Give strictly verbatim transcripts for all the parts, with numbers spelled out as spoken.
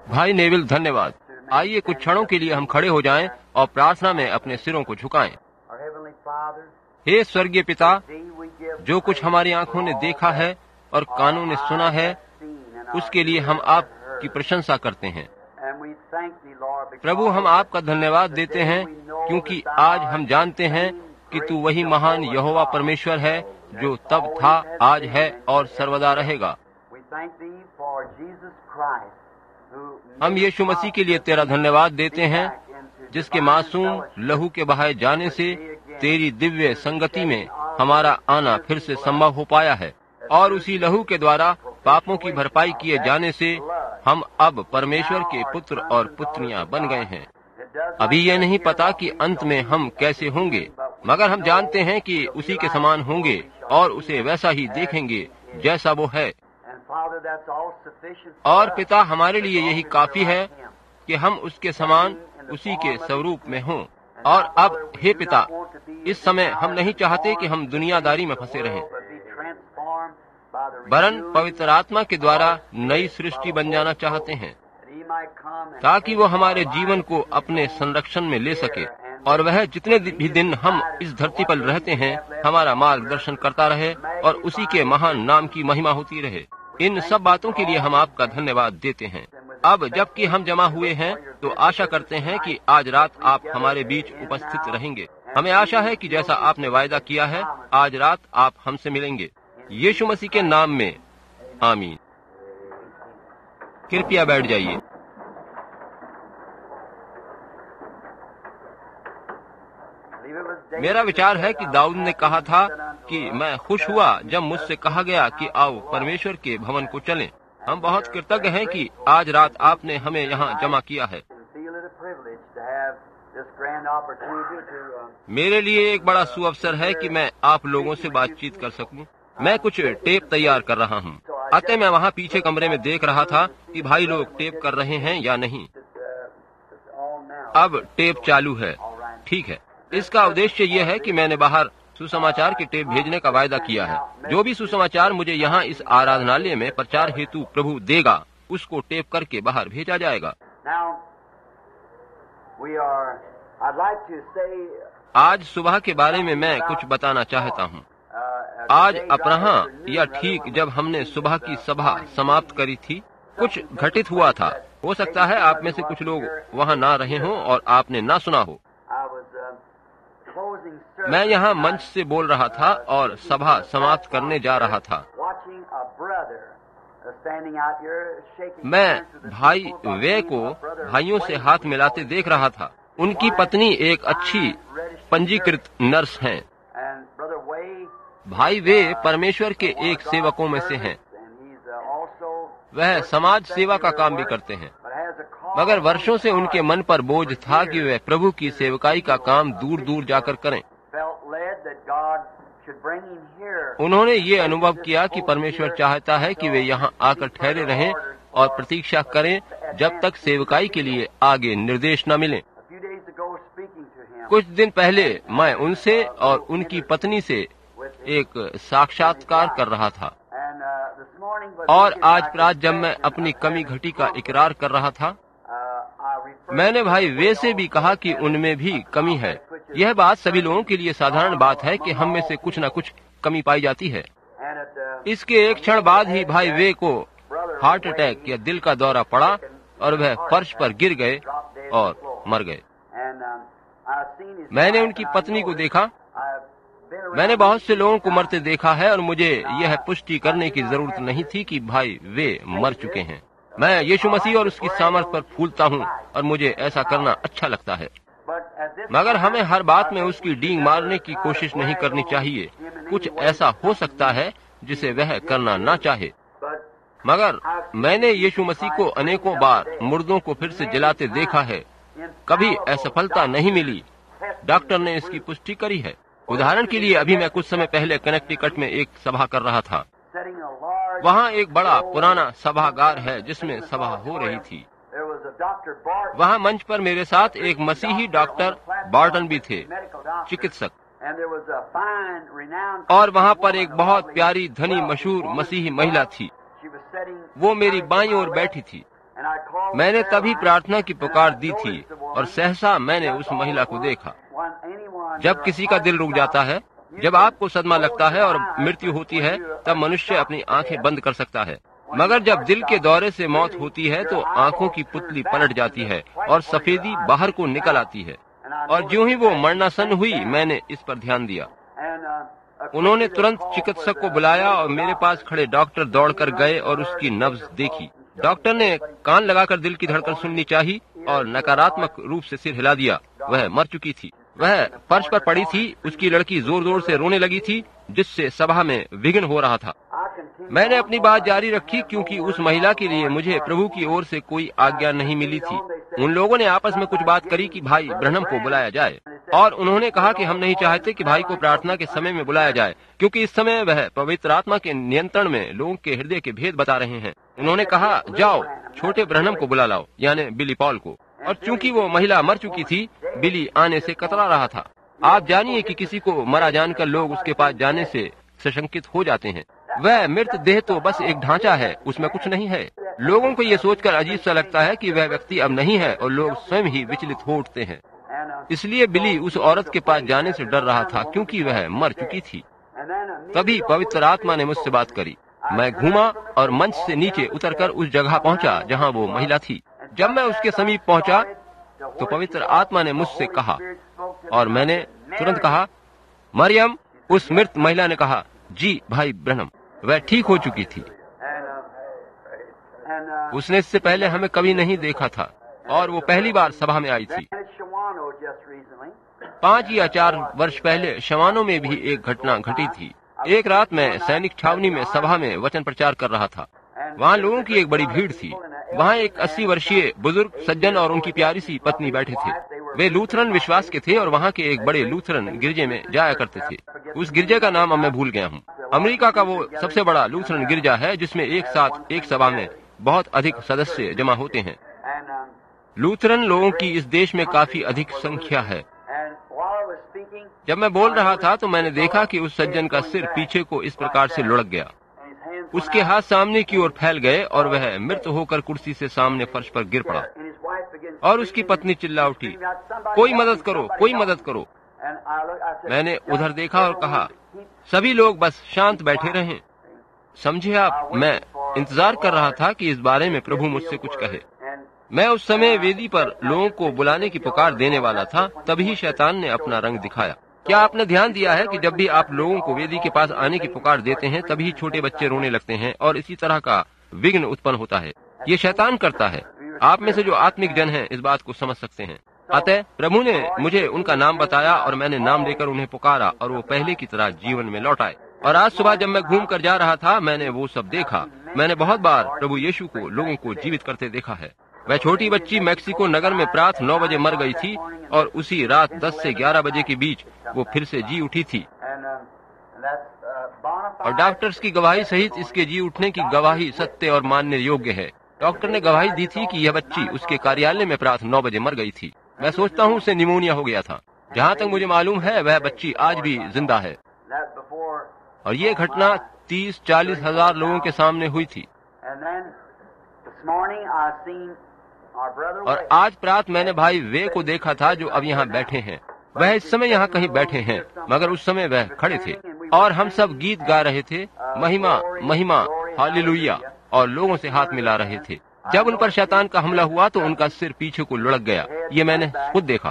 भाई नेविल, धन्यवाद। आइए कुछ क्षणों के लिए हम खड़े हो जाएं और प्रार्थना में अपने सिरों को झुकाएं। हे स्वर्गीय पिता, जो कुछ हमारी आंखों ने देखा है और कानों ने सुना है, उसके लिए हम आपकी प्रशंसा करते हैं। प्रभु, हम आपका धन्यवाद देते हैं क्योंकि आज हम जानते हैं कि तू वही महान यहोवा परमेश्वर है जो तब था, आज है और सर्वदा रहेगा। हम यीशु मसीह के लिए तेरा धन्यवाद देते हैं, जिसके मासूम लहू के बहाए जाने से तेरी दिव्य संगति में हमारा आना फिर से संभव हो पाया है, और उसी लहू के द्वारा पापों की भरपाई किए जाने से हम अब परमेश्वर के पुत्र और पुत्रियां बन गए हैं। अभी यह नहीं पता कि अंत में हम कैसे होंगे, मगर हम जानते हैं कि उसी के समान होंगे और उसे वैसा ही देखेंगे जैसा वो है। और पिता, हमारे लिए यही काफी है कि हम उसके समान, उसी के स्वरूप में हों। और अब हे पिता, इस समय हम नहीं चाहते कि हम दुनियादारी में फंसे रहें, वरन पवित्र आत्मा के द्वारा नई सृष्टि बन जाना चाहते हैं, ताकि वो हमारे जीवन को अपने संरक्षण में ले सके और वह जितने भी दिन हम इस धरती पर रहते हैं हमारा मार्गदर्शन करता रहे और उसी के महान नाम की महिमा होती रहे। इन सब बातों के लिए हम आपका धन्यवाद देते हैं। अब जबकि हम जमा हुए हैं तो आशा करते हैं कि आज रात आप हमारे बीच उपस्थित रहेंगे। हमें आशा है कि जैसा आपने वायदा किया है, आज रात आप हमसे मिलेंगे। यीशु मसीह के नाम में आमीन। कृपया बैठ जाइए। मेरा विचार है कि दाऊद ने कहा था कि मैं खुश हुआ जब मुझसे कहा गया कि आओ परमेश्वर के भवन को चलें। हम बहुत कृतज्ञ हैं कि आज रात आपने हमें यहाँ जमा किया है। मेरे लिए एक बड़ा सुअवसर है कि मैं आप लोगों से बातचीत कर सकूं। मैं कुछ टेप तैयार कर रहा हूं, अतः मैं वहां पीछे कमरे में देख रहा था कि भाई लोग टेप कर रहे हैं या नहीं। अब टेप चालू है, ठीक है। इसका उद्देश्य यह है कि मैंने बाहर सुसमाचार की टेप भेजने का वायदा किया है। जो भी सुसमाचार मुझे यहाँ इस आराधनालय में प्रचार हेतु प्रभु देगा, उसको टेप करके बाहर भेजा जाएगा। आज सुबह के बारे में मैं कुछ बताना चाहता हूँ। आज अपराह्न या ठीक जब हमने सुबह की सभा समाप्त करी थी, कुछ घटित हुआ था। हो सकता है आप में से कुछ लोग वहाँ ना रहे हों और आपने ना सुना हो। मैं यहाँ मंच से बोल रहा था और सभा समाप्त करने जा रहा था। मैं भाई वे को भाइयों से हाथ मिलाते देख रहा था। उनकी पत्नी एक अच्छी पंजीकृत नर्स हैं। भाई वे परमेश्वर के एक सेवकों में से हैं। वह समाज सेवा का काम भी करते हैं, मगर वर्षों से उनके मन पर बोझ था कि वे प्रभु की सेवकाई का काम दूर दूर जाकर करें। उन्होंने ये अनुभव किया कि परमेश्वर चाहता है कि वे यहाँ आकर ठहरे रहें और प्रतीक्षा करें जब तक सेवकाई के लिए आगे निर्देश न मिले। कुछ दिन पहले मैं उनसे और उनकी पत्नी से एक साक्षात्कार कर रहा था, और आज प्रात जब मैं अपनी कमी घटी का इकरार कर रहा था, मैंने भाई वे से भी कहा कि उनमें भी कमी है। यह बात सभी लोगों के लिए साधारण बात है कि हम में से कुछ न कुछ कमी पाई जाती है। इसके एक क्षण बाद ही भाई वे को हार्ट अटैक या दिल का दौरा पड़ा और वह फर्श पर गिर गए और मर गए। मैंने उनकी पत्नी को देखा। मैंने बहुत से लोगों को मरते देखा है और मुझे यह पुष्टि करने की जरूरत नहीं थी कि भाई वे मर चुके हैं। मैं यीशु मसीह और उसकी सामर्थ पर फूलता हूँ और मुझे ऐसा करना अच्छा लगता है, मगर हमें हर बात में उसकी डींग मारने की कोशिश नहीं करनी चाहिए। कुछ ऐसा हो सकता है जिसे वह करना ना चाहे, मगर मैंने यीशु मसीह को अनेकों बार मुर्दों को फिर से जलाते देखा है। कभी असफलता नहीं मिली। डॉक्टर ने इसकी पुष्टि करी है। उदाहरण के लिए अभी मैं कुछ समय पहले कनेक्टिकट में एक सभा कर रहा था। वहाँ एक बड़ा पुराना सभागार है जिसमें सभा हो रही थी। वहाँ मंच पर मेरे साथ एक मसीही डॉक्टर बार्टन भी थे, चिकित्सक, और वहाँ पर एक बहुत प्यारी धनी मशहूर मसीही महिला थी। वो मेरी बाईं ओर बैठी थी। मैंने तभी प्रार्थना की पुकार दी थी और सहसा मैंने उस महिला को देखा। जब किसी का दिल रुक जाता है, जब आपको सदमा लगता है और मृत्यु होती है, तब मनुष्य अपनी आंखें बंद कर सकता है। मगर जब दिल के दौरे से मौत होती है तो आंखों की पुतली पलट जाती है और सफेदी बाहर को निकल आती है। और ज्यों ही वो मरणासन हुई, मैंने इस पर ध्यान दिया। उन्होंने तुरंत चिकित्सक को बुलाया और मेरे पास खड़े डॉक्टर दौड़कर गए और उसकी नब्ज देखी। डॉक्टर ने कान लगाकर दिल की धड़कन सुननी चाहिए और नकारात्मक रूप से सिर हिला दिया। वह मर चुकी थी। वह फर्श पर पड़ी थी। उसकी लड़की जोर जोर से रोने लगी थी, जिससे सभा में विघ्न हो रहा था। मैंने अपनी बात जारी रखी क्योंकि उस महिला के लिए मुझे प्रभु की ओर से कोई आज्ञा नहीं मिली थी। उन लोगों ने आपस में कुछ बात करी कि भाई ब्रहणम को बुलाया जाए, और उन्होंने कहा कि हम नहीं चाहते कि भाई को प्रार्थना के समय में बुलाया जाए, क्योंकि इस समय वह पवित्र आत्मा के नियंत्रण में लोगों के हृदय के भेद बता रहे हैं। उन्होंने कहा, जाओ छोटे ब्रहणम को बुला लाओ, यानी बिली पॉल को। और चूंकि वो महिला मर चुकी थी, बिली आने से कतरा रहा था। आप जानिए कि किसी को मरा जानकर लोग उसके पास जाने से सशंकित हो जाते हैं। वह मृत देह तो बस एक ढांचा है, उसमें कुछ नहीं है। लोगों को ये सोचकर अजीब सा लगता है कि वह व्यक्ति अब नहीं है, और लोग स्वयं ही विचलित हो उठते हैं। इसलिए बिली उस औरत के पास जाने से डर रहा था, क्योंकि वह मर चुकी थी। तभी पवित्र आत्मा ने मुझसे बात करी। मैं घूमा और मंच से नीचे उतरकर उस जगह पहुंचा जहां वो महिला थी। जब मैं उसके समीप पहुंचा तो पवित्र आत्मा ने मुझसे कहा, और मैंने तुरंत कहा, मरियम। उस मृत महिला ने कहा, जी भाई ब्रहणम। वह ठीक हो चुकी थी। उसने इससे पहले हमें कभी नहीं देखा था, और वो पहली बार सभा में आई थी। पांच या चार वर्ष पहले शवानो में भी एक घटना घटी थी। एक रात मैं सैनिक छावनी में सभा में वचन प्रचार कर रहा था। वहाँ लोगों की एक बड़ी भीड़ थी। वहाँ एक अस्सी वर्षीय बुजुर्ग सज्जन और उनकी प्यारी सी पत्नी बैठे थे। वे लूथरन विश्वास के थे और वहाँ के एक बड़े लूथरन गिरजे में जाया करते थे। उस गिरजे का नाम अब मैं भूल गया हूँ। अमेरिका का वो सबसे बड़ा लूथरन गिरजा है, जिसमें एक साथ एक सभा में बहुत अधिक सदस्य जमा होते हैं। लूथरन लोगों की इस देश में काफी अधिक संख्या है। जब मैं बोल रहा था तो मैंने देखा कि उस सज्जन का सिर पीछे को इस प्रकार से लुढ़क गया। उसके हाथ सामने की ओर फैल गए और वह मृत होकर कुर्सी से सामने फर्श पर गिर पड़ा। और उसकी पत्नी चिल्ला उठी, कोई मदद करो, कोई मदद करो। मैंने उधर देखा और कहा, सभी लोग बस शांत बैठे रहें। समझे आप, मैं इंतजार कर रहा था कि इस बारे में प्रभु मुझसे कुछ कहे। मैं उस समय वेदी पर लोगों को बुलाने की पुकार देने वाला था, तभी शैतान ने अपना रंग दिखाया। क्या आपने ध्यान दिया है कि जब भी आप लोगों को वेदी के पास आने की पुकार देते हैं, तभी छोटे बच्चे रोने लगते हैं और इसी तरह का विघ्न उत्पन्न होता है। ये शैतान करता है। आप में से जो आत्मिक जन हैं इस बात को समझ सकते हैं। अतः प्रभु ने मुझे उनका नाम बताया और मैंने नाम लेकर उन्हें पुकारा और वो पहले की तरह जीवन में लौट आए। और आज सुबह जब मैं घूम कर जा रहा था, मैंने वो सब देखा। मैंने बहुत बार प्रभु यीशु को लोगों को जीवित करते देखा है। वह छोटी बच्ची मैक्सिको नगर में प्रात नौ बजे मर गई थी और उसी रात दस से ग्यारह बजे के बीच वो फिर से जी उठी थी। और डॉक्टर्स की गवाही सहित इसके जी उठने की गवाही सत्य और मानने योग्य है। डॉक्टर ने गवाही दी थी कि यह बच्ची उसके कार्यालय में प्रात नौ बजे मर गई थी। मैं सोचता हूँ उसे निमोनिया हो गया था। जहाँ तक मुझे मालूम है वह बच्ची आज भी जिंदा है। और ये घटना तीस चालीस हजार लोगों के सामने हुई थी। और आज प्रात मैंने भाई वे को देखा था जो अब यहाँ बैठे हैं। वह इस समय यहाँ कहीं बैठे हैं, मगर उस समय वह खड़े थे और हम सब गीत गा रहे थे, महिमा महिमा हालेलुया, और लोगों से हाथ मिला रहे थे। जब उन पर शैतान का हमला हुआ तो उनका सिर पीछे को लुढ़क गया। ये मैंने खुद देखा।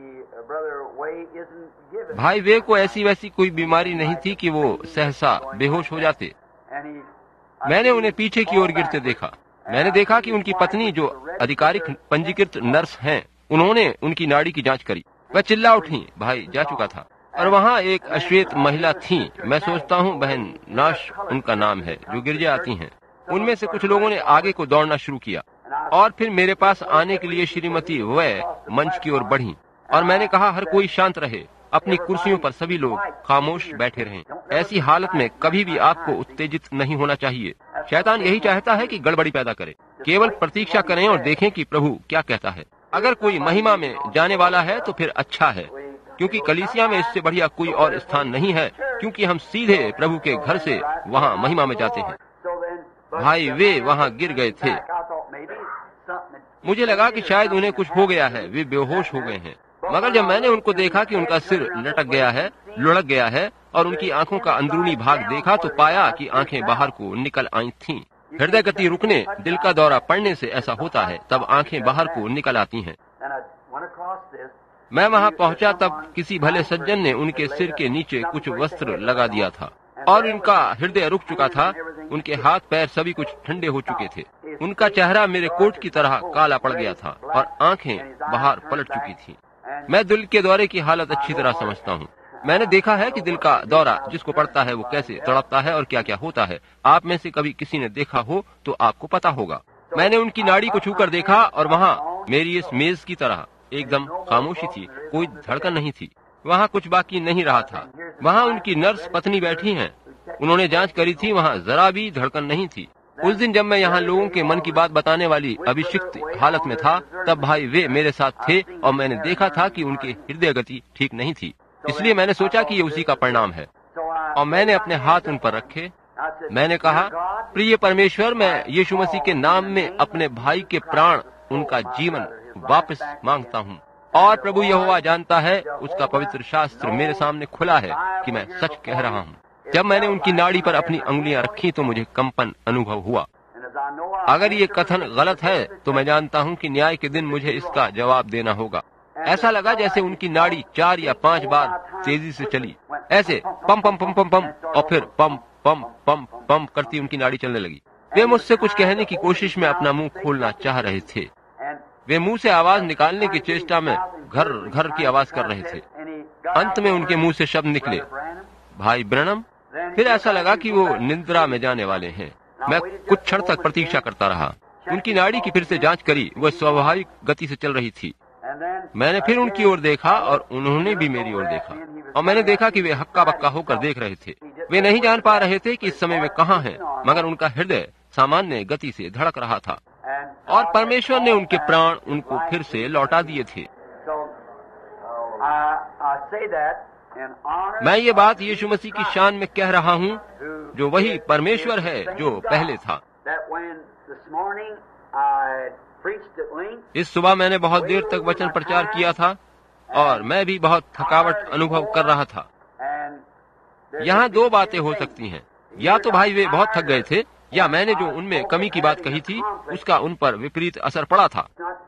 भाई वे को ऐसी वैसी कोई बीमारी नहीं थी कि वो सहसा बेहोश हो जाते। मैंने उन्हें पीछे की ओर गिरते देखा। मैंने देखा कि उनकी पत्नी जो आधिकारिक पंजीकृत नर्स हैं, उन्होंने उनकी नाड़ी की जांच करी। वह चिल्ला उठी, भाई जा चुका था। और वहाँ एक अश्वेत महिला थी, मैं सोचता हूँ बहन नाश उनका नाम है, जो गिरजे आती हैं। उनमें से कुछ लोगों ने आगे को दौड़ना शुरू किया और फिर मेरे पास आने के लिए श्रीमती वह मंच की ओर बढ़ी। और मैंने कहा, हर कोई शांत रहे, अपनी कुर्सियों पर सभी लोग खामोश बैठे रहें। ऐसी हालत में कभी भी आपको उत्तेजित नहीं होना चाहिए। शैतान यही चाहता है कि गड़बड़ी पैदा करे। केवल प्रतीक्षा करें और देखें कि प्रभु क्या कहता है। अगर कोई महिमा में जाने वाला है तो फिर अच्छा है, क्योंकि कलीसिया में इससे बढ़िया कोई और स्थान नहीं है, क्योंकि हम सीधे प्रभु के घर से वहाँ महिमा में जाते हैं। भाई वे वहाँ गिर गए थे मुझे लगा कि शायद उन्हें कुछ हो गया है, वे बेहोश हो गए हैं। मगर जब मैंने उनको देखा कि उनका सिर लटक गया है, लुढ़क गया है और उनकी आंखों का अंदरूनी भाग देखा तो पाया कि आंखें बाहर को निकल आई थीं। हृदय गति रुकने, दिल का दौरा पड़ने से ऐसा होता है, तब आंखें बाहर को निकल आती हैं। मैं वहां पहुंचा तब किसी भले सज्जन ने उनके सिर के नीचे कुछ वस्त्र लगा दिया था और उनका हृदय रुक चुका था। उनके हाथ पैर सभी कुछ ठंडे हो चुके थे। उनका चेहरा मेरे कोट की तरह काला पड़ गया था और आंखें बाहर पलट चुकी थीं। मैं दिल के दौरे की हालत अच्छी तरह समझता हूँ। मैंने देखा है कि दिल का दौरा जिसको पड़ता है वो कैसे तड़पता है और क्या क्या होता है। आप में से कभी किसी ने देखा हो तो आपको पता होगा। मैंने उनकी नाड़ी को छूकर देखा और वहाँ मेरी इस मेज की तरह एकदम खामोशी थी, कोई धड़कन नहीं थी, वहाँ कुछ बाकी नहीं रहा था। वहाँ उनकी नर्स पत्नी बैठी हैं, उन्होंने जांच करी थी, वहाँ जरा भी धड़कन नहीं थी। उस दिन जब मैं यहाँ लोगों के मन की बात बताने वाली अभिषिक्त हालत में था, तब भाई वे मेरे साथ थे और मैंने देखा था कि उनके हृदय गति ठीक नहीं थी। इसलिए मैंने सोचा कि ये उसी का परिणाम है और मैंने अपने हाथ उन पर रखे। मैंने कहा, प्रिय परमेश्वर, मैं यीशु मसीह के नाम में अपने भाई के प्राण, उनका जीवन वापस मांगता हूँ और प्रभु यहोवा जानता है, उसका पवित्र शास्त्र मेरे सामने खुला है कि मैं सच कह रहा हूँ। जब मैंने उनकी नाड़ी पर अपनी अंगुलियां रखी तो मुझे कंपन अनुभव हुआ। अगर ये कथन गलत है तो मैं जानता हूँ कि न्याय के दिन मुझे इसका जवाब देना होगा। ऐसा लगा जैसे उनकी नाड़ी चार या पांच बार तेजी से चली, ऐसे पम पम पम पम पम और फिर पम पम पम पम करती उनकी नाड़ी चलने लगी। वे मुझसे कुछ कहने की कोशिश में अपना मुंह खोलना चाह रहे थे। वे मुंह से आवाज निकालने की चेष्टा में घर घर की आवाज कर रहे थे। अंत में उनके मुंह से शब्द निकले, भाई ब्रैनम। फिर ऐसा लगा कि वो निद्रा में जाने वाले हैं। मैं कुछ क्षण तक प्रतीक्षा करता रहा। उनकी नाड़ी की फिर से जांच करी, वह स्वाभाविक गति से चल रही थी। मैंने फिर उनकी ओर देखा और उन्होंने भी मेरी ओर देखा और मैंने देखा कि वे हक्का बक्का होकर देख रहे थे। वे नहीं जान पा रहे थे कि इस समय वे कहाँ हैं, मगर उनका हृदय सामान्य गति से धड़क रहा था और परमेश्वर ने उनके प्राण उनको फिर से लौटा दिए थे। मैं ये बात यीशु मसीह की शान में कह रहा हूँ, जो वही परमेश्वर है जो पहले था। इस सुबह मैंने बहुत देर तक वचन प्रचार किया था और मैं भी बहुत थकावट अनुभव कर रहा था। यहाँ दो बातें हो सकती हैं, या तो भाई वे बहुत थक गए थे, या मैंने जो उनमें कमी की बात कही थी उसका उन पर विपरीत असर पड़ा था।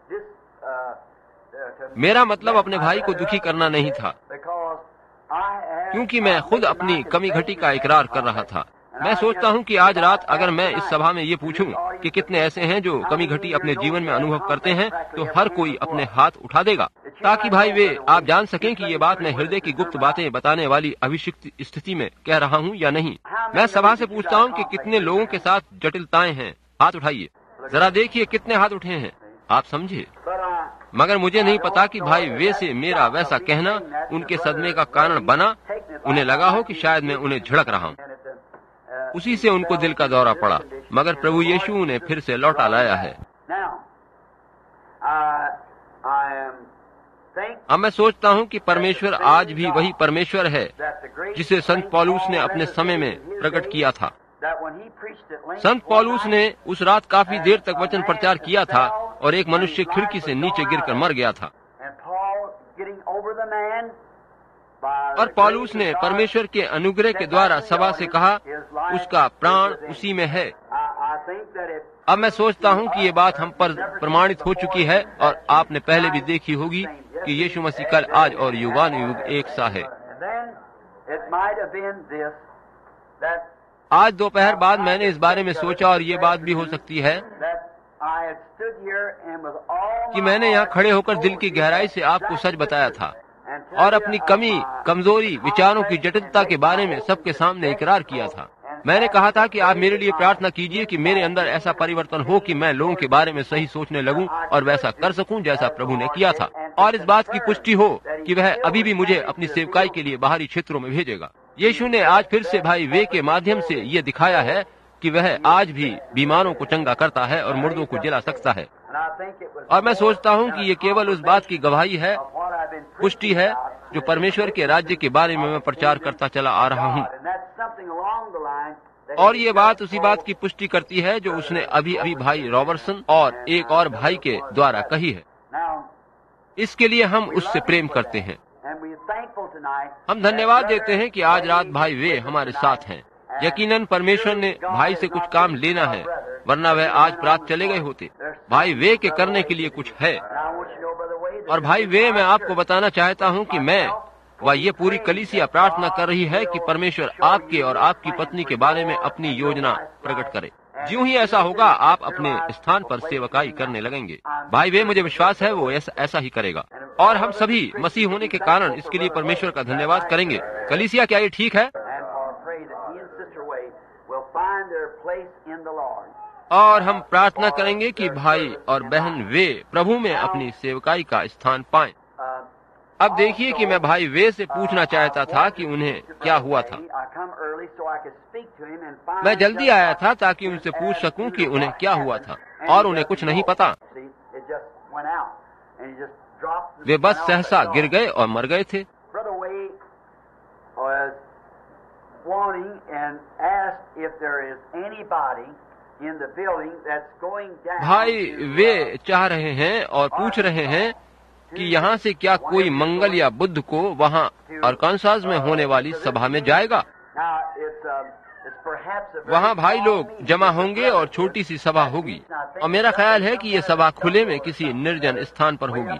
मेरा मतलब अपने भाई को दुखी करना नहीं था, क्योंकि मैं खुद अपनी कमी घटी का इकरार कर रहा था। मैं सोचता हूँ कि आज रात अगर मैं इस सभा में ये पूछूं कि कितने ऐसे हैं जो कमी घटी अपने जीवन में अनुभव करते हैं, तो हर कोई अपने हाथ उठा देगा, ताकि भाई वे आप जान सकें कि ये बात मैं हृदय की गुप्त बातें बताने वाली अभिषिक्त स्थिति में कह रहा हूँ या नहीं। मैं सभा से पूछता हूँ कि कितने लोगों के साथ जटिलताएं हैं, हाथ उठाइए। जरा देखिए कितने हाथ उठे हैं, आप समझे। मगर मुझे नहीं पता कि भाई वे से मेरा वैसा कहना उनके सदमे का कारण बना। उन्हें लगा हो कि शायद मैं उन्हें झिड़क रहा हूँ। उसी से उनको दिल का दौरा पड़ा, मगर प्रभु यीशु उन्हें फिर से लौटा लाया है। अब मैं सोचता हूँ कि परमेश्वर आज भी वही परमेश्वर है जिसे संत पौलुस ने अपने समय में प्रकट किया था। संत पौलुस ने उस रात काफी देर तक वचन प्रचार किया था और एक मनुष्य खिड़की से नीचे गिरकर मर गया था। और पौलुस ने परमेश्वर के अनुग्रह के द्वारा सभा से कहा, उसका प्राण उसी में है। अब मैं सोचता हूँ कि ये बात हम पर प्रमाणित हो चुकी है और आपने पहले भी देखी होगी कि यीशु मसीह कल, आज और युगानुयुग एक सा है। आज दोपहर बाद मैंने इस बारे में सोचा और ये बात भी हो सकती है कि मैंने यहाँ खड़े होकर दिल की गहराई से आपको सच बताया था और अपनी कमी, कमजोरी, विचारों की जटिलता के बारे में सबके सामने इकरार किया था। मैंने कहा था कि आप मेरे लिए प्रार्थना कीजिए कि मेरे अंदर ऐसा परिवर्तन हो कि मैं लोगों के बारे में सही सोचने लगूं और वैसा कर सकूं जैसा प्रभु ने किया था, और इस बात की पुष्टि हो कि वह अभी भी मुझे अपनी सेवकाई के लिए बाहरी क्षेत्रों में भेजेगा। यीशु ने आज फिर से भाई वे के माध्यम से ये दिखाया है कि वह आज भी बीमारों को चंगा करता है और मुर्दों को जिला सकता है। और मैं सोचता हूँ कि ये केवल उस बात की गवाही है, पुष्टि है, जो परमेश्वर के राज्य के बारे में मैं प्रचार करता चला आ रहा हूँ। और ये बात उसी बात की पुष्टि करती है जो उसने अभी अभी भाई रॉबर्टसन और एक और भाई के द्वारा कही है। इसके लिए हम उससे प्रेम करते हैं। हम धन्यवाद देते हैं कि आज रात भाई वे हमारे साथ हैं। यकीनन परमेश्वर ने भाई से कुछ काम लेना है, वरना वह आज प्रात चले गए होते। भाई वे के करने के लिए कुछ है। और भाई वे, मैं आपको बताना चाहता हूँ कि मैं व ये पूरी कलीसिया प्रार्थना कर रही है कि परमेश्वर आपके और आपकी पत्नी के बारे में अपनी योजना प्रकट करे। ज्यों ही ऐसा होगा, आप अपने स्थान पर सेवकाई करने लगेंगे। भाई वे, मुझे विश्वास है वो ऐसा, ऐसा ही करेगा। और हम सभी मसीह होने के कारण इसके लिए परमेश्वर का धन्यवाद करेंगे। कलीसिया, क्या ये ठीक है? और हम प्रार्थना करेंगे कि भाई और बहन वे प्रभु में अपनी सेवकाई का स्थान पाएं। अब देखिए कि मैं भाई वे से पूछना चाहता था कि उन्हें क्या हुआ था। मैं जल्दी आया था ताकि उनसे पूछ सकूं कि उन्हें क्या हुआ था, और उन्हें कुछ नहीं पता। वे बस सहसा गिर गए और मर गए थे। भाई वे चाह रहे हैं और पूछ रहे हैं कि यहाँ से क्या कोई मंगल या बुध को वहाँ अरकानसास में होने वाली सभा में जाएगा। वहाँ भाई लोग जमा होंगे और छोटी सी सभा होगी, और मेरा ख्याल है कि ये सभा खुले में किसी निर्जन स्थान पर होगी।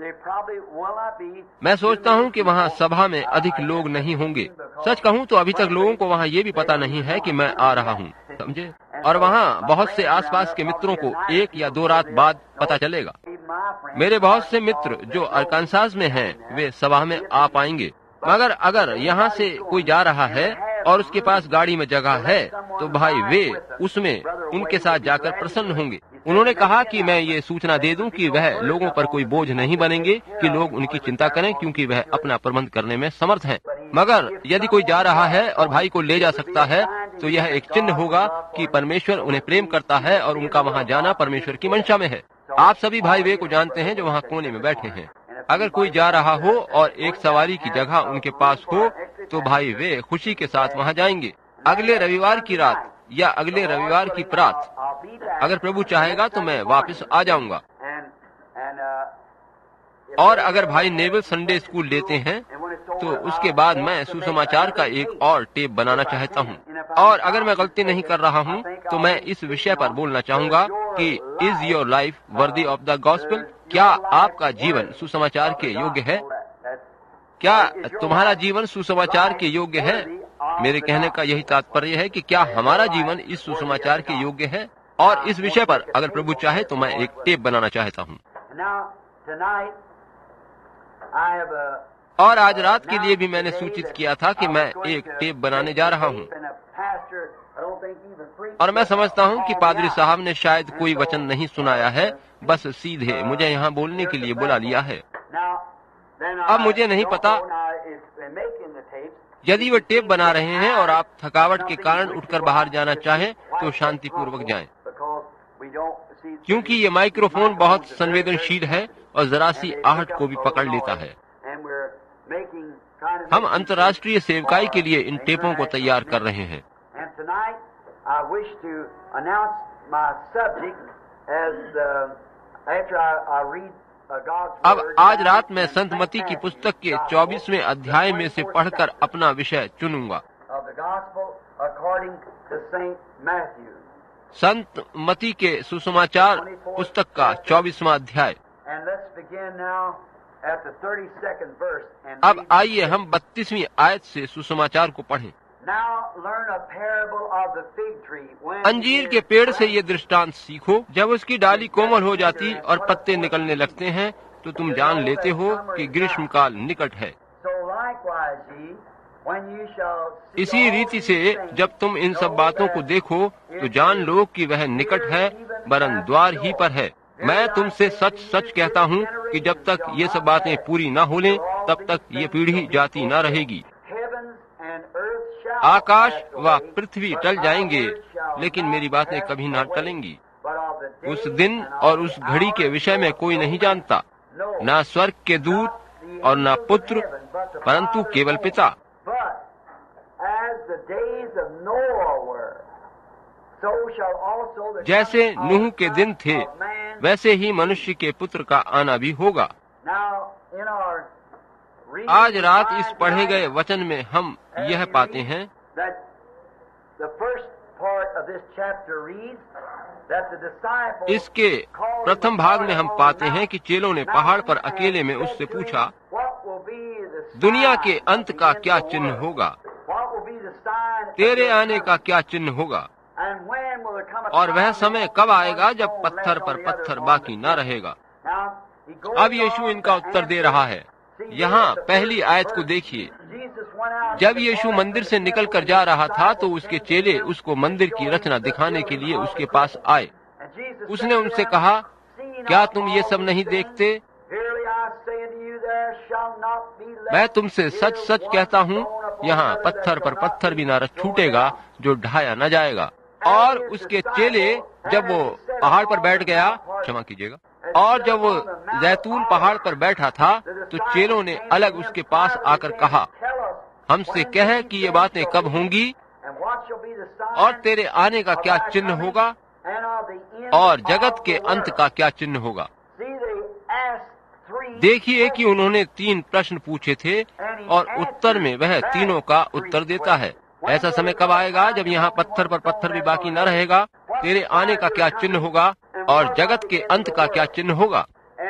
मैं सोचता हूँ कि वहाँ सभा में अधिक लोग नहीं होंगे। सच कहूँ तो अभी तक लोगों को वहाँ ये भी पता नहीं है कि मैं आ रहा हूँ, समझे। और वहाँ बहुत से आसपास के मित्रों को एक या दो रात बाद पता चलेगा। मेरे बहुत से मित्र जो अरकानसास में हैं, वे सभा में आ पाएंगे। मगर अगर यहाँ से कोई जा रहा है और उसके पास गाड़ी में जगह है, तो भाई वे उसमें उनके साथ जाकर प्रसन्न होंगे। उन्होंने कहा कि मैं ये सूचना दे दूं कि वह लोगों पर कोई बोझ नहीं बनेंगे कि लोग उनकी चिंता करें, क्योंकि वह अपना प्रबंध करने में समर्थ हैं। मगर यदि कोई जा रहा है और भाई को ले जा सकता है, तो यह एक चिन्ह होगा कि परमेश्वर उन्हें प्रेम करता है और उनका वहाँ जाना परमेश्वर की मंशा में है। आप सभी भाई वे को जानते हैं जो वहाँ कोने में बैठे हैं। अगर कोई जा रहा हो और एक सवारी की जगह उनके पास हो, तो भाई वे खुशी के साथ वहाँ जाएंगे। अगले रविवार की रात या अगले रविवार की प्रात, अगर प्रभु चाहेगा तो मैं वापस आ जाऊंगा। और अगर भाई नेवल संडे स्कूल लेते हैं, तो उसके बाद मैं सुसमाचार का एक और टेप बनाना चाहता हूँ। और अगर मैं गलती नहीं कर रहा हूँ, तो मैं इस विषय पर बोलना चाहूँगा कि is your life worthy of the gospel? क्या आपका जीवन सुसमाचार के योग्य है? क्या तुम्हारा जीवन सुसमाचार के योग्य है? मेरे कहने का यही तात्पर्य है कि क्या हमारा जीवन इस सुसमाचार के योग्य है? और इस विषय पर अगर प्रभु चाहे तो मैं एक टेप बनाना चाहता हूँ। और आज रात के लिए भी मैंने सूचित किया था कि मैं एक टेप बनाने जा रहा हूँ। और मैं समझता हूँ कि पादरी साहब ने शायद कोई वचन नहीं सुनाया है, बस सीधे मुझे यहाँ बोलने के लिए बुला लिया है। अब मुझे नहीं पता, यदि वे टेप बना रहे हैं और आप थकावट के कारण उठकर बाहर जाना चाहें, तो शांतिपूर्वक जाएं, क्योंकि ये माइक्रोफोन बहुत संवेदनशील है और जरा सी आहट को भी पकड़ लेता है। हम अंतर्राष्ट्रीय सेवकाई के लिए इन टेपों को तैयार कर रहे हैं। अब आज रात मैं संत मती की पुस्तक के चौबीसवें अध्याय में से पढ़कर अपना विषय चुनूंगा। संत मती के सुसमाचार पुस्तक का चौबीसवां अध्याय। अब आइए हम बत्तीसवीं आयत से सुसमाचार को पढ़ें। अंजीर के पेड़ से ये दृष्टांत सीखो, जब उसकी डाली कोमल हो जाती और पत्ते निकलने लगते हैं, तो तुम जान लेते हो कि ग्रीष्मकाल निकट है। इसी रीति से जब तुम इन सब बातों को देखो, तो जान लो कि वह निकट है, वरन द्वार ही पर है। मैं तुमसे सच सच कहता हूँ कि जब तक ये सब बातें पूरी न हो लें, तब तक ये पीढ़ी जाती न रहेगी। आकाश व पृथ्वी टल जाएंगे, लेकिन मेरी बातें कभी न टलेंगी। उस दिन और उस घड़ी के विषय में कोई नहीं जानता, न स्वर्ग के दूत और न पुत्र, परंतु केवल पिता। जैसे नूह के दिन थे वैसे ही मनुष्य के पुत्र का आना भी होगा। आज रात इस पढ़े गए वचन में हम यह पाते हैं इसके प्रथम भाग में हम पाते हैं कि चेलों ने पहाड़ पर अकेले में उससे पूछा, दुनिया के अंत का क्या चिन्ह होगा, तेरे आने का क्या चिन्ह होगा, और वह समय कब आएगा जब पत्थर पर पत्थर बाकी न रहेगा। अब यीशु इनका उत्तर दे रहा है। यहाँ पहली आयत को देखिए। जब यीशु मंदिर से निकलकर जा रहा था तो उसके चेले उसको मंदिर की रचना दिखाने के लिए उसके पास आए। उसने उनसे कहा, क्या तुम ये सब नहीं देखते? मैं तुमसे सच सच कहता हूँ, यहाँ पत्थर पर पत्थर भी न छूटेगा जो ढाया न जाएगा। और उसके चेले जब वो पहाड़ पर बैठ गया, क्षमा कीजिएगा, और जब वो जैतून पहाड़ पर बैठा था तो चेलों ने अलग उसके पास आकर कहा, हमसे कह कि ये बातें कब होंगी और तेरे आने का क्या चिन्ह होगा और जगत के अंत का क्या चिन्ह होगा। देखिए कि उन्होंने तीन प्रश्न पूछे थे और उत्तर में वह तीनों का उत्तर देता है। ऐसा समय कब आएगा जब यहाँ पत्थर पर पत्थर भी बाकी न रहेगा, तेरे आने का क्या चिन्ह होगा और जगत के अंत का क्या चिन्ह होगा।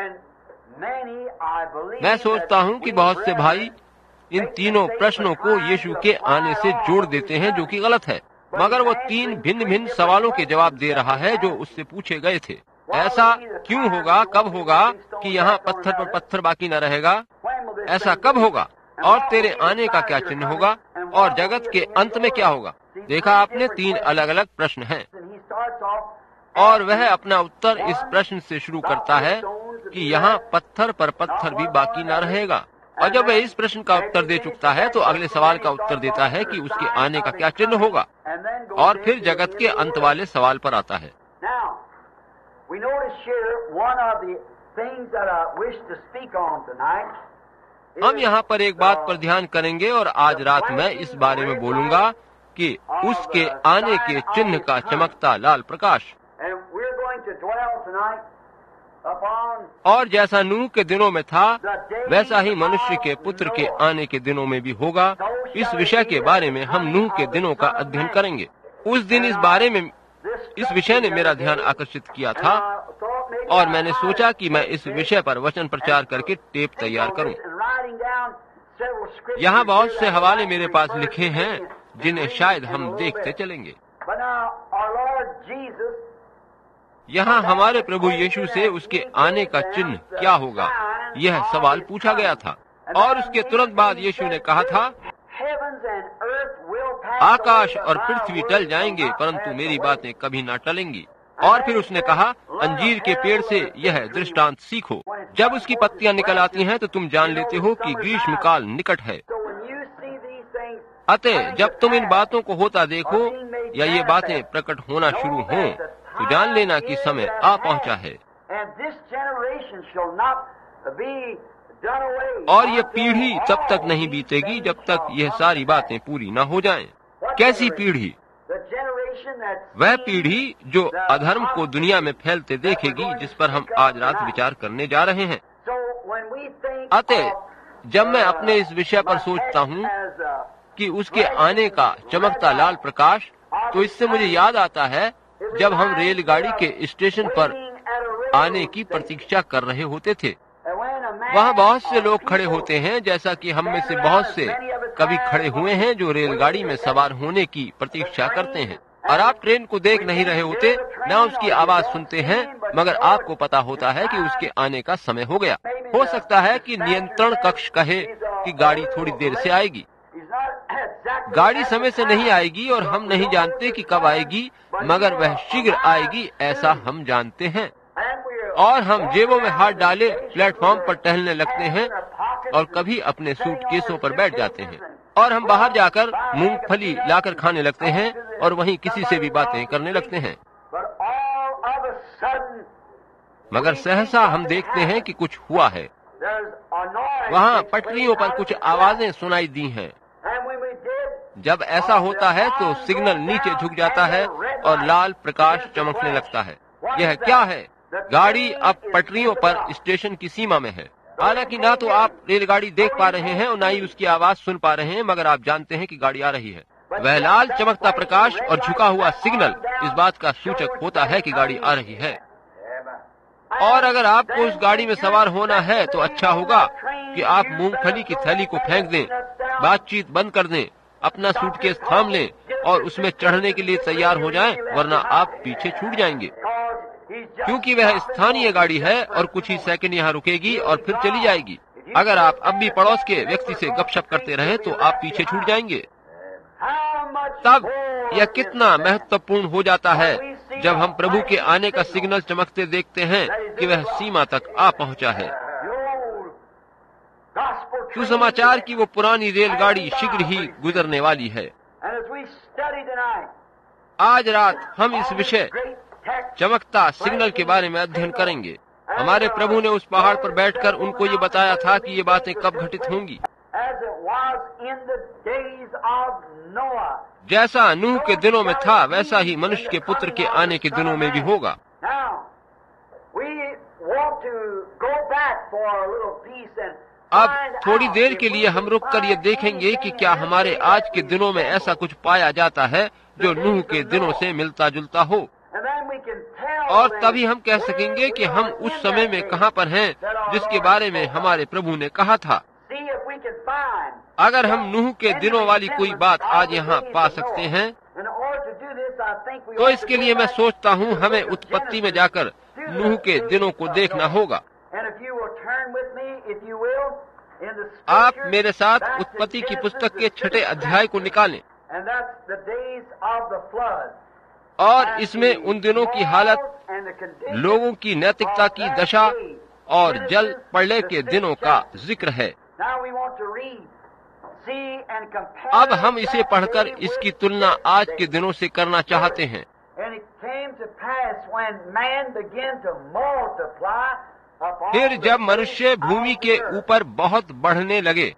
मैं सोचता हूँ कि बहुत से भाई इन तीनों प्रश्नों को यीशु के आने से जोड़ देते हैं, जो कि गलत है। मगर वो तीन भिन्न भिन्न सवालों के जवाब दे रहा है जो उससे पूछे गए थे। ऐसा क्यों होगा, कब होगा कि यहाँ पत्थर पर पत्थर बाकी न रहेगा, ऐसा कब होगा, और तेरे आने का क्या चिन्ह होगा और जगत के अंत में क्या होगा। देखा आपने, तीन अलग अलग प्रश्न हैं और वह अपना उत्तर इस प्रश्न से शुरू करता है कि यहाँ पत्थर पर पत्थर भी बाकी न रहेगा। और जब वह इस प्रश्न का उत्तर दे चुकता है तो अगले सवाल का उत्तर देता है कि उसके आने का क्या चिन्ह होगा, और फिर जगत के अंत वाले सवाल पर आता है। हम यहाँ पर एक बात पर ध्यान करेंगे और आज रात मैं इस बारे में बोलूँगा कि उसके आने के चिन्ह का चमकता लाल प्रकाश। और जैसा नूह के दिनों में था वैसा ही मनुष्य के पुत्र के आने के दिनों में भी होगा। इस विषय के बारे में हम नूह के दिनों का अध्ययन करेंगे। उस दिन इस बारे में इस विषय ने मेरा ध्यान आकर्षित किया था और मैंने सोचा कि मैं इस विषय पर वचन प्रचार करके टेप तैयार करूं। यहाँ बहुत से हवाले मेरे पास लिखे हैं जिन्हें शायद हम देखते चलेंगे। यहाँ हमारे प्रभु यीशु से उसके आने का चिन्ह क्या होगा, यह सवाल पूछा गया था। और उसके तुरंत बाद यीशु ने कहा था, आकाश और पृथ्वी टल जाएंगे परंतु मेरी बातें कभी ना टलेंगी। और फिर उसने कहा, अंजीर के पेड़ से यह दृष्टांत सीखो, जब उसकी पत्तियां निकल आती हैं तो तुम जान लेते हो कि ग्रीष्मकाल निकट है। अतः जब तुम इन बातों को होता देखो या ये बातें प्रकट होना शुरू हों तो जान लेना कि समय आ पहुंचा है। और ये पीढ़ी तब तक नहीं बीतेगी जब तक यह सारी बातें पूरी न हो जाएं। कैसी पीढ़ी? वह पीढ़ी जो अधर्म को दुनिया में फैलते देखेगी, जिस पर हम आज रात विचार करने जा रहे हैं। अतः जब मैं अपने इस विषय पर सोचता हूँ कि उसके आने का चमकता लाल प्रकाश, तो इससे मुझे याद आता है जब हम रेलगाड़ी के स्टेशन पर आने की प्रतीक्षा कर रहे होते थे। वहाँ बहुत से लोग खड़े होते हैं, जैसा कि हम में से बहुत से कभी खड़े हुए हैं जो रेलगाड़ी में सवार होने की प्रतीक्षा करते हैं। और आप ट्रेन को देख नहीं रहे होते, न उसकी आवाज सुनते हैं, मगर आपको पता होता है कि उसके आने का समय हो गया। हो सकता है कि नियंत्रण कक्ष कहे कि गाड़ी थोड़ी देर से आएगी। गाड़ी समय से नहीं आएगी और हम नहीं जानते कि कब आएगी, मगर वह शीघ्र आएगी, ऐसा हम जानते हैं। और हम जेबों में हाथ डाले प्लेटफॉर्म पर टहलने लगते हैं और कभी अपने सूटकेसों पर बैठ जाते हैं और हम बाहर जाकर मूंगफली लाकर खाने लगते हैं और वहीं किसी से भी बातें करने लगते हैं। मगर सहसा हम देखते हैं कि कुछ हुआ है। वहाँ पटरियों पर कुछ आवाजें सुनाई दी हैं। जब ऐसा होता है तो सिग्नल नीचे झुक जाता है और लाल प्रकाश चमकने लगता है। यह क्या है? गाड़ी अब पटरियों पर स्टेशन की सीमा में है। हालांकि ना तो आप रेलगाड़ी देख पा रहे हैं और ना ही उसकी आवाज सुन पा रहे हैं, मगर आप जानते हैं कि गाड़ी आ रही है। वह लाल चमकता प्रकाश और झुका हुआ सिग्नल इस बात का सूचक होता है कि गाड़ी आ रही है। और अगर आपको उस गाड़ी में सवार होना है तो अच्छा होगा कि आप मूंगफली की थैली को फेंक दें, बातचीत बंद कर दें, अपना सूटकेस थाम लें और उसमें चढ़ने के लिए तैयार हो जाएं, वरना आप पीछे छूट जाएंगे। क्योंकि वह स्थानीय गाड़ी है और कुछ ही सेकंड यहाँ रुकेगी और फिर चली जाएगी। अगर आप अब भी पड़ोस के व्यक्ति से गपशप करते रहे तो आप पीछे छूट जाएंगे। तब यह कितना महत्वपूर्ण हो जाता है जब हम प्रभु के आने का सिग्नल चमकते देखते हैं कि वह सीमा तक आ पहुंचा है। सुसमाचार की वो पुरानी रेलगाड़ी शीघ्र ही गुजरने वाली है। आज रात हम इस विषय चमकता सिग्नल के बारे में अध्ययन करेंगे। हमारे प्रभु ने उस पहाड़ पर बैठकर उनको ये बताया था कि ये बातें कब घटित होंगी। जैसा नूह के दिनों में था वैसा ही मनुष्य के पुत्र के आने के दिनों में भी होगा। अब थोड़ी देर के लिए हम रुककर ये देखेंगे कि क्या हमारे आज के दिनों में ऐसा कुछ पाया जाता है जो नूह के दिनों से मिलता जुलता हो, और तभी हम कह सकेंगे कि हम उस समय में कहाँ पर हैं जिसके बारे में हमारे प्रभु ने कहा था। अगर हम नूह के दिनों वाली कोई बात आज यहाँ पा सकते हैं तो इसके लिए मैं सोचता हूँ हमें उत्पत्ति में जाकर नूह के दिनों को देखना होगा। आप मेरे साथ उत्पत्ति की पुस्तक के छठे अध्याय को निकालें और इसमें उन दिनों की हालत, लोगों की नैतिकता की दशा और जल प्रलय के दिनों का जिक्र है। अब हम इसे पढ़कर इसकी तुलना आज के दिनों से करना चाहते हैं। फिर जब मनुष्य भूमि के ऊपर बहुत बढ़ने लगे,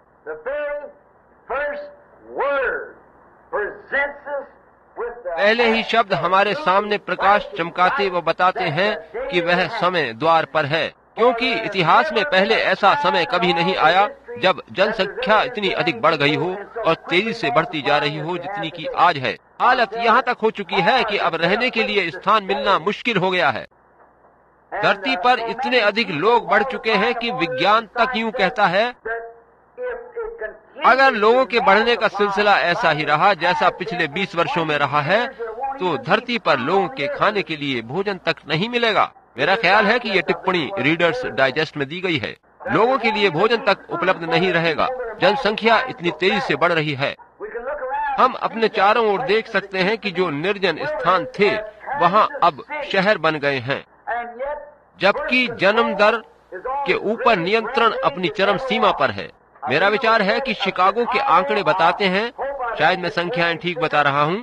पहले ही शब्द हमारे सामने प्रकाश चमकाते व बताते हैं कि वह समय द्वार पर है, क्योंकि इतिहास में पहले ऐसा समय कभी नहीं आया जब जनसंख्या इतनी अधिक बढ़ गई हो और तेजी से बढ़ती जा रही हो जितनी की आज है। हालत यहाँ तक हो चुकी है कि अब रहने के लिए स्थान मिलना मुश्किल हो गया है। धरती पर इतने अधिक लोग बढ़ चुके हैं कि विज्ञान तक यूँ कहता है अगर लोगों के बढ़ने का सिलसिला ऐसा ही रहा जैसा पिछले बीस वर्षों में रहा है तो धरती पर लोगों के खाने के लिए भोजन तक नहीं मिलेगा। मेरा ख्याल है कि ये टिप्पणी रीडर्स डाइजेस्ट में दी गई है। लोगों के लिए भोजन तक उपलब्ध नहीं रहेगा। जनसंख्या इतनी तेजी से बढ़ रही है। हम अपने चारों ओर देख सकते हैं कि जो निर्जन स्थान थे वहाँ अब शहर बन गए हैं, जबकि जन्म दर के ऊपर नियंत्रण अपनी चरम सीमा पर है। मेरा विचार है कि शिकागो के आंकड़े बताते हैं, शायद मैं संख्याएं ठीक बता रहा हूँ,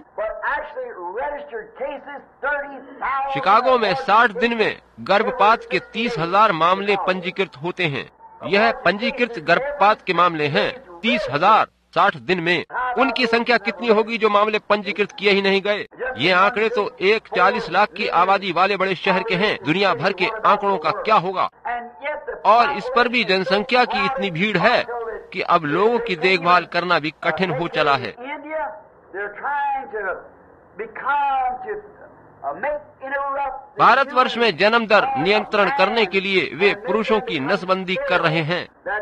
शिकागो में साठ दिन में गर्भपात के तीस हजार मामले पंजीकृत होते हैं। यह पंजीकृत गर्भपात के मामले हैं, तीस हजार साठ दिन में। उनकी संख्या कितनी होगी जो मामले पंजीकृत किए ही नहीं गए? ये आंकड़े तो एक चालीस लाख की आबादी वाले बड़े शहर के हैं। दुनिया भर के आंकड़ों का क्या होगा? और इस पर भी जनसंख्या की इतनी भीड़ है कि अब लोगों की देखभाल करना भी कठिन हो चला है। भारतवर्ष में जन्म दर नियंत्रण करने के लिए वे पुरुषों की नसबंदी कर रहे हैं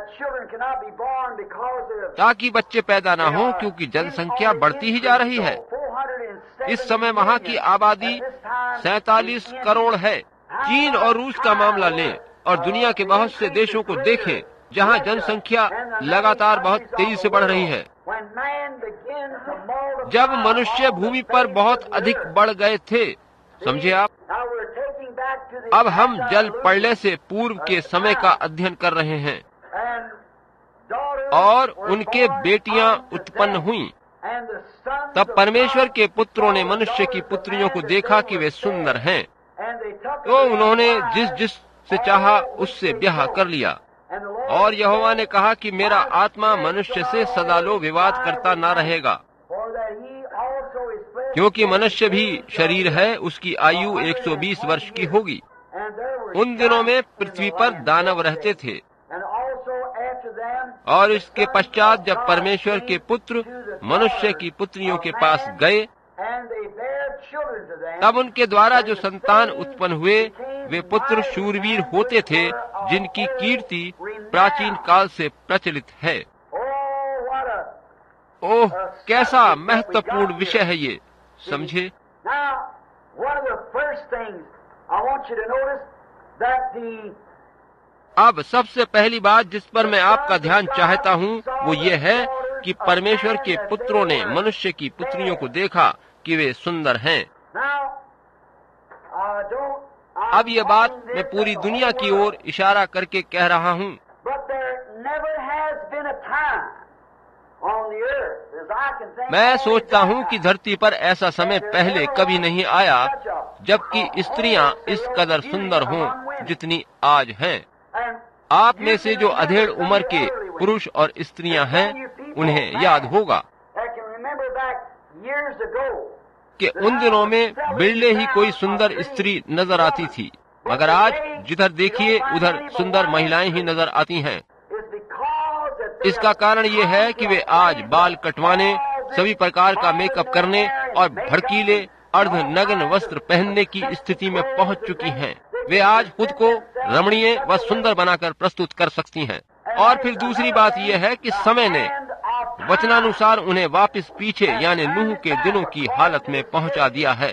ताकि बच्चे पैदा न हो, क्योंकि जनसंख्या बढ़ती ही जा रही है। इस समय वहाँ की आबादी सैतालीस करोड़ है। चीन और रूस का मामला लें और दुनिया के बहुत से देशों को देखें जहाँ जनसंख्या लगातार बहुत तेजी से बढ़ रही है। जब मनुष्य भूमि पर बहुत अधिक बढ़ गए थे, समझे आप? अब हम जल प्रलय से पूर्व के समय का अध्ययन कर रहे हैं और उनके बेटियां उत्पन्न हुई। तब परमेश्वर के पुत्रों ने मनुष्य की पुत्रियों को देखा कि वे सुंदर हैं, तो उन्होंने जिस जिस से चाहा उससे ब्याह कर लिया। और यहोवा ने कहा कि मेरा आत्मा मनुष्य से सदा लो विवाद करता न रहेगा, क्योंकि मनुष्य भी शरीर है, उसकी आयु एक सौ बीस वर्ष की होगी। उन दिनों में पृथ्वी पर दानव रहते थे, और इसके पश्चात जब परमेश्वर के पुत्र मनुष्य की पुत्रियों के पास गए, तब उनके द्वारा जो संतान उत्पन्न हुए वे पुत्र शूरवीर होते थे, जिनकी कीर्ति प्राचीन काल से प्रचलित है। ओह, कैसा महत्वपूर्ण विषय है ये, समझे। अब सबसे पहली बात जिस पर मैं आपका ध्यान चाहता हूँ वो ये है कि परमेश्वर के पुत्रों ने मनुष्य की पुत्रियों को देखा कि वे सुंदर हैं। अब ये बात मैं पूरी दुनिया की ओर इशारा करके कह रहा हूँ, मैं सोचता हूँ कि धरती पर ऐसा समय पहले कभी नहीं आया जबकि स्त्रियां इस कदर सुंदर हों जितनी आज हैं। आप में से जो अधेड़ उम्र के पुरुष और स्त्रियां हैं उन्हें याद होगा कि उन दिनों में बिल्ले ही कोई सुंदर स्त्री नजर आती थी, मगर आज जिधर देखिए उधर सुंदर महिलाएं ही नजर आती हैं। इसका कारण ये है कि वे आज बाल कटवाने, सभी प्रकार का मेकअप करने और भड़कीले अर्ध नग्न वस्त्र पहनने की स्थिति में पहुंच चुकी हैं। वे आज खुद को रमणीय व सुंदर बनाकर प्रस्तुत कर सकती हैं। और फिर दूसरी बात यह है कि समय ने वचनानुसार उन्हें वापस पीछे यानी नूह के दिनों की हालत में पहुंचा दिया है,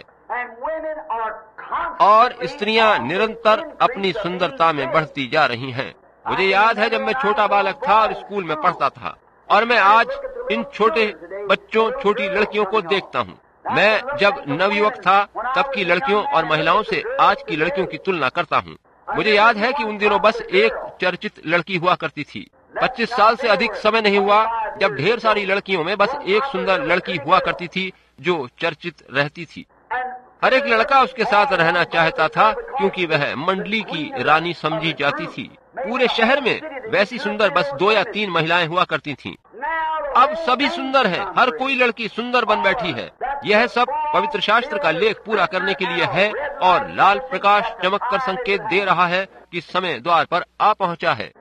और स्त्रियां निरंतर अपनी सुंदरता में बढ़ती जा रही हैं। मुझे याद है जब मैं छोटा बालक था और स्कूल में पढ़ता था, और मैं आज इन छोटे बच्चों, छोटी लड़कियों को देखता हूँ। मैं जब नवयुवक था तब की लड़कियों और महिलाओं से आज की लड़कियों की तुलना करता हूँ। मुझे याद है कि उन दिनों बस एक चर्चित लड़की हुआ करती थी। पच्चीस साल से अधिक समय नहीं हुआ जब ढेर सारी लड़कियों में बस एक सुंदर लड़की हुआ करती थी जो चर्चित रहती थी। हर एक लड़का उसके साथ रहना चाहता था क्योंकि वह मंडली की रानी समझी जाती थी। पूरे शहर में वैसी सुंदर बस दो या तीन महिलाएं हुआ करती थीं। अब सभी सुंदर हैं, हर कोई लड़की सुंदर बन बैठी है। यह सब पवित्र शास्त्र का लेख पूरा करने के लिए है, और लाल प्रकाश चमक कर संकेत दे रहा है कि समय द्वार पर आ पहुंचा है।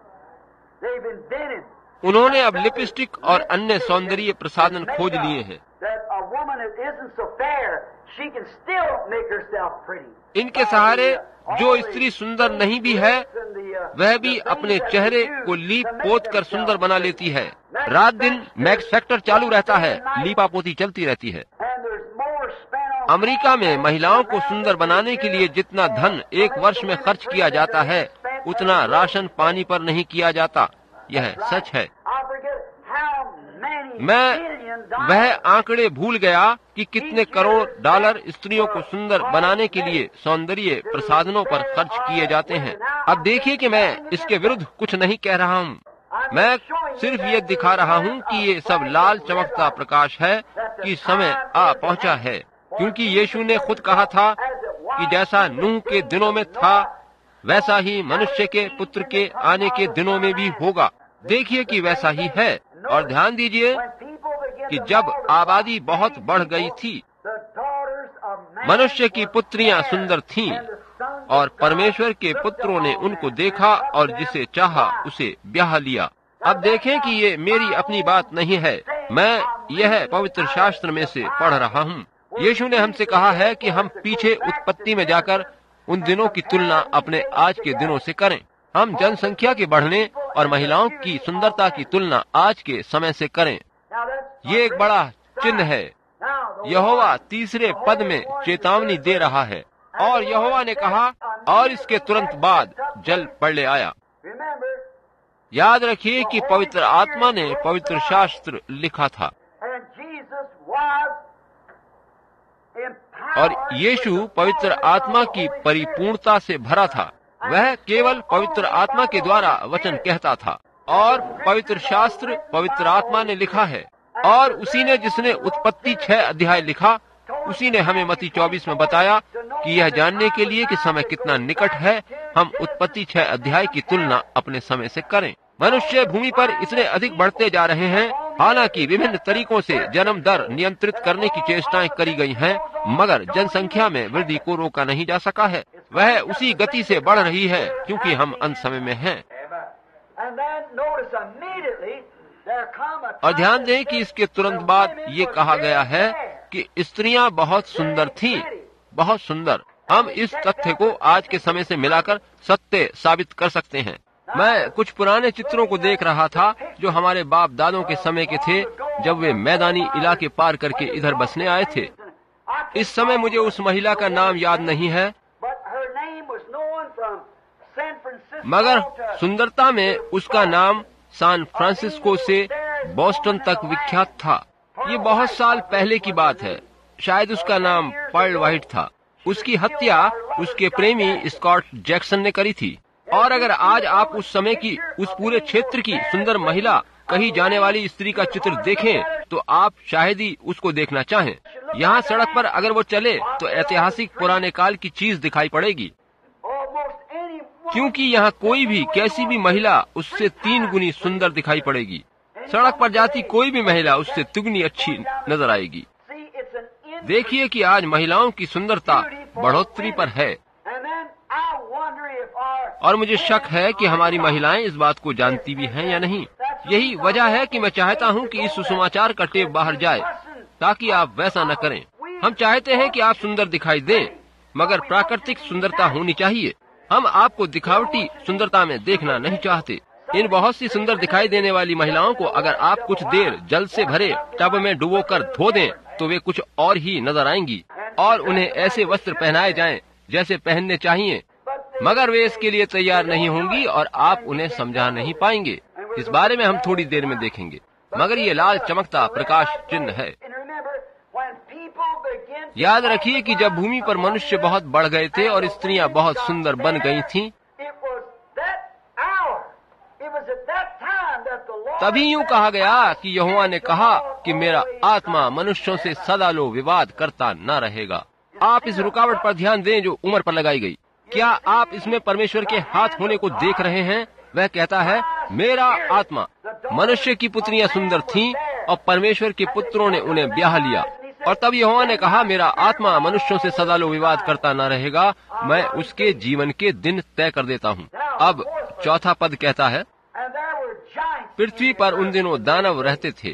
उन्होंने अब लिपस्टिक और अन्य सौंदर्य प्रसाधन खोज लिए हैं। इनके सहारे जो स्त्री सुंदर नहीं भी है वह भी अपने चेहरे को लीप पोत कर सुंदर बना लेती है। रात दिन मैक्स फैक्टर चालू रहता है, लीपा पोती चलती रहती है। अमेरिका में महिलाओं को सुंदर बनाने के लिए जितना धन एक वर्ष में खर्च किया जाता है उतना राशन पानी पर नहीं किया जाता। यह सच है। मैं वह आंकड़े भूल गया कि कितने करोड़ डॉलर स्त्रियों को सुंदर बनाने के लिए सौंदर्य प्रसाधनों पर खर्च किए जाते हैं। अब देखिए कि मैं इसके विरुद्ध कुछ नहीं कह रहा हूँ, मैं सिर्फ ये दिखा रहा हूँ कि ये सब लाल चमकता प्रकाश है कि समय आ पहुँचा है, क्योंकि यीशु ने खुद कहा था कि जैसा नूह के दिनों में था वैसा ही मनुष्य के पुत्र के आने के दिनों में भी होगा। देखिए कि वैसा ही है। और ध्यान दीजिए कि जब आबादी बहुत बढ़ गई थी, मनुष्य की पुत्रियां सुंदर थीं, और परमेश्वर के पुत्रों ने उनको देखा और जिसे चाहा उसे ब्याह लिया। अब देखें कि ये मेरी अपनी बात नहीं है, मैं यह पवित्र शास्त्र में से पढ़ रहा हूँ। यीशु ने हमसे कहा है कि हम पीछे उत्पत्ति में जाकर उन दिनों की तुलना अपने आज के दिनों से करें। हम जनसंख्या के बढ़ने और महिलाओं की सुंदरता की तुलना आज के समय से करें। ये एक बड़ा चिन्ह है। यहोवा तीसरे पद में चेतावनी दे रहा है, और यहोवा ने कहा और इसके तुरंत बाद जल प्रलय आया। याद रखिए कि पवित्र आत्मा ने पवित्र शास्त्र लिखा था, और यीशु पवित्र आत्मा की परिपूर्णता से भरा था। वह केवल पवित्र आत्मा के द्वारा वचन कहता था, और पवित्र शास्त्र पवित्र आत्मा ने लिखा है। और उसी ने जिसने उत्पत्ति छह अध्याय लिखा, उसी ने हमें मत्ती चौबीस में बताया कि यह जानने के लिए कि समय कितना निकट है, हम उत्पत्ति छह अध्याय की तुलना अपने समय से करें। मनुष्य भूमि पर इतने अधिक बढ़ते जा रहे हैं हालांकि विभिन्न तरीकों से जन्म दर नियंत्रित करने की चेष्टाएं करी गई हैं, मगर जनसंख्या में वृद्धि को रोका नहीं जा सका है। वह उसी गति से बढ़ रही है क्योंकि हम अंत समय में हैं। और ध्यान दें कि इसके तुरंत बाद ये कहा गया है कि स्त्रियां बहुत सुंदर थीं, बहुत सुंदर। हम इस तथ्य को आज के समय से मिलाकर सत्य साबित कर सकते हैं। मैं कुछ पुराने चित्रों को देख रहा था जो हमारे बाप दादों के समय के थे, जब वे मैदानी इलाके पार करके इधर बसने आए थे। इस समय मुझे उस महिला का नाम याद नहीं है, मगर सुंदरता में उसका नाम सैन फ्रांसिस्को से बोस्टन तक विख्यात था। ये बहुत साल पहले की बात है। शायद उसका नाम पर्ल व्हाइट था। उसकी हत्या उसके प्रेमी स्कॉट जैक्सन ने करी थी। और अगर आज आप उस समय की उस पूरे क्षेत्र की सुंदर महिला कही जाने वाली स्त्री का चित्र देखें तो आप शायद ही उसको देखना चाहें। यहाँ सड़क पर अगर वो चले तो ऐतिहासिक पुराने काल की चीज दिखाई पड़ेगी, क्योंकि यहाँ कोई भी कैसी भी महिला उससे तीन गुनी सुंदर दिखाई पड़ेगी। सड़क पर जाती कोई भी महिला उससे तिगुनी अच्छी नजर आएगी। देखिए कि आज महिलाओं की सुंदरता बढ़ोतरी पर है, और मुझे शक है कि हमारी महिलाएं इस बात को जानती भी हैं या नहीं। यही वजह है कि मैं चाहता हूं कि इस सुसमाचार का टेप बाहर जाए, ताकि आप वैसा न करें। हम चाहते हैं कि आप सुंदर दिखाई दें, मगर प्राकृतिक सुंदरता होनी चाहिए। हम आपको दिखावटी सुंदरता में देखना नहीं चाहते। इन बहुत सी सुंदर दिखाई देने वाली महिलाओं को अगर आप कुछ देर जल से भरे टब में डुबो कर धो दें तो वे कुछ और ही नजर आएंगी, और उन्हें ऐसे वस्त्र पहनाए जाएं जैसे पहनने चाहिए, मगर वे इसके लिए तैयार नहीं होंगी और आप उन्हें समझा नहीं पाएंगे। इस बारे में हम थोड़ी देर में देखेंगे। मगर ये लाल चमकता प्रकाश चिन्ह है। याद रखिए कि जब भूमि पर मनुष्य बहुत बढ़ गए थे और स्त्रियां बहुत सुंदर बन गई थीं, तभी यूं कहा गया कि यहोवा ने कहा कि मेरा आत्मा मनुष्यों से सदा लो विवाद करता न रहेगा। आप इस रुकावट पर ध्यान दें जो उम्र पर लगाई गई। क्या आप इसमें परमेश्वर के हाथ होने को देख रहे हैं? वह कहता है मेरा आत्मा। मनुष्य की पुत्रियां सुंदर थीं और परमेश्वर के पुत्रों ने उन्हें ब्याह लिया, और तब यहोवा ने कहा मेरा आत्मा मनुष्यों से सदा लो विवाद करता न रहेगा, मैं उसके जीवन के दिन तय कर देता हूँ। अब चौथा पद कहता है पृथ्वी पर उन दिनों दानव रहते थे,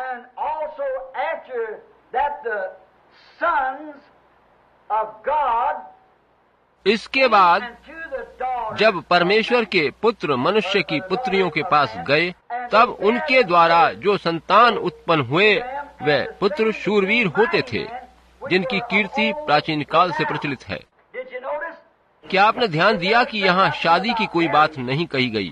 इसके बाद जब परमेश्वर के पुत्र मनुष्य की पुत्रियों के पास गए, तब उनके द्वारा जो संतान उत्पन्न हुए वे पुत्र शूरवीर होते थे, जिनकी कीर्ति प्राचीन काल से प्रचलित है। क्या आपने ध्यान दिया कि यहाँ शादी की कोई बात नहीं कही गई?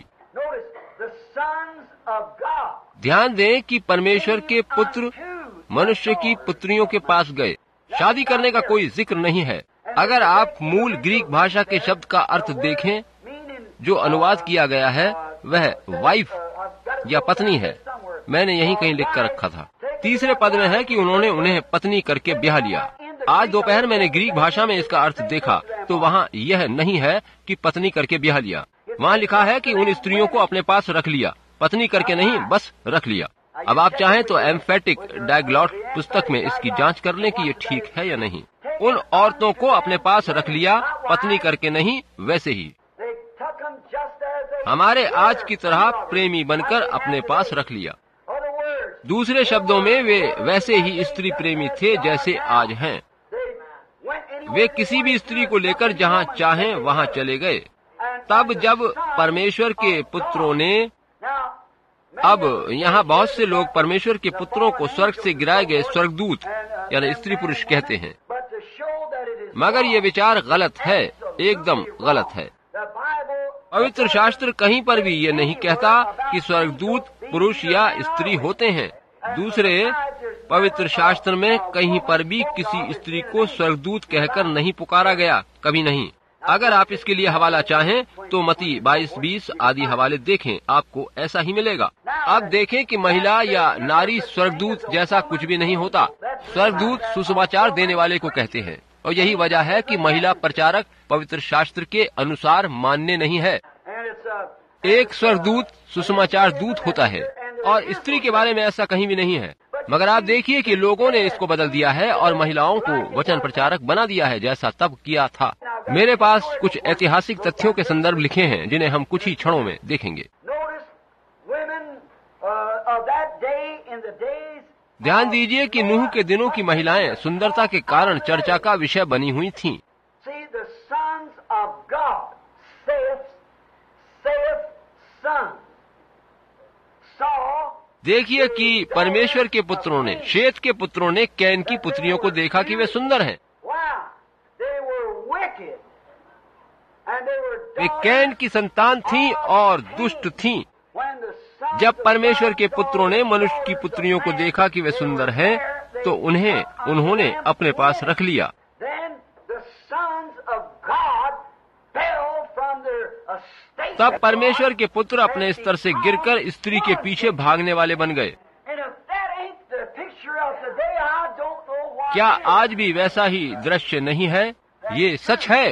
ध्यान दें कि परमेश्वर के पुत्र मनुष्य की पुत्रियों के पास गए। शादी करने का कोई जिक्र नहीं है। अगर आप मूल ग्रीक भाषा के शब्द का अर्थ देखें जो अनुवाद किया गया है, वह वाइफ या पत्नी है। मैंने यहीं कहीं लिख कर रखा था। तीसरे पद में है कि उन्होंने उन्हें पत्नी करके ब्याह लिया। आज दोपहर मैंने ग्रीक भाषा में इसका अर्थ देखा तो वहाँ यह नहीं है कि पत्नी करके ब्याह लिया। वहाँ लिखा है कि उन स्त्रियों को अपने पास रख लिया, पत्नी करके नहीं, बस रख लिया। अब आप चाहें तो एम्फेटिक डायग्लॉट पुस्तक में इसकी जांच कर लें कि ये ठीक है या नहीं। उन औरतों को अपने पास रख लिया, पत्नी करके नहीं, वैसे ही हमारे आज की तरह प्रेमी बनकर अपने पास रख लिया। दूसरे शब्दों में वे वैसे ही स्त्री प्रेमी थे जैसे आज हैं। वे किसी भी स्त्री को लेकर जहाँ चाहें वहाँ चले गए। तब जब परमेश्वर के पुत्रों ने, अब यहाँ बहुत से लोग परमेश्वर के पुत्रों को स्वर्ग से गिराए गए स्वर्गदूत यानी स्त्री पुरुष कहते हैं, मगर ये विचार गलत है, एकदम गलत है। पवित्र शास्त्र कहीं पर भी ये नहीं कहता कि स्वर्गदूत पुरुष या स्त्री होते हैं। दूसरे पवित्र शास्त्र में कहीं पर भी किसी स्त्री को स्वर्गदूत कहकर नहीं पुकारा गया, कभी नहीं। अगर आप इसके लिए हवाला चाहें तो मती बाईस बीस आदि हवाले देखें, आपको ऐसा ही मिलेगा। अब देखें कि महिला या नारी स्वर्गदूत जैसा कुछ भी नहीं होता। स्वर्गदूत सुसमाचार देने वाले को कहते हैं, और यही वजह है कि महिला प्रचारक पवित्र शास्त्र के अनुसार मान्य नहीं है। एक स्वर्गदूत सुसमाचार दूत होता है, और स्त्री के बारे में ऐसा कहीं भी नहीं है। मगर आप देखिए कि लोगों ने इसको बदल दिया है और महिलाओं को वचन प्रचारक बना दिया है, जैसा तब किया था। मेरे पास कुछ ऐतिहासिक तथ्यों के संदर्भ लिखे हैं जिन्हें हम कुछ ही क्षणों में देखेंगे। ध्यान दीजिए कि नूह के दिनों की महिलाएं सुंदरता के कारण चर्चा का विषय बनी हुई थीं। देखिए कि परमेश्वर के पुत्रों ने, शेत के पुत्रों ने कैन की पुत्रियों को देखा कि वे सुंदर हैं। वे कैन की संतान थीं और दुष्ट थीं। जब परमेश्वर के पुत्रों ने मनुष्य की पुत्रियों को देखा कि वे सुंदर हैं, तो उन्हें उन्होंने अपने पास रख लिया। तब परमेश्वर के पुत्र अपने स्तर से गिरकर स्त्री के पीछे भागने वाले बन गए। क्या आज भी वैसा ही दृश्य नहीं है? ये सच है।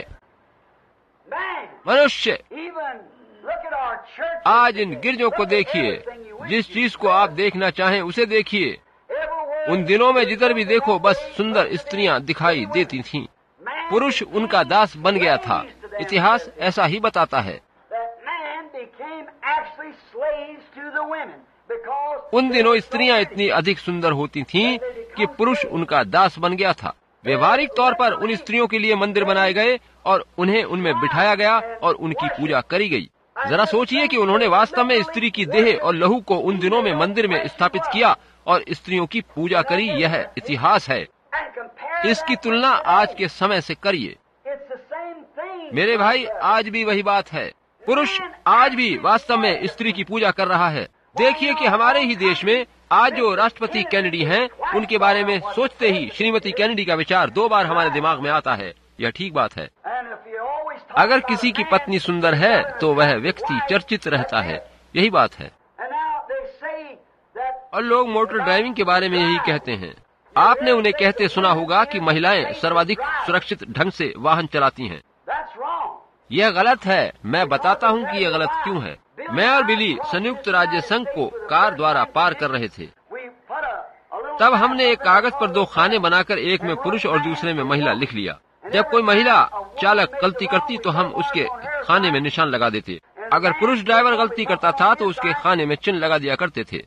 मनुष्य, आज इन गिरजों को देखिए, जिस चीज को आप देखना चाहें उसे देखिए। उन दिनों में जिधर भी देखो बस सुंदर स्त्रियां दिखाई देती थीं। पुरुष उनका दास बन गया था। इतिहास ऐसा ही बताता है। उन दिनों स्त्रियां इतनी अधिक सुंदर होती थीं कि पुरुष उनका दास बन गया था। व्यवहारिक तौर पर उन स्त्रियों के लिए मंदिर बनाए गए और उन्हें उनमें बिठाया गया और उनकी पूजा करी गई। जरा सोचिए कि उन्होंने वास्तव में स्त्री की देह और लहू को उन दिनों में मंदिर में स्थापित किया और स्त्रियों की पूजा करी। यह इतिहास है। इसकी तुलना आज के समय से करिए। मेरे भाई, आज भी वही बात है। पुरुष आज भी वास्तव में स्त्री की पूजा कर रहा है। देखिए कि हमारे ही देश में आज जो राष्ट्रपति कैनेडी हैं, उनके बारे में सोचते ही श्रीमती कैनेडी का विचार दो बार हमारे दिमाग में आता है। यह ठीक बात है। अगर किसी की पत्नी सुंदर है तो वह व्यक्ति चर्चित रहता है। यही बात है। और लोग मोटर ड्राइविंग के बारे में यही कहते हैं। आपने उन्हें कहते सुना होगा कि महिलाएं सर्वाधिक सुरक्षित ढंग से वाहन चलाती हैं। यह गलत है। मैं बताता हूँ कि यह गलत क्यों है। मैं और बिली संयुक्त राज्य संघ को कार द्वारा पार कर रहे थे। तब हमने एक कागज पर दो खाने बनाकर एक में पुरुष और दूसरे में महिला लिख लिया। जब कोई महिला चालक गलती करती तो हम उसके खाने में निशान लगा देते। अगर पुरुष ड्राइवर गलती करता था तो उसके खाने में चिन्ह लगा दिया करते थे।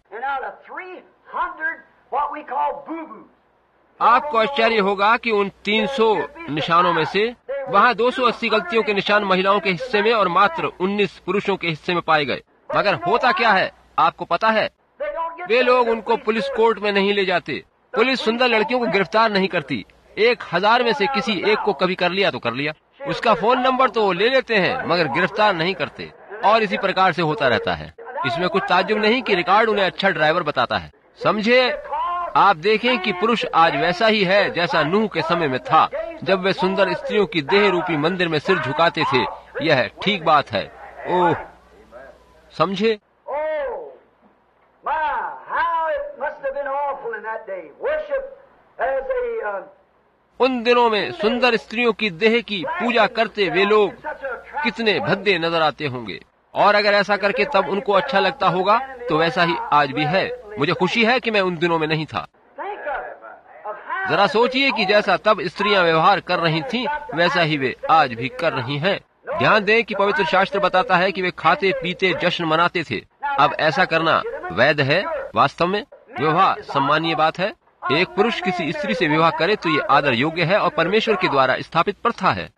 आपको आश्चर्य होगा कि उन तीन सौ निशानों में से वहाँ दो सौ अस्सी गलतियों के निशान महिलाओं के हिस्से में और मात्र उन्नीस पुरुषों के हिस्से में पाए गए। मगर होता क्या है आपको पता है? वे लोग उनको पुलिस कोर्ट में नहीं ले जाते। पुलिस सुंदर लड़कियों को गिरफ्तार नहीं करती। एक हजार में से किसी एक को कभी कर लिया तो कर लिया। उसका फोन नंबर तो ले लेते हैं मगर गिरफ्तार नहीं करते। और इसी प्रकार से होता रहता है। इसमें कुछ ताज्जुब नहीं कि रिकॉर्ड उन्हें अच्छा ड्राइवर बताता है। समझे? आप देखें कि पुरुष आज वैसा ही है जैसा नूह के समय में था, जब वे सुंदर स्त्रियों की देह रूपी मंदिर में सिर झुकाते थे। यह ठीक बात है। ओह, समझे? उन दिनों में सुंदर स्त्रियों की देह की पूजा करते वे लोग कितने भद्दे नजर आते होंगे। और अगर ऐसा करके तब उनको अच्छा लगता होगा तो वैसा ही आज भी है। मुझे खुशी है कि मैं उन दिनों में नहीं था। जरा सोचिए कि जैसा तब स्त्रियां व्यवहार कर रही थीं, वैसा ही वे आज भी कर रही हैं। ध्यान दें कि पवित्र शास्त्र बताता है कि वे खाते पीते जश्न मनाते थे। अब ऐसा करना वैध है? वास्तव में विवाह सम्मानीय बात है। एक पुरुष किसी स्त्री से विवाह करे तो ये आदर योग्य है और परमेश्वर के द्वारा स्थापित प्रथा है।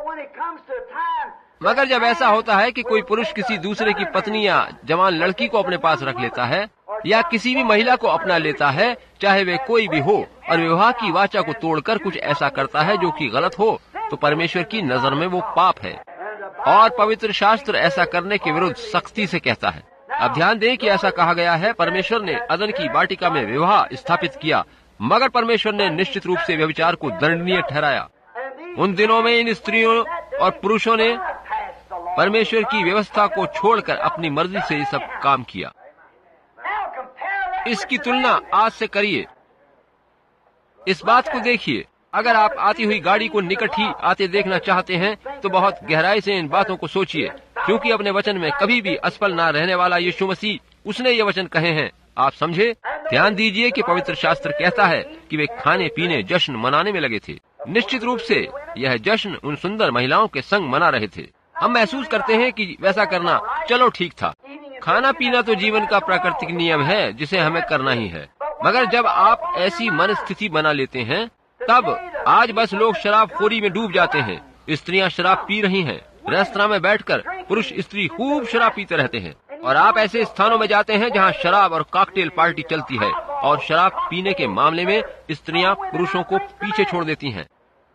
मगर जब ऐसा होता है कि कोई पुरुष किसी दूसरे की पत्नी या जवान लड़की को अपने पास रख लेता है या किसी भी महिला को अपना लेता है, चाहे वे कोई भी हो, और विवाह की वाचा को तोड़कर कुछ ऐसा करता है जो कि गलत हो, तो परमेश्वर की नजर में वो पाप है। और पवित्र शास्त्र ऐसा करने के विरुद्ध सख्ती से कहता है। अब ध्यान दें कि ऐसा कहा गया है, परमेश्वर ने अदन की वाटिका में विवाह स्थापित किया, मगर परमेश्वर ने निश्चित रूप से व्यभिचार को दंडनीय ठहराया। उन दिनों में इन स्त्रियों और पुरुषों ने परमेश्वर की व्यवस्था को छोड़कर अपनी मर्जी से ये सब काम किया। इसकी तुलना आज से करिए। इस बात को देखिए। अगर आप आती हुई गाड़ी को निकट ही आते देखना चाहते हैं तो बहुत गहराई से इन बातों को सोचिए, क्योंकि अपने वचन में कभी भी असफल न रहने वाला यीशु मसीह, उसने ये वचन कहे हैं, आप समझे? ध्यान दीजिए कि पवित्र शास्त्र कहता है कि वे खाने पीने जश्न मनाने में लगे थे। निश्चित रूप से यह जश्न उन सुंदर महिलाओं के संग मना रहे थे। हम महसूस करते हैं कि वैसा करना चलो ठीक था। खाना पीना तो जीवन का प्राकृतिक नियम है जिसे हमें करना ही है, मगर जब आप ऐसी मन स्थिति बना लेते हैं, तब आज बस लोग शराबखोरी में डूब जाते हैं। स्त्रियां शराब पी रही हैं। रेस्तरां में बैठकर पुरुष स्त्री खूब शराब पीते रहते हैं, और आप ऐसे स्थानों में जाते हैं जहां शराब और कॉकटेल पार्टी चलती है, और शराब पीने के मामले में स्त्रियां पुरुषों को पीछे छोड़ देती हैं।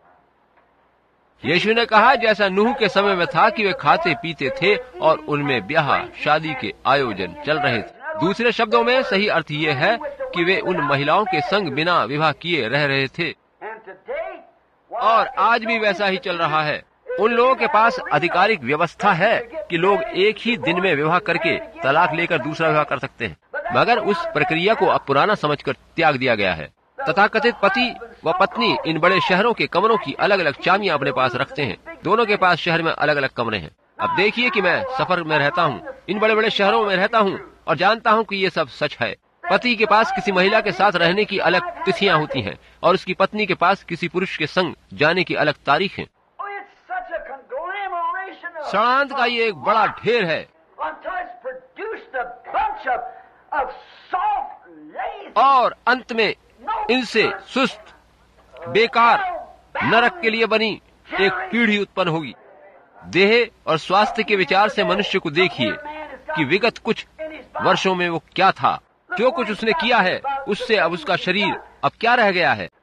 यीशु ने कहा जैसा नूह के समय में था कि वे खाते पीते थे और उनमें ब्याह शादी के आयोजन चल रहे थे। दूसरे शब्दों में सही अर्थ ये है कि वे उन महिलाओं के संग बिना विवाह किए रह रहे थे, और आज भी वैसा ही चल रहा है। उन लोगों के पास आधिकारिक व्यवस्था है कि लोग एक ही दिन में विवाह करके तलाक लेकर दूसरा विवाह कर सकते हैं, मगर उस प्रक्रिया को अब पुराना समझकर त्याग दिया गया है। तथाकथित पति व पत्नी इन बड़े शहरों के कमरों की अलग अलग चाबियां अपने पास रखते हैं। दोनों के पास शहर में अलग अलग कमरे हैं। अब देखिए कि मैं सफर में रहता हूँ, इन बड़े बड़े शहरों में रहता हूँ, और जानता हूँ कि ये सब सच है। पति के पास किसी महिला के साथ रहने की अलग तिथियां होती हैं, और उसकी पत्नी के पास किसी पुरुष के संग जाने की अलग तारीख है। षड्यंत्र का ये एक बड़ा ढेर है, और अंत में इनसे सुस्त, बेकार, नरक के लिए बनी एक पीढ़ी उत्पन्न होगी। देह और स्वास्थ्य के विचार से मनुष्य को देखिए कि विगत कुछ वर्षों में वो क्या था, जो कुछ उसने किया है, उससे अब उसका शरीर अब क्या रह गया है।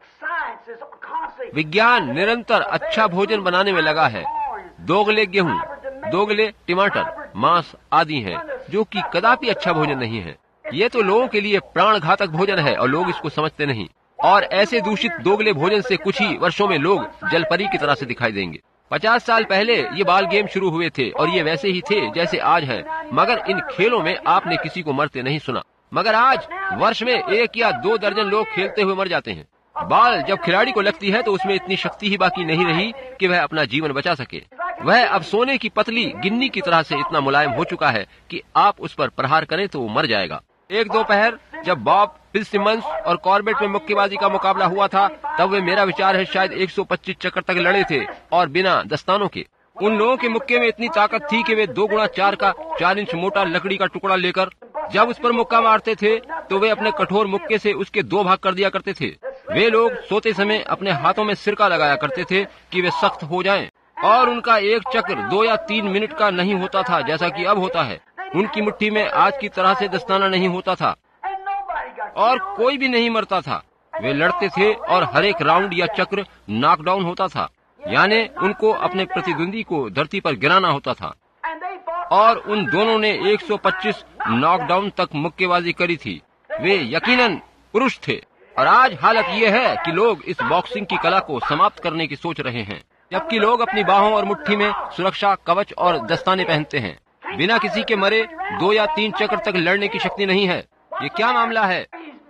विज्ञान निरंतर अच्छा भोजन बनाने में लगा है। दोगले गेहूं, दोगले टमाटर, मांस आदि हैं, जो कि कदापि अच्छा भोजन नहीं है। ये तो लोगों के लिए प्राण घातक भोजन है, और लोग इसको समझते नहीं। और ऐसे दूषित दोगले भोजन से कुछ ही वर्षों में लोग जलपरी की तरह से दिखाई देंगे। पचास साल पहले ये बाल गेम शुरू हुए थे, और ये वैसे ही थे जैसे आज हैं, मगर इन खेलों में आपने किसी को मरते नहीं सुना। मगर आज वर्ष में एक या दो दर्जन लोग खेलते हुए मर जाते हैं। बाल जब खिलाड़ी को लगती है तो उसमें इतनी शक्ति ही बाकी नहीं रही कि वह अपना जीवन बचा सके। वह अब सोने की पतली गिन्नी की तरह से इतना मुलायम हो चुका है कि आप उस पर प्रहार करें तो वो मर जाएगा। एक दोपहर जब बॉब फिट्जसिमन्स और कॉर्बेट में मुक्केबाजी का मुकाबला हुआ था, तब वे, मेरा विचार है, शायद एक सौ पच्चीस चक्कर तक लड़े थे, और बिना दस्तानों के। उन लोगों के मुक्के में इतनी ताकत थी कि वे दो गुणा चार का चार इंच मोटा लकड़ी का टुकड़ा लेकर जब उस पर मुक्का मारते थे तो वे अपने कठोर मुक्के से उसके दो भाग कर दिया करते थे। वे लोग सोते समय अपने हाथों में सिरका लगाया करते थे कि वे सख्त हो जाएं, और उनका एक चक्र दो या तीन मिनट का नहीं होता था जैसा कि अब होता है। उनकी मुट्ठी में आज की तरह से दस्ताना नहीं होता था, और कोई भी नहीं मरता था। वे लड़ते थे, और हर एक राउंड या चक्र नॉकडाउन होता था, यानी उनको अपने प्रतिद्वंदी को धरती पर गिराना होता था। और उन दोनों ने एक सौ पच्चीस नॉकडाउन तक मुक्केबाजी करी थी। वे यकीनन पुरुष थे। और आज हालत ये है कि लोग इस बॉक्सिंग की कला को समाप्त करने की सोच रहे हैं, जबकि लोग अपनी बाहों और मुट्ठी में सुरक्षा कवच और दस्ताने पहनते हैं। बिना किसी के मरे दो या तीन चक्र तक लड़ने की शक्ति नहीं है। ये क्या मामला है?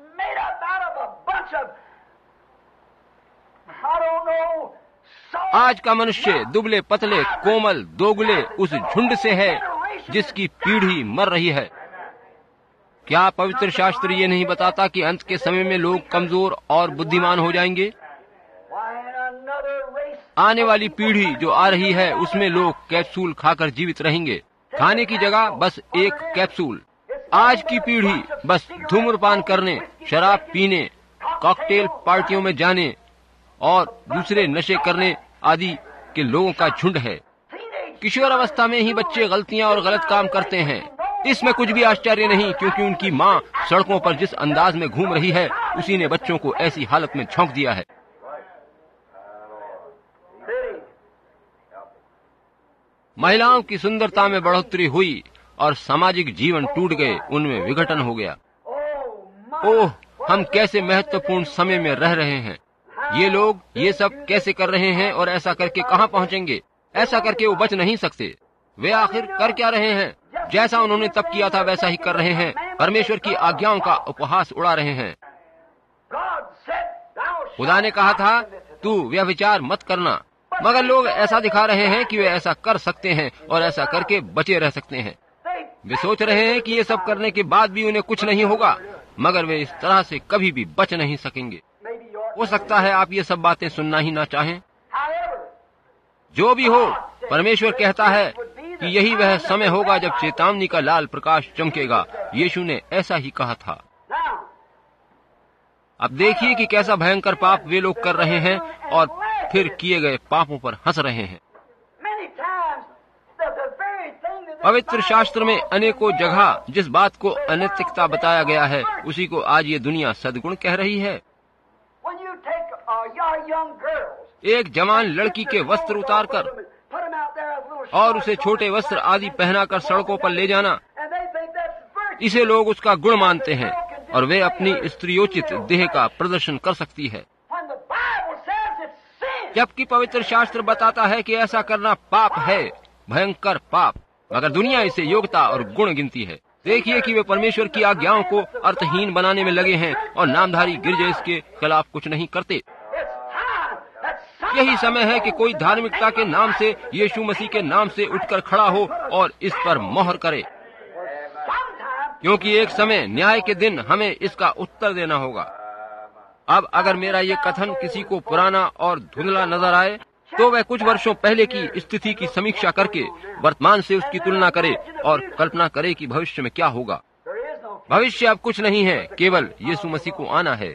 आज का मनुष्य दुबले पतले कोमल दोगले उस झुंड से है जिसकी पीढ़ी मर रही है। क्या पवित्र शास्त्र ये नहीं बताता कि अंत के समय में लोग कमजोर और बुद्धिमान हो जाएंगे? आने वाली पीढ़ी जो आ रही है उसमें लोग कैप्सूल खाकर जीवित रहेंगे। खाने की जगह बस एक कैप्सूल। आज की पीढ़ी बस धूम्रपान करने, शराब पीने, कॉकटेल पार्टियों में जाने और दूसरे नशे करने आदि के लोगों का झुंड है। किशोर अवस्था में ही बच्चे गलतियां और गलत काम करते हैं। इसमें कुछ भी आश्चर्य नहीं, क्योंकि उनकी माँ सड़कों पर जिस अंदाज में घूम रही है उसी ने बच्चों को ऐसी हालत में झोंक दिया है। महिलाओं की सुंदरता में बढ़ोतरी हुई और सामाजिक जीवन टूट गए, उनमें विघटन हो गया। ओह, हम कैसे महत्वपूर्ण समय में रह रहे हैं। ये लोग ये सब कैसे कर रहे हैं और ऐसा करके कहाँ पहुँचेंगे? ऐसा करके वो बच नहीं सकते। वे आखिर कर क्या रहे हैं? जैसा उन्होंने तब किया था वैसा ही कर रहे हैं। परमेश्वर की आज्ञाओं का उपहास उड़ा रहे हैं। खुदा ने कहा था तू व्यभिचार मत करना, मगर लोग ऐसा दिखा रहे हैं कि वे ऐसा कर सकते हैं और ऐसा करके बचे रह सकते हैं। वे सोच रहे हैं कि ये सब करने के बाद भी उन्हें कुछ नहीं होगा। मगर वे इस तरह से कभी भी बच नहीं सकेंगे। हो सकता है आप ये सब बातें सुनना ही ना चाहें। जो भी हो, परमेश्वर कहता है कि यही वह समय होगा जब चेतावनी का लाल प्रकाश चमकेगा। यीशु ने ऐसा ही कहा था। अब देखिए कि कैसा भयंकर पाप वे लोग कर रहे हैं और फिर किए गए पापों पर हंस रहे हैं। पवित्र शास्त्र में अनेकों जगह जिस बात को अनैतिकता बताया गया है, उसी को आज ये दुनिया सद्गुण कह रही है। एक जवान लड़की के वस्त्र उतारकर और उसे छोटे वस्त्र आदि पहनाकर सड़कों पर ले जाना, इसे लोग उसका गुण मानते हैं और वे अपनी स्त्रियोचित देह का प्रदर्शन कर सकती है, जबकि पवित्र शास्त्र बताता है कि ऐसा करना पाप है, भयंकर पाप। मगर दुनिया इसे योग्यता और गुण गिनती है। देखिए कि वे परमेश्वर की आज्ञाओं को अर्थहीन बनाने में लगे हैं और नामधारी गिरजे इसके खिलाफ कुछ नहीं करते। यही समय है कि कोई धार्मिकता के नाम से, यीशु मसीह के नाम से उठकर खड़ा हो और इस पर मोहर करे, क्योंकि एक समय न्याय के दिन हमें इसका उत्तर देना होगा। अब अगर मेरा ये कथन किसी को पुराना और धुंधला नजर आए, तो वह कुछ वर्षों पहले की स्थिति की समीक्षा करके वर्तमान से उसकी तुलना करे और कल्पना करे कि भविष्य में क्या होगा। भविष्य अब कुछ नहीं है, केवल यीशु मसीह को आना है।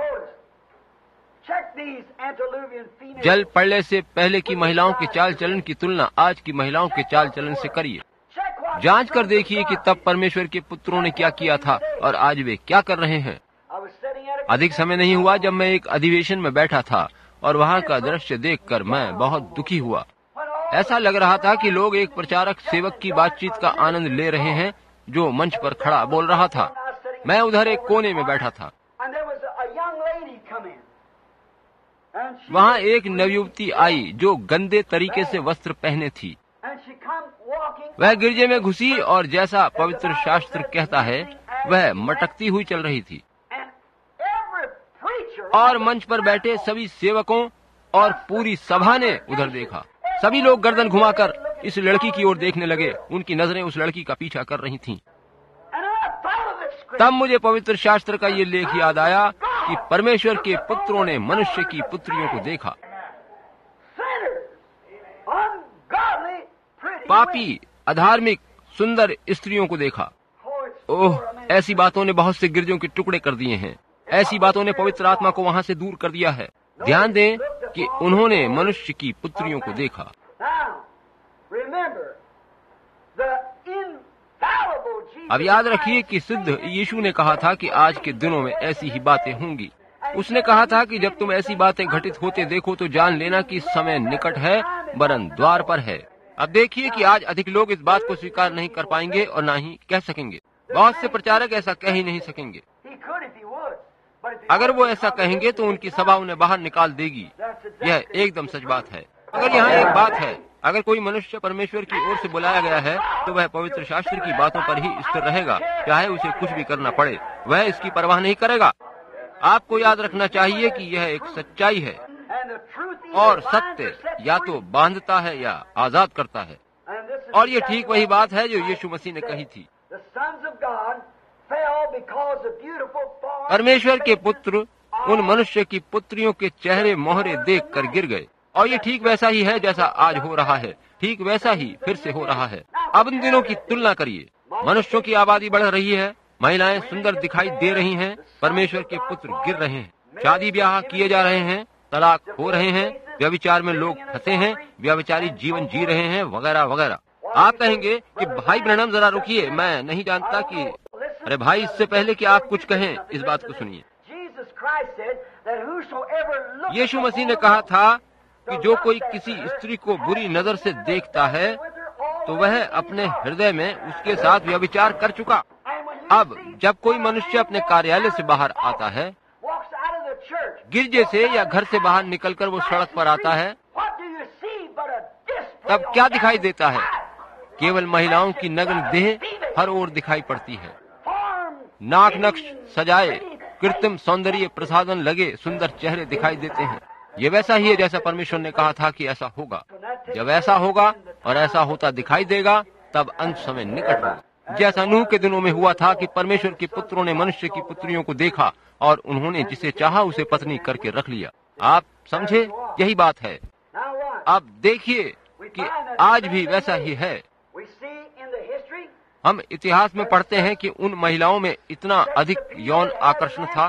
जल पड़ने से पहले की महिलाओं के चाल चलन की तुलना आज की महिलाओं के चाल चलन से करिए। जांच कर देखिए कि तब परमेश्वर के पुत्रों ने क्या किया था और आज वे क्या कर रहे हैं। अधिक समय नहीं हुआ जब मैं एक अधिवेशन में बैठा था और वहाँ का दृश्य देखकर मैं बहुत दुखी हुआ। ऐसा लग रहा था कि लोग एक प्रचारक सेवक की बातचीत का आनंद ले रहे हैं जो मंच पर खड़ा बोल रहा था। मैं उधर एक कोने में बैठा था। वहाँ एक नवयुवती आई जो गंदे तरीके से वस्त्र पहने थी। वह गिरजे में घुसी और जैसा पवित्र शास्त्र कहता है, वह मटकती हुई चल रही थी और मंच पर बैठे सभी सेवकों और पूरी सभा ने उधर देखा। सभी लोग गर्दन घुमाकर इस लड़की की ओर देखने लगे। उनकी नजरें उस लड़की का पीछा कर रही थीं। तब मुझे पवित्र शास्त्र का ये लेख याद आया कि परमेश्वर के पुत्रों ने मनुष्य की पुत्रियों को देखा। पापी, अधार्मिक, सुंदर स्त्रियों को देखा। ओह, ऐसी बातों ने बहुत से गिरजों के टुकड़े कर दिए हैं। ऐसी बातों ने पवित्र आत्मा को वहाँ से दूर कर दिया है। ध्यान दें कि उन्होंने मनुष्य की पुत्रियों को देखा। अब याद रखिए कि सिद्ध यीशु ने कहा था कि आज के दिनों में ऐसी ही बातें होंगी। उसने कहा था कि जब तुम ऐसी बातें घटित होते देखो तो जान लेना कि समय निकट है, वरन द्वार पर है। अब देखिए कि आज अधिक लोग इस बात को स्वीकार नहीं कर पाएंगे और न ही कह सकेंगे। बहुत से प्रचारक ऐसा कह ही नहीं सकेंगे। अगर वो ऐसा कहेंगे तो उनकी सभा उन्हें बाहर निकाल देगी। यह एकदम सच बात है। अगर यहाँ एक बात है, अगर कोई मनुष्य परमेश्वर की ओर से बुलाया गया है तो वह पवित्र शास्त्र की बातों पर ही स्थिर रहेगा, चाहे उसे कुछ भी करना पड़े। वह इसकी परवाह नहीं करेगा। आपको याद रखना चाहिए कि यह एक सच्चाई है और सत्य या तो बांधता है या आजाद करता है। और ये ठीक वही बात है जो यीशु मसीह ने कही थी। परमेश्वर के पुत्र उन मनुष्य की पुत्रियों के चेहरे मोहरे देख कर गिर गए। और ये ठीक वैसा ही है जैसा आज हो रहा है। ठीक वैसा ही फिर से हो रहा है। अब इन दिनों की तुलना करिए। मनुष्यों की आबादी बढ़ रही है, महिलाएं सुंदर दिखाई दे रही हैं, परमेश्वर के पुत्र गिर रहे हैं, शादी ब्याह किए जा रहे हैं, तलाक हो रहे हैं, व्यभिचार में लोग फंसे हैं, व्यभिचारी जीवन जी रहे हैं, वगैरह वगैरह। आप कहेंगे कि भाई ब्रैनम जरा रुकिए, मैं नहीं जानता कि अरे भाई, इससे पहले कि आप कुछ कहें इस बात को सुनिए। यीशु मसीह ने कहा था कि जो कोई किसी स्त्री को बुरी नजर से देखता है तो वह अपने हृदय में उसके साथ व्यभिचार कर चुका। अब जब कोई मनुष्य अपने कार्यालय से बाहर आता है, गिरजे से या घर से बाहर निकलकर वो सड़क पर आता है, तब क्या दिखाई देता है? केवल महिलाओं की नग्न देह हर ओर दिखाई पड़ती है। नाक नक्श सजाए, कृत्रिम सौंदर्य प्रसाधन लगे सुंदर चेहरे दिखाई देते हैं। ये वैसा ही है जैसा परमेश्वर ने कहा था कि ऐसा होगा। जब ऐसा होगा और ऐसा होता दिखाई देगा, तब अंत समय निकट होगा। जैसा नूह के दिनों में हुआ था कि परमेश्वर के पुत्रों ने मनुष्य की पुत्रियों को देखा और उन्होंने जिसे चाहा उसे पत्नी करके रख लिया। आप समझे, यही बात है। अब देखिए कि आज भी वैसा ही है। हम इतिहास में पढ़ते हैं कि उन महिलाओं में इतना अधिक यौन आकर्षण था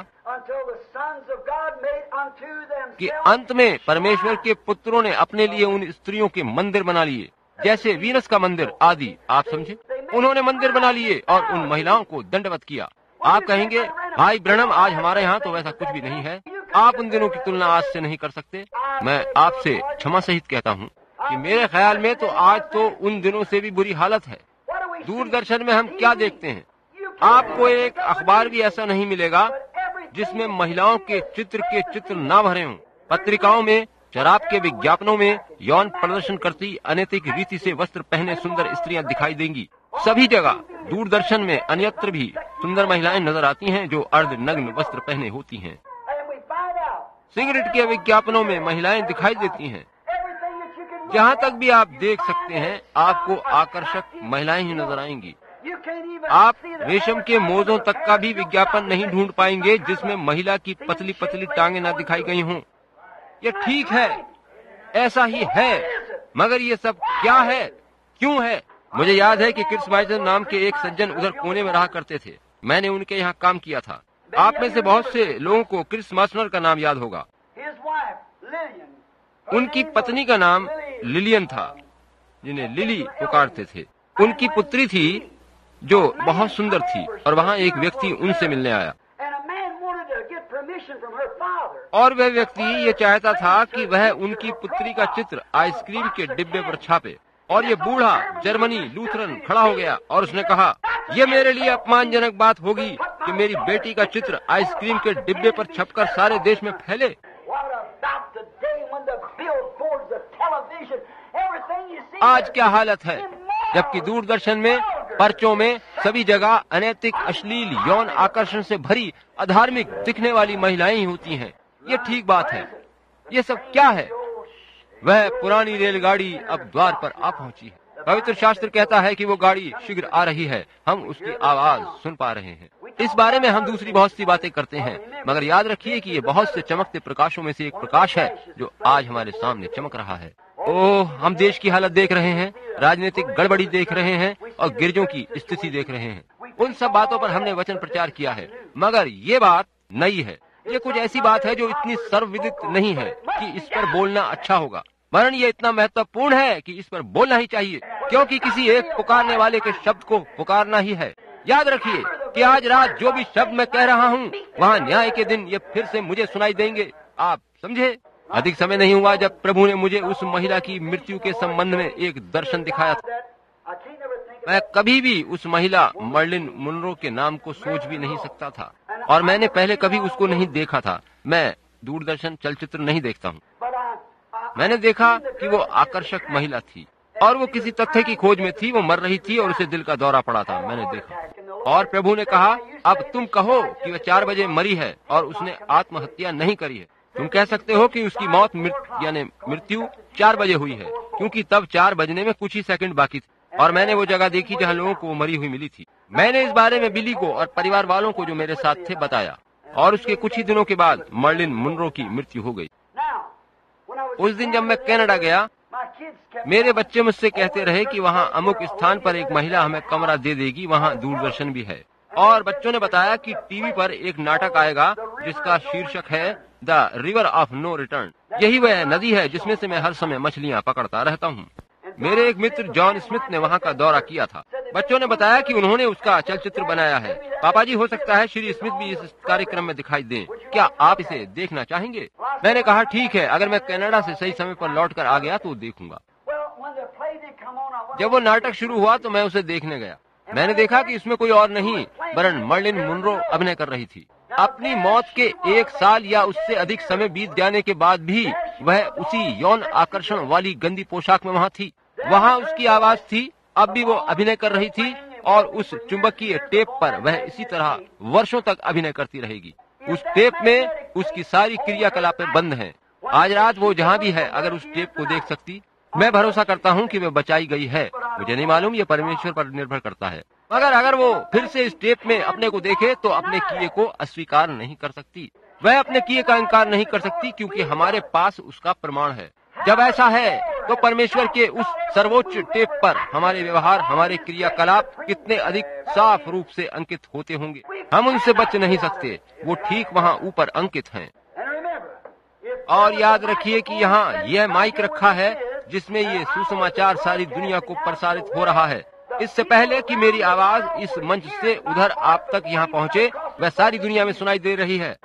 कि अंत में परमेश्वर के पुत्रों ने अपने लिए उन स्त्रियों के मंदिर बना लिए, जैसे वीनस का मंदिर आदि। आप समझे, उन्होंने मंदिर बना लिए और उन महिलाओं को दंडवत किया। आप कहेंगे, भाई ब्रैनम, आज हमारे यहाँ तो वैसा कुछ भी नहीं है। आप उन दिनों की तुलना आज से नहीं कर सकते। मैं आपसे क्षमा सहित कहता हूँ कि मेरे ख्याल में तो आज तो उन दिनों से भी बुरी हालत है। दूरदर्शन में हम क्या देखते हैं? आपको एक अखबार भी ऐसा नहीं मिलेगा जिसमें महिलाओं के चित्र के चित्र ना भरे हों। पत्रिकाओं में, शराब के विज्ञापनों में यौन प्रदर्शन करती अनैतिक रीति से वस्त्र पहने सुंदर स्त्रियां दिखाई देंगी। सभी जगह, दूरदर्शन में, अन्यत्र भी सुंदर महिलाएं नजर आती हैं जो अर्धनग्न वस्त्र पहने होती हैं। सिगरेट के विज्ञापनों में महिलाएं दिखाई देती हैं। जहाँ तक भी आप देख सकते हैं, आपको आकर्षक महिलाएं ही नजर आएंगी। आप रेशम के मोजों तक का भी विज्ञापन नहीं ढूंढ पाएंगे जिसमें महिला की पतली पतली टांगें न दिखाई गई हों। ये ठीक है, ऐसा ही है, मगर ये सब क्या है, क्यों है? मुझे याद है कि क्रिस माइसन नाम के एक सज्जन उधर कोने में रहा करते थे। मैंने उनके यहाँ काम किया था। आप में से बहुत से लोगों को क्रिस मास्टर का नाम याद होगा। उनकी पत्नी का नाम लिलियन था, जिन्हें लिली पुकारते थे। उनकी पुत्री थी जो बहुत सुंदर थी, और वहाँ एक व्यक्ति उनसे मिलने आया, और वह व्यक्ति ये चाहता था कि वह उनकी पुत्री का चित्र आइसक्रीम के डिब्बे पर छापे। और ये बूढ़ा जर्मनी लूथरन खड़ा हो गया और उसने कहा, यह मेरे लिए अपमानजनक बात होगी कि मेरी बेटी का चित्र आइसक्रीम के डिब्बे पर छपकर सारे देश में फैले। आज क्या हालत है, जबकि दूरदर्शन में, पर्चों में, सभी जगह अनैतिक, अश्लील, यौन आकर्षण से भरी अधार्मिक दिखने वाली महिलाएं ही होती हैं। ये ठीक बात है। ये सब क्या है? वह पुरानी रेलगाड़ी अब द्वार पर आ पहुंची है। पवित्र शास्त्र कहता है कि वो गाड़ी शीघ्र आ रही है। हम उसकी आवाज सुन पा रहे हैं। इस बारे में हम दूसरी बहुत सी बातें करते हैं, मगर याद रखिए कि ये बहुत से चमकते प्रकाशों में से एक प्रकाश है जो आज हमारे सामने चमक रहा है। ओह, हम देश की हालत देख रहे हैं, राजनीतिक गड़बड़ी देख रहे हैं और गिरजों की स्थिति देख रहे हैं। उन सब बातों पर हमने वचन प्रचार किया है, मगर ये बात नई है। ये कुछ ऐसी बात है जो इतनी सर्वविदित नहीं है कि इस पर बोलना अच्छा होगा, वरन ये इतना महत्वपूर्ण है कि इस पर बोलना ही चाहिए, क्योंकि किसी एक पुकारने वाले के शब्द को पुकारना ही है। याद रखिए कि आज रात जो भी शब्द मैं कह रहा हूँ, वहाँ न्याय के दिन ये फिर से मुझे सुनाई देंगे। आप समझे? अधिक समय नहीं हुआ जब प्रभु ने मुझे उस महिला की मृत्यु के संबंध में एक दर्शन दिखाया था। मैं कभी भी उस महिला मर्लिन मुनरो के नाम को सोच भी नहीं सकता था, और मैंने पहले कभी उसको नहीं देखा था। मैं दूरदर्शन चलचित्र नहीं देखता हूँ। मैंने देखा कि वो आकर्षक महिला थी और वो किसी तथ्य की खोज में थी। वो मर रही थी और उसे दिल का दौरा पड़ा था। मैंने देखा, और प्रभु ने कहा, अब तुम कहो कि वह चार बजे मरी है और उसने आत्महत्या नहीं करी है। तुम कह सकते हो कि उसकी मौत यानी मृत्यु चार बजे हुई है, क्योंकि तब चार बजने में कुछ ही सेकंड बाकी थे। और मैंने वो जगह देखी जहाँ लोगों को मरी हुई मिली थी। मैंने इस बारे में बिली को और परिवार वालों को जो मेरे साथ थे बताया, और उसके कुछ ही दिनों के बाद मर्लिन मुनरो की मृत्यु हो गई। उस दिन जब मैं कनाडा गया, मेरे बच्चे मुझसे कहते रहे कि वहाँ अमुक स्थान पर एक महिला हमें कमरा दे देगी, वहाँ दूरदर्शन भी है। और बच्चों ने बताया कि टीवी पर एक नाटक आएगा जिसका शीर्षक है the river of no return. यही वह नदी है जिसमें से मैं हर समय मछलियाँ पकड़ता रहता हूँ। मेरे एक मित्र जॉन स्मिथ ने वहाँ का दौरा किया था। बच्चों ने बताया कि उन्होंने उसका चलचित्र बनाया है। पापा जी, हो सकता है श्री स्मिथ भी इस कार्यक्रम में दिखाई दें। क्या आप इसे देखना चाहेंगे? मैंने कहा, ठीक है, अगर मैं कनाडा से सही समय पर लौट कर आ गया तो देखूंगा। जब वो नाटक शुरू हुआ तो मैं उसे देखने गया। मैंने देखा कि इसमें कोई और नहीं वरन मर्लिन मुनरो अभिनय कर रही थी। अपनी मौत के एक साल या उससे अधिक समय बीत जाने के बाद भी वह उसी यौन आकर्षण वाली गंदी पोशाक में वहाँ थी। वहाँ उसकी आवाज थी। अब भी वो अभिनय कर रही थी, और उस चुंबकीय टेप पर वह इसी तरह वर्षों तक अभिनय करती रहेगी। उस टेप में उसकी सारी क्रियाकलापें बंद हैं। आज रात वो जहाँ भी है, अगर उस टेप को देख सकती मैं भरोसा करता हूँ कि वे बचाई गई है। मुझे नहीं मालूम, ये परमेश्वर पर निर्भर करता है। मगर अगर वो फिर से इस टेप में अपने को देखे तो अपने किए को अस्वीकार नहीं कर सकती। वह अपने किए का इनकार नहीं कर सकती, क्योंकि हमारे पास उसका प्रमाण है। जब ऐसा है तो परमेश्वर के उस सर्वोच्च टेप पर हमारे व्यवहार, हमारे क्रियाकलाप कितने अधिक साफ रूप से अंकित होते होंगे। हम उनसे बच नहीं सकते, वो ठीक वहाँ ऊपर अंकित हैं। और याद रखिए कि यहाँ यह माइक रखा है जिसमें ये सुसमाचार सारी दुनिया को प्रसारित हो रहा है। इससे पहले कि मेरी आवाज इस मंच से उधर आप तक यहाँ पहुँचे, वह सारी दुनिया में सुनाई दे रही है।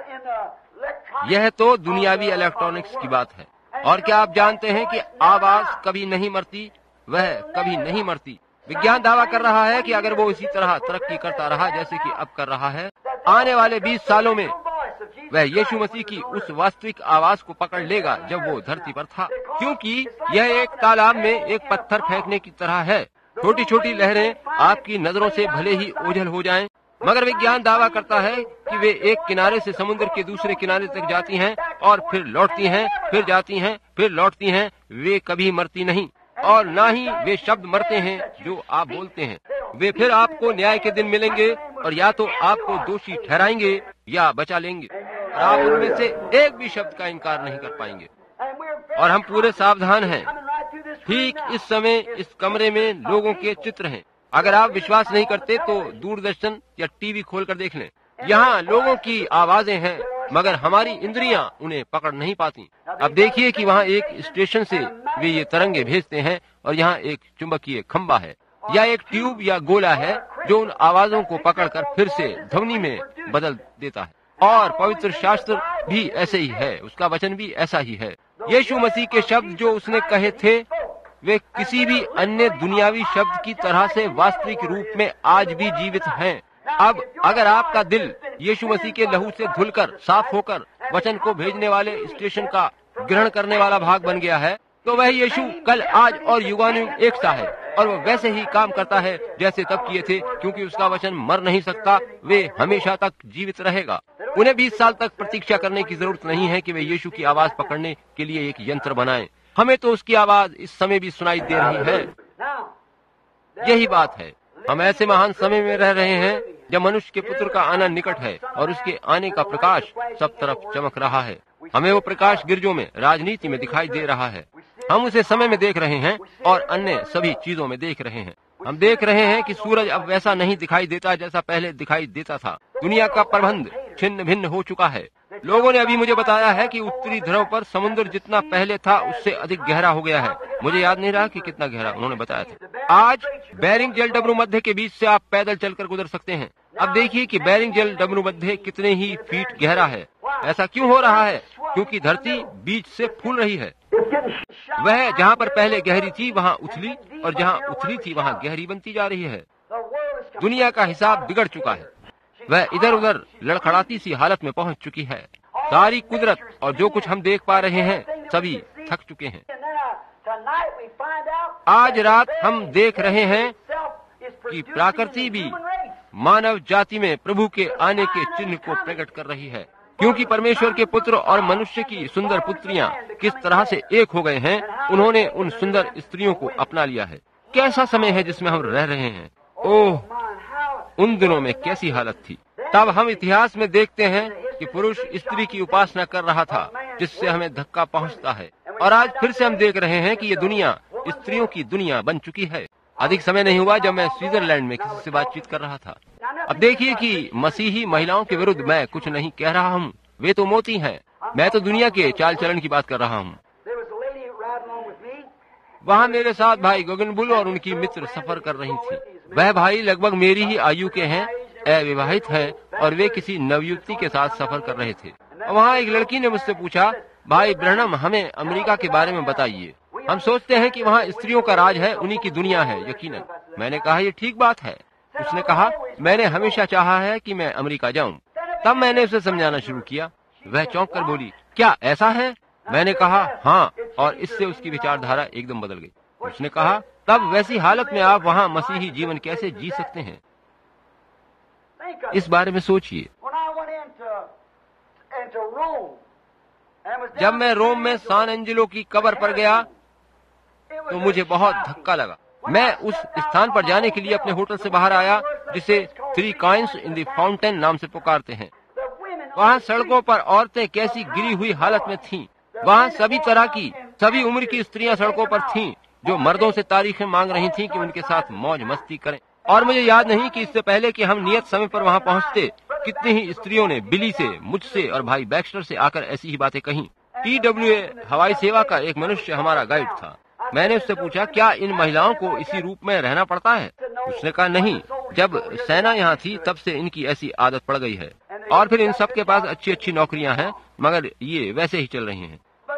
यह तो दुनियावी इलेक्ट्रॉनिक्स की बात है। और क्या आप जानते हैं कि आवाज कभी नहीं मरती, वह कभी नहीं मरती। विज्ञान दावा कर रहा है कि अगर वो इसी तरह तरक्की करता रहा जैसे कि अब कर रहा है, आने वाले बीस सालों में वह यीशु मसीह की उस वास्तविक आवाज को पकड़ लेगा जब वो धरती पर था। क्योंकि यह एक तालाब में एक पत्थर फेंकने की तरह है। छोटी छोटी लहरें आपकी नजरों से भले ही ओझल हो जाएं, मगर विज्ञान दावा करता है कि वे एक किनारे से समुद्र के दूसरे किनारे तक जाती हैं और फिर लौटती हैं, फिर जाती हैं, फिर लौटती हैं। वे कभी मरती नहीं, और न ही वे शब्द मरते हैं जो आप बोलते हैं। वे फिर आपको न्याय के दिन मिलेंगे और या तो आपको दोषी ठहराएंगे या बचा लेंगे। आप उनमें से एक भी शब्द का इनकार नहीं कर पाएंगे। और हम पूरे सावधान हैं। ठीक इस समय इस कमरे में लोगों के चित्र हैं। अगर आप विश्वास नहीं करते तो दूरदर्शन या टीवी खोलकर देख लें। यहाँ लोगों की आवाजें हैं, मगर हमारी इंद्रियां उन्हें पकड़ नहीं पाती। अब देखिए कि वहाँ एक स्टेशन से वे ये तरंगे भेजते हैं और यहाँ एक चुंबकीय खंबा है या एक ट्यूब या गोला है जो उन आवाजों को पकड़कर फिर से ध्वनि में बदल देता है। और पवित्र शास्त्र भी ऐसे ही है, उसका वचन भी ऐसा ही है। यीशु मसीह के शब्द जो उसने कहे थे, वे किसी भी अन्य दुनियावी शब्द की तरह से वास्तविक रूप में आज भी जीवित हैं। अब अगर आपका दिल यीशु मसीह के लहू से धुलकर साफ होकर वचन को भेजने वाले स्टेशन का ग्रहण करने वाला भाग बन गया है, तो वह यीशु कल, आज और युगानुयुग एक सा है और वह वैसे ही काम करता है जैसे तब किए थे, क्योंकि उसका वचन मर नहीं सकता। वे हमेशा तक जीवित रहेगा। उन्हें बीस साल तक प्रतीक्षा करने की जरूरत नहीं है कि वे यीशु की आवाज पकड़ने के लिए एक यंत्र बनाएं। हमें तो उसकी आवाज इस समय भी सुनाई दे रही है। यही बात है। हम ऐसे महान समय में रह रहे हैं जब मनुष्य के पुत्र का आना निकट है और उसके आने का प्रकाश सब तरफ चमक रहा है। हमें वो प्रकाश गिरजों में, राजनीति में दिखाई दे रहा है। हम उसे समय में देख रहे हैं और अन्य सभी चीजों में देख रहे हैं। हम देख रहे हैं कि सूरज अब वैसा नहीं दिखाई देता जैसा पहले दिखाई देता था। दुनिया का प्रबंध छिन्न भिन्न हो चुका है। लोगों ने अभी मुझे बताया है कि उत्तरी ध्रुव पर समुद्र जितना पहले था उससे अधिक गहरा हो गया है। मुझे याद नहीं रहा कि कितना गहरा उन्होंने बताया था। आज बेरिंग जल डमरू मध्य के बीच से आप पैदल चलकर गुजर सकते हैं। अब देखिए कि बेरिंग जल डमरू मध्य कितने ही फीट गहरा है। ऐसा क्यों हो रहा है? क्योंकि धरती बीच से फूल रही है। वह जहाँ पर पहले गहरी थी वहाँ उथली, और जहाँ उथली थी वहाँ गहरी बनती जा रही है। दुनिया का हिसाब बिगड़ चुका है। वह इधर उधर लड़खड़ाती सी हालत में पहुँच चुकी है। सारी कुदरत और जो कुछ हम देख पा रहे हैं सभी थक चुके हैं। आज रात हम देख रहे हैं कि प्रकृति भी मानव जाति में प्रभु के आने के चिन्ह को प्रकट कर रही है, क्योंकि परमेश्वर के पुत्र और मनुष्य की सुंदर पुत्रियां किस तरह से एक हो गए हैं। उन्होंने उन सुंदर स्त्रियों को अपना लिया है। कैसा समय है जिसमें हम रह रहे हैं। ओह, उन दिनों में कैसी हालत थी। तब हम इतिहास में देखते हैं कि पुरुष स्त्री की उपासना कर रहा था, जिससे हमें धक्का पहुंचता है। और आज फिर से हम देख रहे हैं कि ये दुनिया स्त्रियों की दुनिया बन चुकी है। अधिक समय नहीं हुआ जब मैं स्विट्जरलैंड में किसी से बातचीत कर रहा था। अब देखिए कि मसीही महिलाओं के विरुद्ध मैं कुछ नहीं कह रहा हूँ। वे तो मोती हैं। मैं तो दुनिया के चाल चलन की बात कर रहा हूँ। वहाँ मेरे साथ भाई गगनबुल और उनकी मित्र सफर कर रही थी। वह भाई लगभग मेरी ही आयु के हैं, अविवाहित हैं, और वे किसी नवयुवती के साथ सफर कर रहे थे। वहाँ एक लड़की ने मुझसे पूछा, भाई ब्रहणम, हमें अमेरिका के बारे में बताइए। हम सोचते हैं कि वहाँ स्त्रियों का राज है, उन्हीं की दुनिया है। यकीनन। मैंने कहा, ये ठीक बात है। उसने कहा, मैंने हमेशा चाहा है कि मैं अमेरिका जाऊं। तब मैंने उसे समझाना शुरू किया। वह चौंक कर बोली, क्या ऐसा है? मैंने कहा, हाँ, और इससे उसकी विचारधारा एकदम बदल गई। उसने कहा, तब वैसी हालत में आप वहाँ मसीही जीवन कैसे जी सकते हैं? इस बारे में सोचिए। जब मैं रोम में सान एंजेलो की कब्र पर गया तो मुझे बहुत धक्का लगा। मैं उस स्थान पर जाने के लिए अपने होटल से बाहर आया, जिसे three coins in the fountain नाम से पुकारते हैं। वहाँ सड़कों पर औरतें कैसी गिरी हुई हालत में थीं। वहाँ सभी तरह की, सभी उम्र की स्त्रियां सड़कों पर थीं, जो मर्दों से तारीखें मांग रही थीं कि उनके साथ मौज मस्ती करें। और मुझे याद नहीं कि इससे पहले कि हम नियत समय पर वहाँ पहुँचते, कितनी ही स्त्रियों ने बिली से, मुझसे और भाई बैक्स्टर से आकर ऐसी ही बातें कहीं। टी डब्ल्यू ए हवाई सेवा का एक मनुष्य हमारा गाइड था। मैंने उससे पूछा, क्या इन महिलाओं को इसी रूप में रहना पड़ता है? उसने कहा, नहीं, जब सेना यहाँ थी तब से इनकी ऐसी आदत पड़ गई है, और फिर इन सब के पास अच्छी अच्छी नौकरियां हैं, मगर ये वैसे ही चल रही हैं।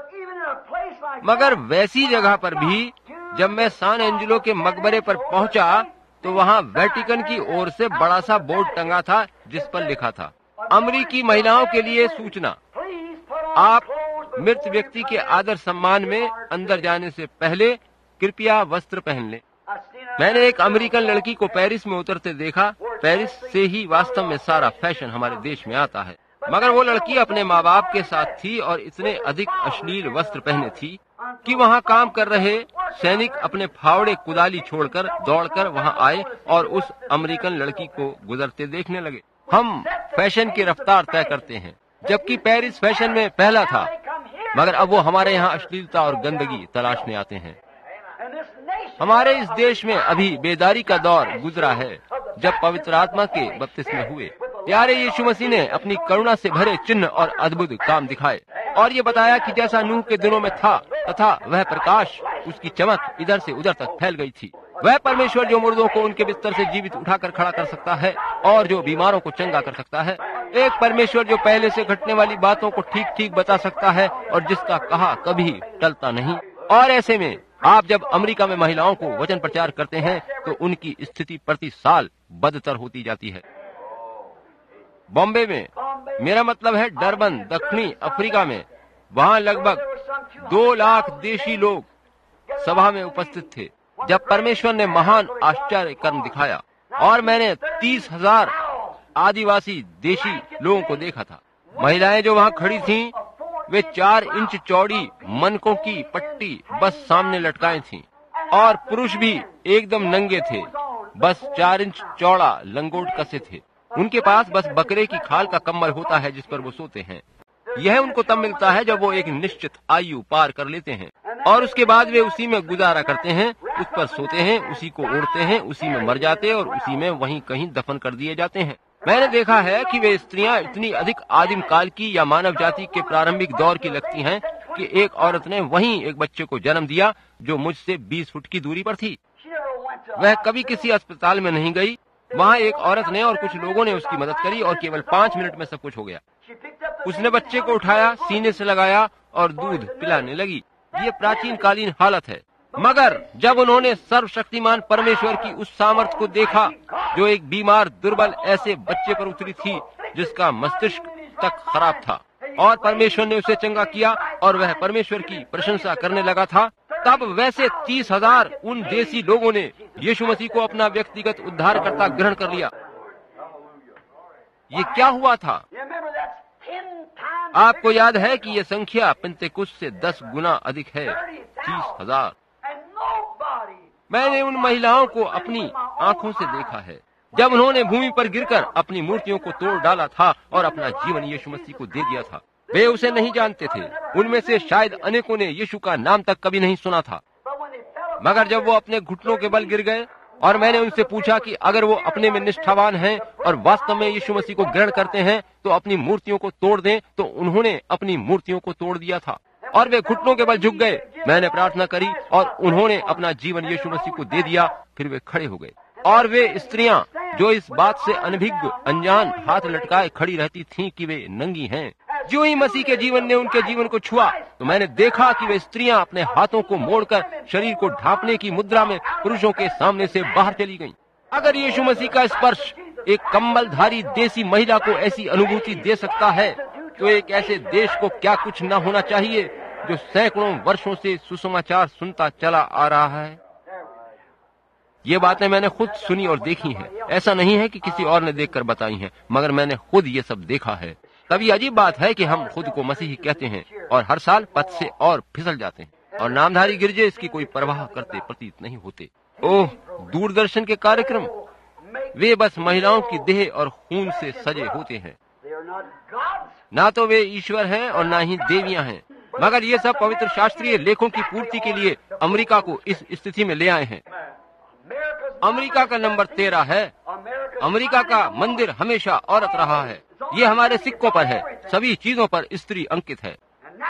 मगर वैसी जगह पर भी जब मैं सान एंजेलो के मकबरे पर पहुंचा, तो वहाँ वेटिकन की ओर से बड़ा सा बोर्ड टंगा था, जिस पर लिखा था, अमरीकी महिलाओं के लिए सूचना, आप मृत व्यक्ति के आदर सम्मान में अंदर जाने से पहले कृपया वस्त्र पहन लें। मैंने एक अमेरिकन लड़की को पेरिस में उतरते देखा। पेरिस से ही वास्तव में सारा फैशन हमारे देश में आता है, मगर वो लड़की अपने माँ बाप के साथ थी और इतने अधिक अश्लील वस्त्र पहने थी कि वहाँ काम कर रहे सैनिक अपने फावड़े कुदाली छोड़कर दौड़कर वहाँ आए और उस अमेरिकन लड़की को गुजरते देखने लगे। हम फैशन की रफ्तार तय करते हैं, जबकि पेरिस फैशन में पहला था, मगर अब वो हमारे यहाँ अश्लीलता और गंदगी तलाशने आते हैं। हमारे इस देश में अभी बेदारी का दौर गुजरा है, जब पवित्र आत्मा के बपतिस्मे हुए। प्यारे यीशु मसीह ने अपनी करुणा से भरे चिन्ह और अद्भुत काम दिखाए और ये बताया कि जैसा नूह के दिनों में था, तथा वह प्रकाश, उसकी चमक इधर से उधर तक फैल गई थी। वह परमेश्वर जो मुर्दों को उनके बिस्तर से जीवित उठाकर खड़ा कर सकता है और जो बीमारों को चंगा कर सकता है। एक परमेश्वर जो पहले से घटने वाली बातों को ठीक ठीक बता सकता है और जिसका कहा कभी टलता नहीं। और ऐसे में आप जब अमेरिका में महिलाओं को वचन प्रचार करते हैं, तो उनकी स्थिति प्रति साल बदतर होती जाती है। बॉम्बे में, मेरा मतलब है डरबन, दक्षिणी अफ्रीका में, वहाँ लगभग दो लाख देशी लोग सभा में उपस्थित थे जब परमेश्वर ने महान आश्चर्य कर्म दिखाया, और मैंने तीस हजार आदिवासी देशी लोगों को देखा था। महिलाएं जो वहाँ खड़ी थीं, वे चार इंच चौड़ी मनकों की पट्टी बस सामने लटकाए थीं, और पुरुष भी एकदम नंगे थे, बस चार इंच चौड़ा लंगोट कसे थे। उनके पास बस बकरे की खाल का कम्बल होता है जिस पर वो सोते हैं। यह उनको तब मिलता है जब वो एक निश्चित आयु पार कर लेते हैं, और उसके बाद वे उसी में गुजारा करते हैं, उस पर सोते हैं, उसी को ओढ़ते हैं, उसी में मर जाते हैं और उसी में वहीं कहीं दफन कर दिए जाते हैं। मैंने देखा है कि वे स्त्रियां इतनी अधिक आदिम काल की या मानव जाति के प्रारंभिक दौर की लगती हैं कि एक औरत ने वहीं एक बच्चे को जन्म दिया जो मुझसे बीस फुट की दूरी पर थी। वह कभी किसी अस्पताल में नहीं गई। वहाँ एक औरत ने और कुछ लोगों ने उसकी मदद करी और केवल पाँच मिनट में सब कुछ हो गया। उसने बच्चे को उठाया, सीने से लगाया और दूध पिलाने लगी। ये प्राचीन कालीन हालत है। मगर जब उन्होंने सर्वशक्तिमान परमेश्वर की उस सामर्थ को देखा जो एक बीमार दुर्बल ऐसे बच्चे पर उतरी थी जिसका मस्तिष्क तक खराब था, और परमेश्वर ने उसे चंगा किया और वह परमेश्वर की प्रशंसा करने लगा था, तब वैसे तीस हजार उन देसी लोगों ने यीशु मसीह को अपना व्यक्तिगत उद्धारकर्ता ग्रहण कर लिया। ये क्या हुआ था? आपको याद है कि ये संख्या पेंतेकुस्त से दस गुना अधिक है, तीस हजार। मैंने उन महिलाओं को अपनी आंखों से देखा है जब उन्होंने भूमि पर गिरकर अपनी मूर्तियों को तोड़ डाला था और अपना जीवन यीशु मसीह को दे दिया था। वे उसे नहीं जानते थे। उनमें से शायद अनेकों ने यीशु का नाम तक कभी नहीं सुना था। मगर जब वो अपने घुटनों के बल गिर गए और मैंने उनसे पूछा कि अगर वो अपने में निष्ठावान हैं और वास्तव में यीशु मसीह को ग्रहण करते हैं तो अपनी मूर्तियों को तोड़ दें, तो उन्होंने अपनी मूर्तियों को तोड़ दिया था और वे घुटनों के बल झुक गए। मैंने प्रार्थना करी और उन्होंने अपना जीवन यीशु मसीह को दे दिया। फिर वे खड़े हो गए और वे स्त्रियां जो इस बात से अनभिज्ञ अनजान हाथ लटकाए खड़ी रहती थीं कि वे नंगी हैं, जो ही मसीह के जीवन ने उनके जीवन को छुआ तो मैंने देखा कि वे स्त्रियां अपने हाथों को मोड़कर शरीर को ढांपने की मुद्रा में पुरुषों के सामने से बाहर चली गईं। अगर यीशु मसीह का स्पर्श एक कंबलधारी देसी महिला को ऐसी अनुभूति दे सकता है, तो एक ऐसे देश को क्या कुछ न होना चाहिए जो सैकड़ों वर्षों से सुसमाचार सुनता चला आ रहा है। ये बातें मैंने खुद सुनी और देखी हैं। ऐसा नहीं है कि किसी और ने देखकर बताई हैं, मगर मैंने खुद ये सब देखा है। तभी अजीब बात है कि हम खुद को मसीही कहते हैं और हर साल पथ से और फिसल जाते हैं। और नामधारी गिरजे इसकी कोई परवाह करते प्रतीत नहीं होते। ओह, दूरदर्शन के कार्यक्रम, वे बस महिलाओं की देह और खून से सजे होते हैं। ना तो वे ईश्वर हैं और ना ही देवियां हैं, मगर ये सब पवित्र शास्त्रीय लेखों की पूर्ति के लिए अमेरिका को इस स्थिति में ले आए हैं। अमेरिका का नंबर तेरह है। अमेरिका का मंदिर हमेशा औरत रहा है। ये हमारे सिक्कों पर है, सभी चीजों पर स्त्री अंकित है।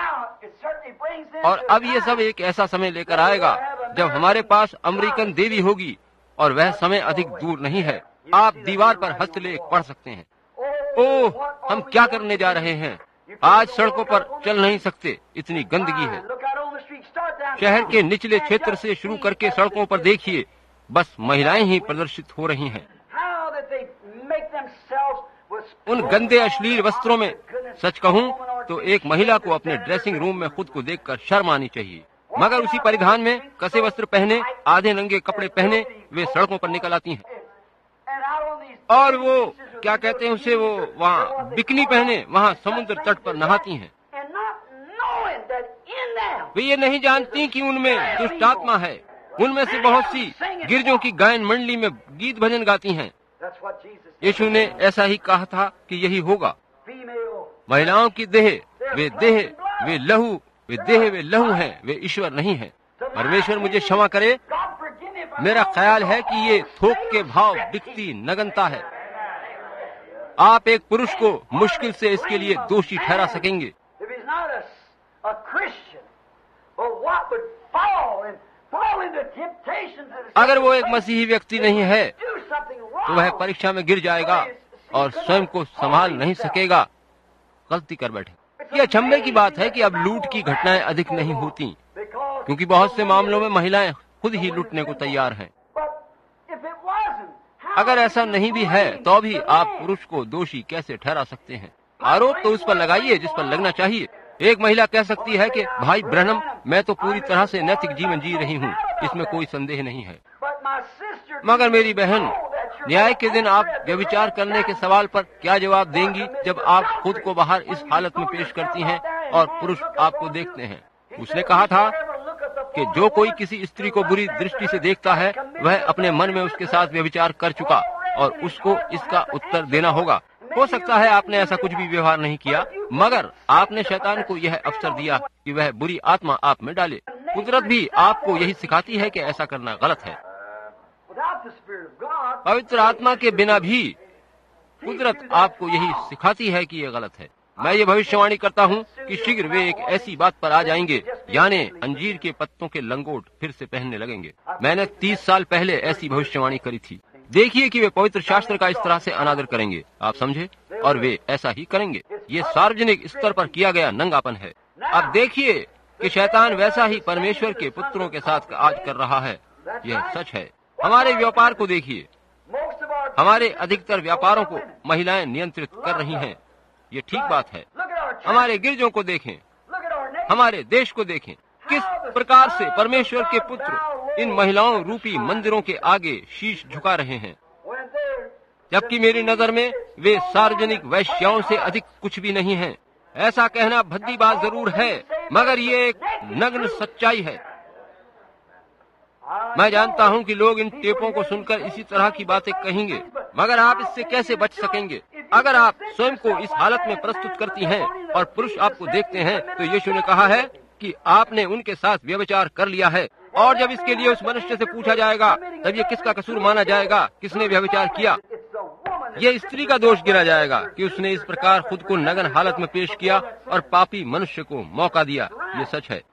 और अब ये सब एक ऐसा समय लेकर आएगा जब हमारे पास अमेरिकन देवी होगी, और वह समय अधिक दूर नहीं है। आप दीवार पर हस्तलेख पढ़ सकते हैं। ओह, हम क्या करने जा रहे हैं। आज सड़कों पर चल नहीं सकते, इतनी गंदगी है। शहर के निचले क्षेत्र से शुरू करके सड़कों पर देखिए, बस महिलाएं ही प्रदर्शित हो रही हैं, उन गंदे अश्लील वस्त्रों में। सच कहूं तो एक महिला को अपने ड्रेसिंग रूम में खुद को देखकर शर्म आनी चाहिए, मगर उसी परिधान में कसे वस्त्र पहने, आधे नंगे कपड़े पहने वे सड़कों पर निकल आती हैं। और वो क्या कहते हैं उसे, वो वहाँ बिकनी पहने वहाँ समुद्र तट पर नहाती हैं। वे ये नहीं जानती कि उनमें दुष्ट आत्मा है। उनमें से बहुत सी गिरजों की गायन मंडली में गीत भजन गाती हैं। यीशु ने ऐसा ही कहा था कि यही होगा। महिलाओं की देह, वे देह, वे लहू, वे देह, वे लहू हैं, वे ईश्वर नहीं हैं। परमेश्वर मुझे क्षमा करे, मेरा ख्याल है कि ये थोक के भाव बिकती नगनता है। आप एक पुरुष को मुश्किल से इसके लिए दोषी ठहरा सकेंगे। अगर वो एक मसीही व्यक्ति नहीं है तो वह परीक्षा में गिर जाएगा और स्वयं को संभाल नहीं सकेगा, गलती कर बैठे। यह अचंभे की बात है कि अब लूट की घटनाएं अधिक नहीं होती, क्योंकि बहुत से मामलों में महिलाएं खुद ही लूटने को तैयार हैं। अगर ऐसा नहीं भी है तो भी आप पुरुष को दोषी कैसे ठहरा सकते हैं। आरोप तो उस पर लगाइए जिस पर लगना चाहिए। एक महिला कह सकती है कि भाई ब्रहणम, मैं तो पूरी तरह से नैतिक जीवन जी रही हूँ, इसमें कोई संदेह नहीं है। मगर मेरी बहन, न्याय के दिन आप व्यभिचार करने के सवाल पर क्या जवाब देंगी जब आप खुद को बाहर इस हालत में पेश करती हैं और पुरुष आपको देखते हैं। उसने कहा था कि जो कोई किसी स्त्री को बुरी दृष्टि से देखता है वह अपने मन में उसके साथ व्यभिचार कर चुका, और उसको इसका उत्तर देना होगा। हो सकता है आपने ऐसा कुछ भी व्यवहार नहीं किया, मगर आपने शैतान को यह अवसर दिया कि वह बुरी आत्मा आप में डाले। कुदरत भी आपको यही सिखाती है कि ऐसा करना गलत है। पवित्र आत्मा के बिना भी कुदरत आपको यही सिखाती है कि यह गलत है। मैं ये भविष्यवाणी करता हूँ कि शीघ्र वे एक ऐसी बात पर आ जाएंगे, यानी अंजीर के पत्तों के लंगोट फिर से पहनने लगेंगे। मैंने तीस साल पहले ऐसी भविष्यवाणी करी थी। देखिए कि वे पवित्र शास्त्र का इस तरह से अनादर करेंगे, आप समझे, और वे ऐसा ही करेंगे। ये सार्वजनिक स्तर पर किया गया नंगापन है। अब देखिए कि शैतान वैसा ही परमेश्वर के पुत्रों के साथ आज कर रहा है। यह सच है। हमारे व्यापार को देखिए, हमारे अधिकतर व्यापारों को महिलाएं नियंत्रित कर रही हैं। ये ठीक बात है। हमारे गिरजों को देखें, हमारे देश को देखें, किस प्रकार से परमेश्वर के पुत्र इन महिलाओं रूपी मंदिरों के आगे शीश झुका रहे हैं, जबकि मेरी नजर में वे सार्वजनिक वैश्याओं से अधिक कुछ भी नहीं हैं। ऐसा कहना भद्दी बात जरूर है, मगर ये एक नग्न सच्चाई है। मैं जानता हूँ कि लोग इन टेपों को सुनकर इसी तरह की बातें कहेंगे, मगर आप इससे कैसे बच सकेंगे? अगर आप स्वयं को इस हालत में प्रस्तुत करती हैं और पुरुष आपको देखते हैं, तो यीशु ने कहा है कि आपने उनके साथ व्यभिचार कर लिया है। और जब इसके लिए उस मनुष्य से पूछा जाएगा, तब ये किसका कसूर माना जाएगा? किसने व्यभिचार किया? ये स्त्री का दोष गिरा जाएगा कि उसने इस प्रकार खुद को नग्न हालत में पेश किया और पापी मनुष्य को मौका दिया। ये सच है।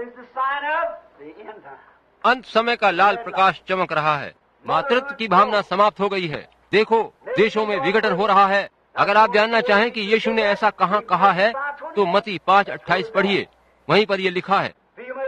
अंत समय का लाल प्रकाश चमक रहा है। मातृत्व की भावना समाप्त हो गई है। देखो, देशों में विघटन हो रहा है। अगर आप जानना चाहें कि यीशु ने ऐसा कहाँ कहा है, तो मत्ती पाँच अट्ठाईस पढ़िए, वहीं पर यह लिखा है।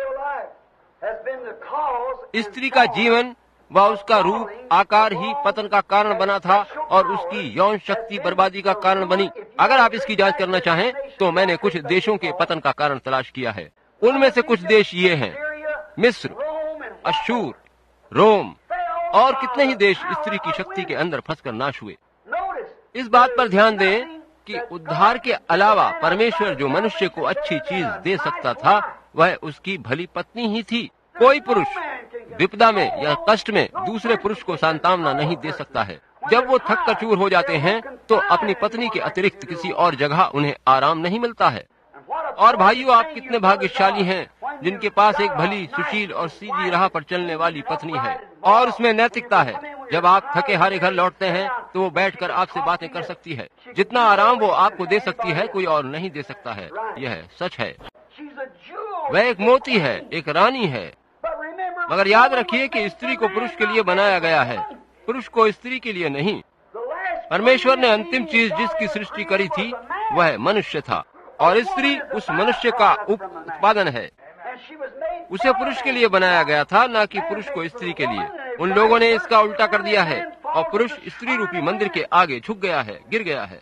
स्त्री का जीवन व उसका रूप आकार ही पतन का कारण बना था और उसकी यौन शक्ति बर्बादी का कारण बनी। अगर आप इसकी जांच करना चाहें, तो मैंने कुछ देशों के पतन का कारण तलाश किया है। उनमें से कुछ देश ये हैं: मिस्र, अशूर, रोम और कितने ही देश स्त्री की शक्ति के अंदर फंसकर नाश हुए। इस बात पर ध्यान दें कि उद्धार के अलावा परमेश्वर जो मनुष्य को अच्छी चीज दे सकता था, वह उसकी भली पत्नी ही थी। कोई पुरुष विपदा में या कष्ट में दूसरे पुरुष को सांत्वना नहीं दे सकता है। जब वो थक कर चूर हो जाते हैं तो अपनी पत्नी के अतिरिक्त किसी और जगह उन्हें आराम नहीं मिलता है। और भाइयों, आप कितने भाग्यशाली हैं जिनके पास एक भली, सुशील और सीधी राह पर चलने वाली पत्नी है और उसमें नैतिकता है। जब आप थके हारे घर लौटते हैं तो वो बैठकर आपसे बातें कर सकती है। जितना आराम वो आपको दे सकती है कोई और नहीं दे सकता है। यह सच है। वह एक मोती है, एक रानी है। मगर याद रखिए कि स्त्री को पुरुष के लिए बनाया गया है, पुरुष को स्त्री के लिए नहीं। परमेश्वर ने अंतिम चीज जिसकी सृष्टि करी थी वह मनुष्य था और स्त्री उस मनुष्य का उप उत्पादन है। उसे पुरुष के लिए बनाया गया था, न कि पुरुष को स्त्री के लिए। उन लोगों ने इसका उल्टा कर दिया है और पुरुष स्त्री रूपी मंदिर के आगे झुक गया है, गिर गया है।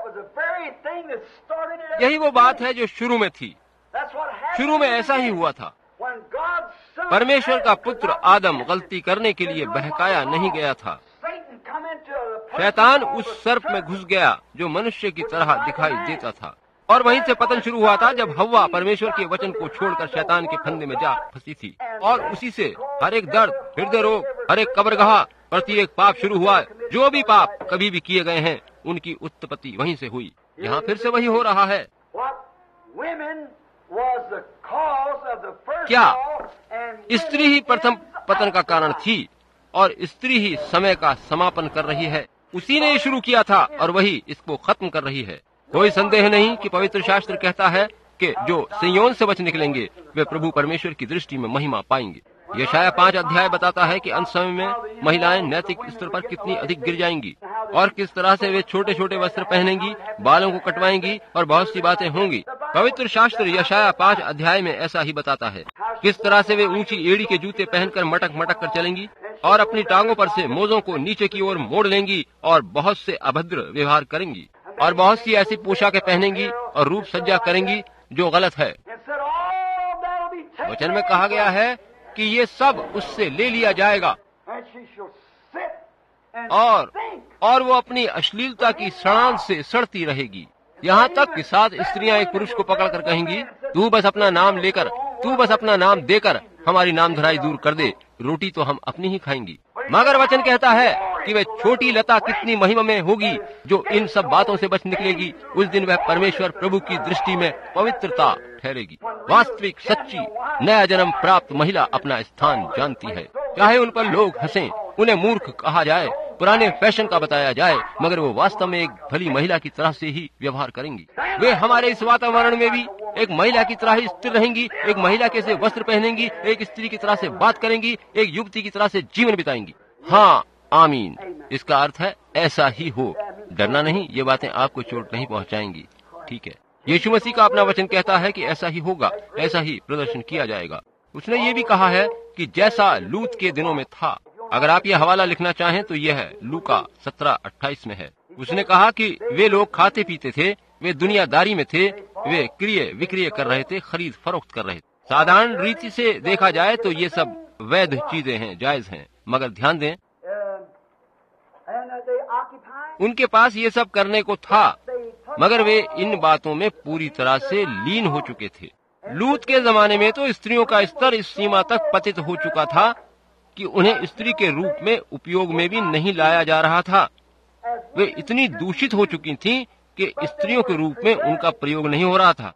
यही वो बात है जो शुरू में थी। शुरू में ऐसा ही हुआ था। परमेश्वर का पुत्र आदम गलती करने के लिए बहकाया नहीं गया था। शैतान उस सर्प में घुस गया जो मनुष्य की तरह दिखाई देता था और वहीं से पतन शुरू हुआ था जब हव्वा परमेश्वर के वचन को छोड़कर शैतान के फंदे में जा फंसी थी। और उसी से हर एक दर्द, हृदय रोग, हर एक कब्रगाह, प्रत्येक पाप शुरू हुआ। जो भी पाप कभी भी किए गए हैं उनकी उत्पत्ति वहीं से हुई। यहाँ फिर से वही हो रहा है। क्या स्त्री ही प्रथम पतन का कारण थी और स्त्री ही समय का समापन कर रही है? उसी ने शुरू किया था और वही इसको खत्म कर रही है। कोई संदेह नहीं कि पवित्र शास्त्र कहता है कि जो सिय्योन से बच निकलेंगे वे प्रभु परमेश्वर की दृष्टि में महिमा पाएंगे। यशाया पांच अध्याय बताता है कि अंत समय में महिलाएं नैतिक स्तर पर कितनी अधिक गिर जाएंगी और किस तरह से वे छोटे छोटे वस्त्र पहनेंगी, बालों को कटवाएंगी और बहुत सी बातें होंगी। पवित्र शास्त्र यशाया पांच अध्याय में ऐसा ही बताता है। किस तरह से वे ऊंची एड़ी के जूते पहनकर मटक मटक कर चलेंगी और अपनी टांगों पर से मोजों को नीचे की ओर मोड़ लेंगी और बहुत से अभद्र व्यवहार करेंगी और बहुत सी ऐसी पोशाकें पहनेंगी और रूप सज्जा करेंगी जो गलत है। वचन में कहा गया है कि ये सब उससे ले लिया जाएगा और और वो अपनी अश्लीलता की सड़ांध से सड़ती रहेगी। यहाँ तक कि सात स्त्रियां एक पुरुष को पकड़कर कहेंगी, तू बस अपना नाम लेकर, तू बस अपना नाम देकर हमारी नामधराई दूर कर दे, रोटी तो हम अपनी ही खाएंगी। मगर वचन कहता है कि वह छोटी लता कितनी महिमा में होगी जो इन सब बातों से बच निकलेगी। उस दिन वह परमेश्वर प्रभु की दृष्टि में पवित्रता ठहरेगी। वास्तविक सच्ची नया जन्म प्राप्त महिला अपना स्थान जानती है। चाहे उन पर लोग हंसें, उन्हें मूर्ख कहा जाए, पुराने फैशन का बताया जाए, मगर वो वास्तव में एक भली महिला की तरह से ही व्यवहार करेंगी। वे हमारे इस वातावरण में भी एक महिला की तरह ही स्थिर रहेंगी, एक महिला के से वस्त्र पहनेंगी, एक स्त्री की तरह से बात करेंगी, एक युवती की तरह से जीवन बिताएंगी। हाँ, आमीन। इसका अर्थ है ऐसा ही हो। डरना नहीं, ये बातें आपको चोट नहीं पहुंचाएंगी। ठीक है, यीशु मसीह का अपना वचन कहता है कि ऐसा ही होगा, ऐसा ही प्रदर्शन किया जाएगा। उसने ये भी कहा है कि जैसा लूत के दिनों में था। अगर आप ये हवाला लिखना चाहें तो यह है लूका सत्रह अट्ठाईस में है। उसने कहा कि वे लोग खाते पीते थे, वे दुनियादारी में थे, वे क्रिय विक्रिय कर रहे थे, खरीद फरोख्त कर रहे थे। साधारण रीति से देखा जाए तो ये सब वैध चीजें हैं, जायज हैं, मगर ध्यान दें उनके पास ये सब करने को था, मगर वे इन बातों में पूरी तरह से लीन हो चुके थे। लूत के जमाने में तो स्त्रियों का स्तर इस सीमा तक पतित हो चुका था कि उन्हें स्त्री के रूप में उपयोग में भी नहीं लाया जा रहा था। वे इतनी दूषित हो चुकी थीं कि स्त्रियों के रूप में उनका प्रयोग नहीं हो रहा था।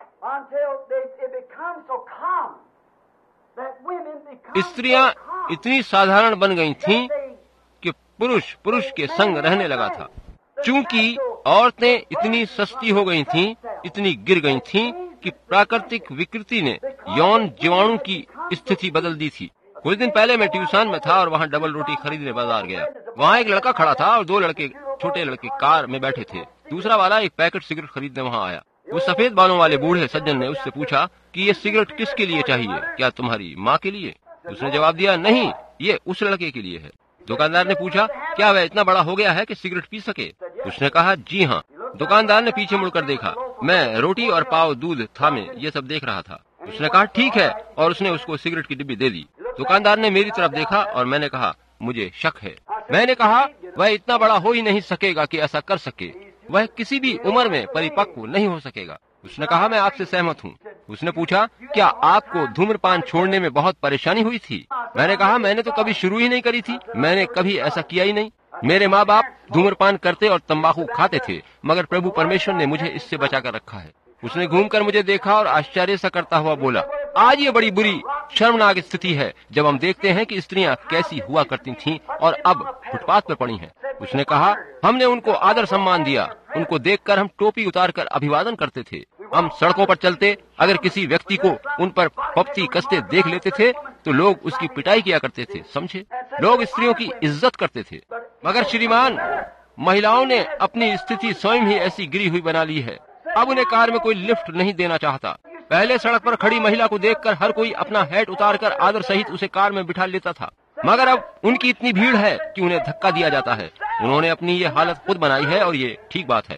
स्त्रियां इतनी साधारण बन गई थीं कि पुरुष पुरुष के संग रहने लगा था। चूंकि औरतें इतनी सस्ती हो गई थीं, इतनी गिर गई थीं कि प्राकृतिक विकृति ने यौन जीवाणु की स्थिति बदल दी थी। कुछ दिन पहले मैं ट्यूशन में था और वहाँ डबल रोटी खरीदने बाजार गया। वहाँ एक लड़का खड़ा था और दो लड़के, छोटे लड़के कार में बैठे थे। दूसरा वाला एक पैकेट सिगरेट खरीदने वहाँ आया। उस सफेद बालों वाले बूढ़े सज्जन ने उससे पूछा कि ये सिगरेट किसके लिए चाहिए, क्या तुम्हारी माँ के लिए? उसने जवाब दिया, नहीं, ये उस लड़के के लिए है। दुकानदार ने पूछा, क्या वह इतना बड़ा हो गया है कि सिगरेट पी सके? उसने कहा, जी हाँ। दुकानदार ने पीछे मुड़कर देखा। मैं रोटी और पाव दूध थामे ये सब देख रहा था। उसने कहा, ठीक है, और उसने उसको सिगरेट की डिब्बी दे दी। दुकानदार ने मेरी तरफ देखा और मैंने कहा, मुझे शक है। मैंने कहा, वह इतना बड़ा हो ही नहीं सकेगा कि ऐसा कर सके। वह किसी भी उम्र में परिपक्व नहीं हो सकेगा। उसने कहा, मैं आपसे सहमत हूँ। उसने पूछा, क्या आपको धूम्रपान छोड़ने में बहुत परेशानी हुई थी? मैंने कहा, मैंने तो कभी शुरू ही नहीं करी थी, मैंने कभी ऐसा किया ही नहीं। मेरे माँ बाप धूम्रपान करते और तंबाकू खाते थे, मगर प्रभु परमेश्वर ने मुझे इससे बचा कर रखा है। उसने घूमकर मुझे देखा और आश्चर्य सा करता हुआ बोला, आज ये बड़ी बुरी शर्मनाक स्थिति है जब हम देखते हैं कि स्त्रियां कैसी हुआ करती थीं और अब फुटपाथ पर पड़ी हैं। उसने कहा, हमने उनको आदर सम्मान दिया, उनको देखकर हम टोपी उतारकर अभिवादन करते थे। हम सड़कों पर चलते, अगर किसी व्यक्ति को उन पर पपती कसते देख लेते थे तो लोग उसकी पिटाई किया करते थे, समझे? लोग स्त्रियों की इज्जत करते थे। मगर श्रीमान, महिलाओं ने अपनी स्थिति स्वयं ही ऐसी गिरी हुई बना ली है। अब उन्हें कार में कोई लिफ्ट नहीं देना चाहता। पहले सड़क पर खड़ी महिला को देखकर हर कोई अपना हैट उतारकर आदर सहित उसे कार में बिठा लेता था, मगर अब उनकी इतनी भीड़ है कि उन्हें धक्का दिया जाता है। उन्होंने अपनी ये हालत खुद बनाई है और ये ठीक बात है।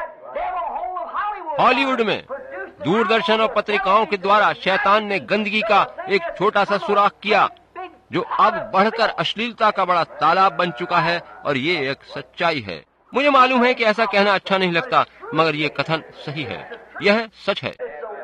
हॉलीवुड में दूरदर्शन और पत्रिकाओं के द्वारा शैतान ने गंदगी का एक छोटा सा सुराख किया, जो अब बढ़कर अश्लीलता का बड़ा तालाब बन चुका है, और ये एक सच्चाई है। मुझे मालूम है कि ऐसा कहना अच्छा नहीं लगता, मगर ये कथन सही है, यह सच है।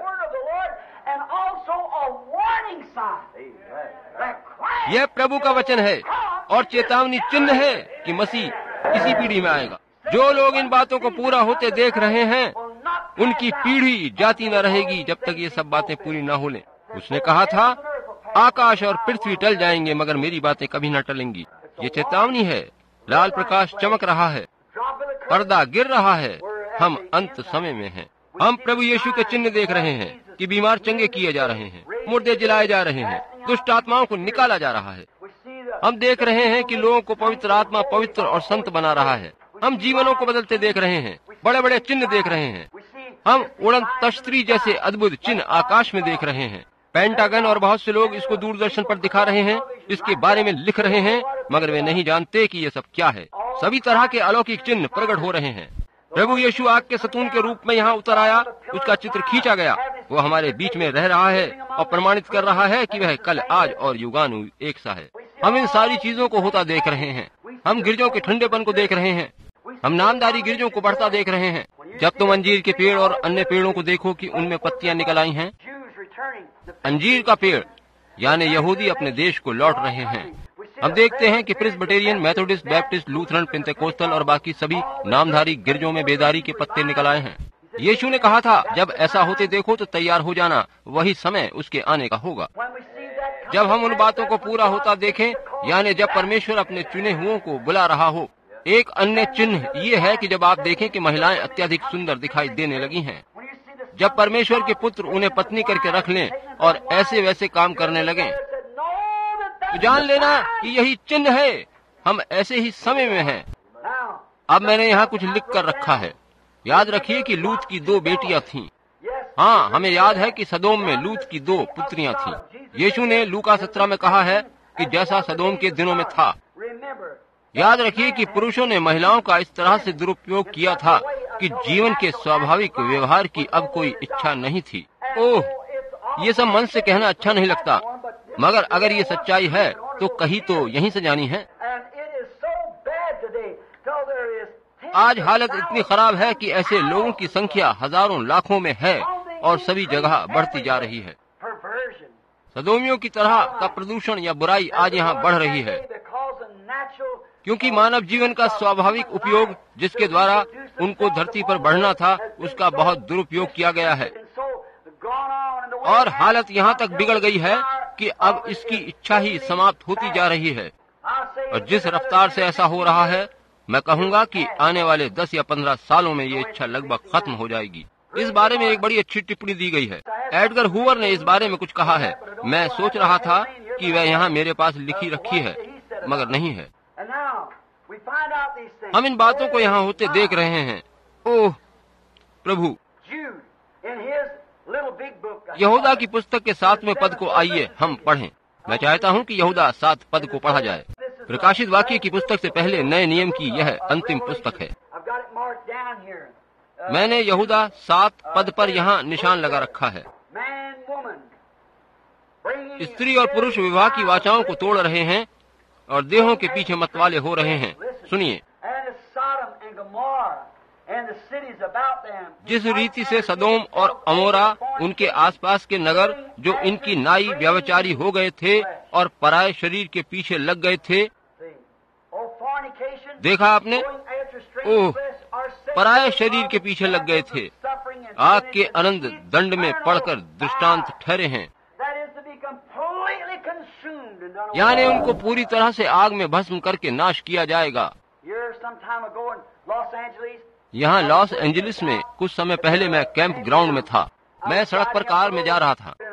यह प्रभु का वचन है और चेतावनी चिन्ह है कि मसीह इसी पीढ़ी में आएगा। जो लोग इन बातों को पूरा होते देख रहे हैं, उनकी पीढ़ी जाती न रहेगी जब तक ये सब बातें पूरी न हो लें। उसने कहा था, आकाश और पृथ्वी टल जाएंगे मगर मेरी बातें कभी न टलेंगी। ये चेतावनी है। लाल प्रकाश चमक रहा है, पर्दा गिर रहा है, हम अंत समय में हैं। हम प्रभु यीशु के चिन्ह देख रहे हैं कि बीमार चंगे किए जा रहे हैं, मुर्दे जिलाए जा रहे हैं, दुष्ट आत्माओं को निकाला जा रहा है। हम देख रहे हैं कि लोगों को पवित्र आत्मा पवित्र और संत बना रहा है। हम जीवनों को बदलते देख रहे हैं, बड़े बड़े चिन्ह देख रहे हैं। हम उड़न तश्तरी जैसे अद्भुत चिन्ह आकाश में देख रहे हैं। पेंटागन और बहुत से लोग इसको दूरदर्शन पर दिखा रहे हैं, इसके बारे में लिख रहे हैं, मगर वे नहीं जानते कि ये सब क्या है। सभी तरह के अलौकिक चिन्ह प्रकट हो रहे हैं। प्रभु यीशु आग के सतून के रूप में यहाँ उतर आया, उसका चित्र खींचा गया। वो हमारे बीच में रह रहा है और प्रमाणित कर रहा है कि वह कल, आज और युगानु एक सा है। हम इन सारी चीजों को होता देख रहे हैं। हम गिरजों के ठंडेपन को देख रहे हैं। हम नामधारी गिरजों को बढ़ता देख रहे हैं। जब तुम अंजीर के पेड़ और अन्य पेड़ों को देखो कि उनमें पत्तियां निकल आई हैं, अंजीर का पेड़ यानी यहूदी अपने देश को लौट रहे हैं। हम देखते हैं कि Presbyterian, Methodist, Baptist, Lutheran, Pentecostal और बाकी सभी नामधारी गिरजों में बेदारी के पत्ते निकल आए हैं। यीशु ने कहा था, जब ऐसा होते देखो तो तैयार हो जाना, वही समय उसके आने का होगा। जब हम उन बातों को पूरा होता देखें, यानी जब परमेश्वर अपने चुने हुओं को बुला रहा हो। एक अन्य चिन्ह ये है कि जब आप देखें कि महिलाएं अत्यधिक सुंदर दिखाई देने लगी हैं, जब परमेश्वर के पुत्र उन्हें पत्नी करके रख लें और ऐसे वैसे काम करने लगें, तो जान लेना कि यही चिन्ह है। हम ऐसे ही समय में हैं। अब मैंने यहाँ कुछ लिख कर रखा है। याद रखिए कि लूत की दो बेटियां थीं। हाँ, हमें याद है कि सदोम में लूत की दो पुत्रियां थीं। यीशु ने लूका सत्रह में कहा है कि जैसा सदोम के दिनों में था। याद रखिए कि पुरुषों ने महिलाओं का इस तरह से दुरुपयोग किया था कि जीवन के स्वाभाविक व्यवहार की अब कोई इच्छा नहीं थी। ओह, ये सब मन से कहना अच्छा नहीं लगता, मगर अगर ये सच्चाई है तो कहीं तो यहीं से जानी है। आज हालत इतनी खराब है कि ऐसे लोगों की संख्या हजारों लाखों में है और सभी जगह बढ़ती जा रही है। सदोमियों की तरह का प्रदूषण या बुराई आज यहाँ बढ़ रही है, क्योंकि मानव जीवन का स्वाभाविक उपयोग, जिसके द्वारा उनको धरती पर बढ़ना था, उसका बहुत दुरुपयोग किया गया है। और हालत यहाँ तक बिगड़ गई है कि अब इसकी इच्छा ही समाप्त होती जा रही है। और जिस रफ्तार से ऐसा हो रहा है, मैं कहूँगा कि आने वाले दस या पंद्रह सालों में ये इच्छा लगभग खत्म हो जाएगी। इस बारे में एक बड़ी अच्छी टिप्पणी दी गई है। एडगर हूवर ने इस बारे में कुछ कहा है। मैं सोच रहा था कि वह यहाँ मेरे पास लिखी रखी है, मगर नहीं है। हम इन बातों को यहाँ होते देख रहे हैं। ओह प्रभु, यहूदा की पुस्तक के सातवें पद को आइए हम पढ़ें। मैं चाहता हूँ कि यहूदा सात पद को पढ़ा जाए। प्रकाशित वाक्य की पुस्तक से पहले नए नियम की यह अंतिम पुस्तक है। मैंने यहूदा सात पद पर यहाँ निशान लगा रखा है। स्त्री और पुरुष विवाह की वाचाओं को तोड़ रहे हैं और देहों के पीछे मतवाले हो रहे हैं। सुनिए, जिस रीति से सदोम और अमोरा, उनके आसपास के नगर जो इनकी नाई व्यभिचारी हो गए थे और पराये शरीर के पीछे लग गए थे। देखा आपने? ओह, पराये शरीर के पीछे लग गए थे, आग के अनंत दंड में पड़कर दृष्टांत ठहरे हैं। यानी उनको पूरी तरह से आग में भस्म करके नाश किया जाएगा। यहाँ लॉस एंजलिस में कुछ समय पहले मैं कैंप ग्राउंड में था। मैं सड़क पर कार में जा रहा था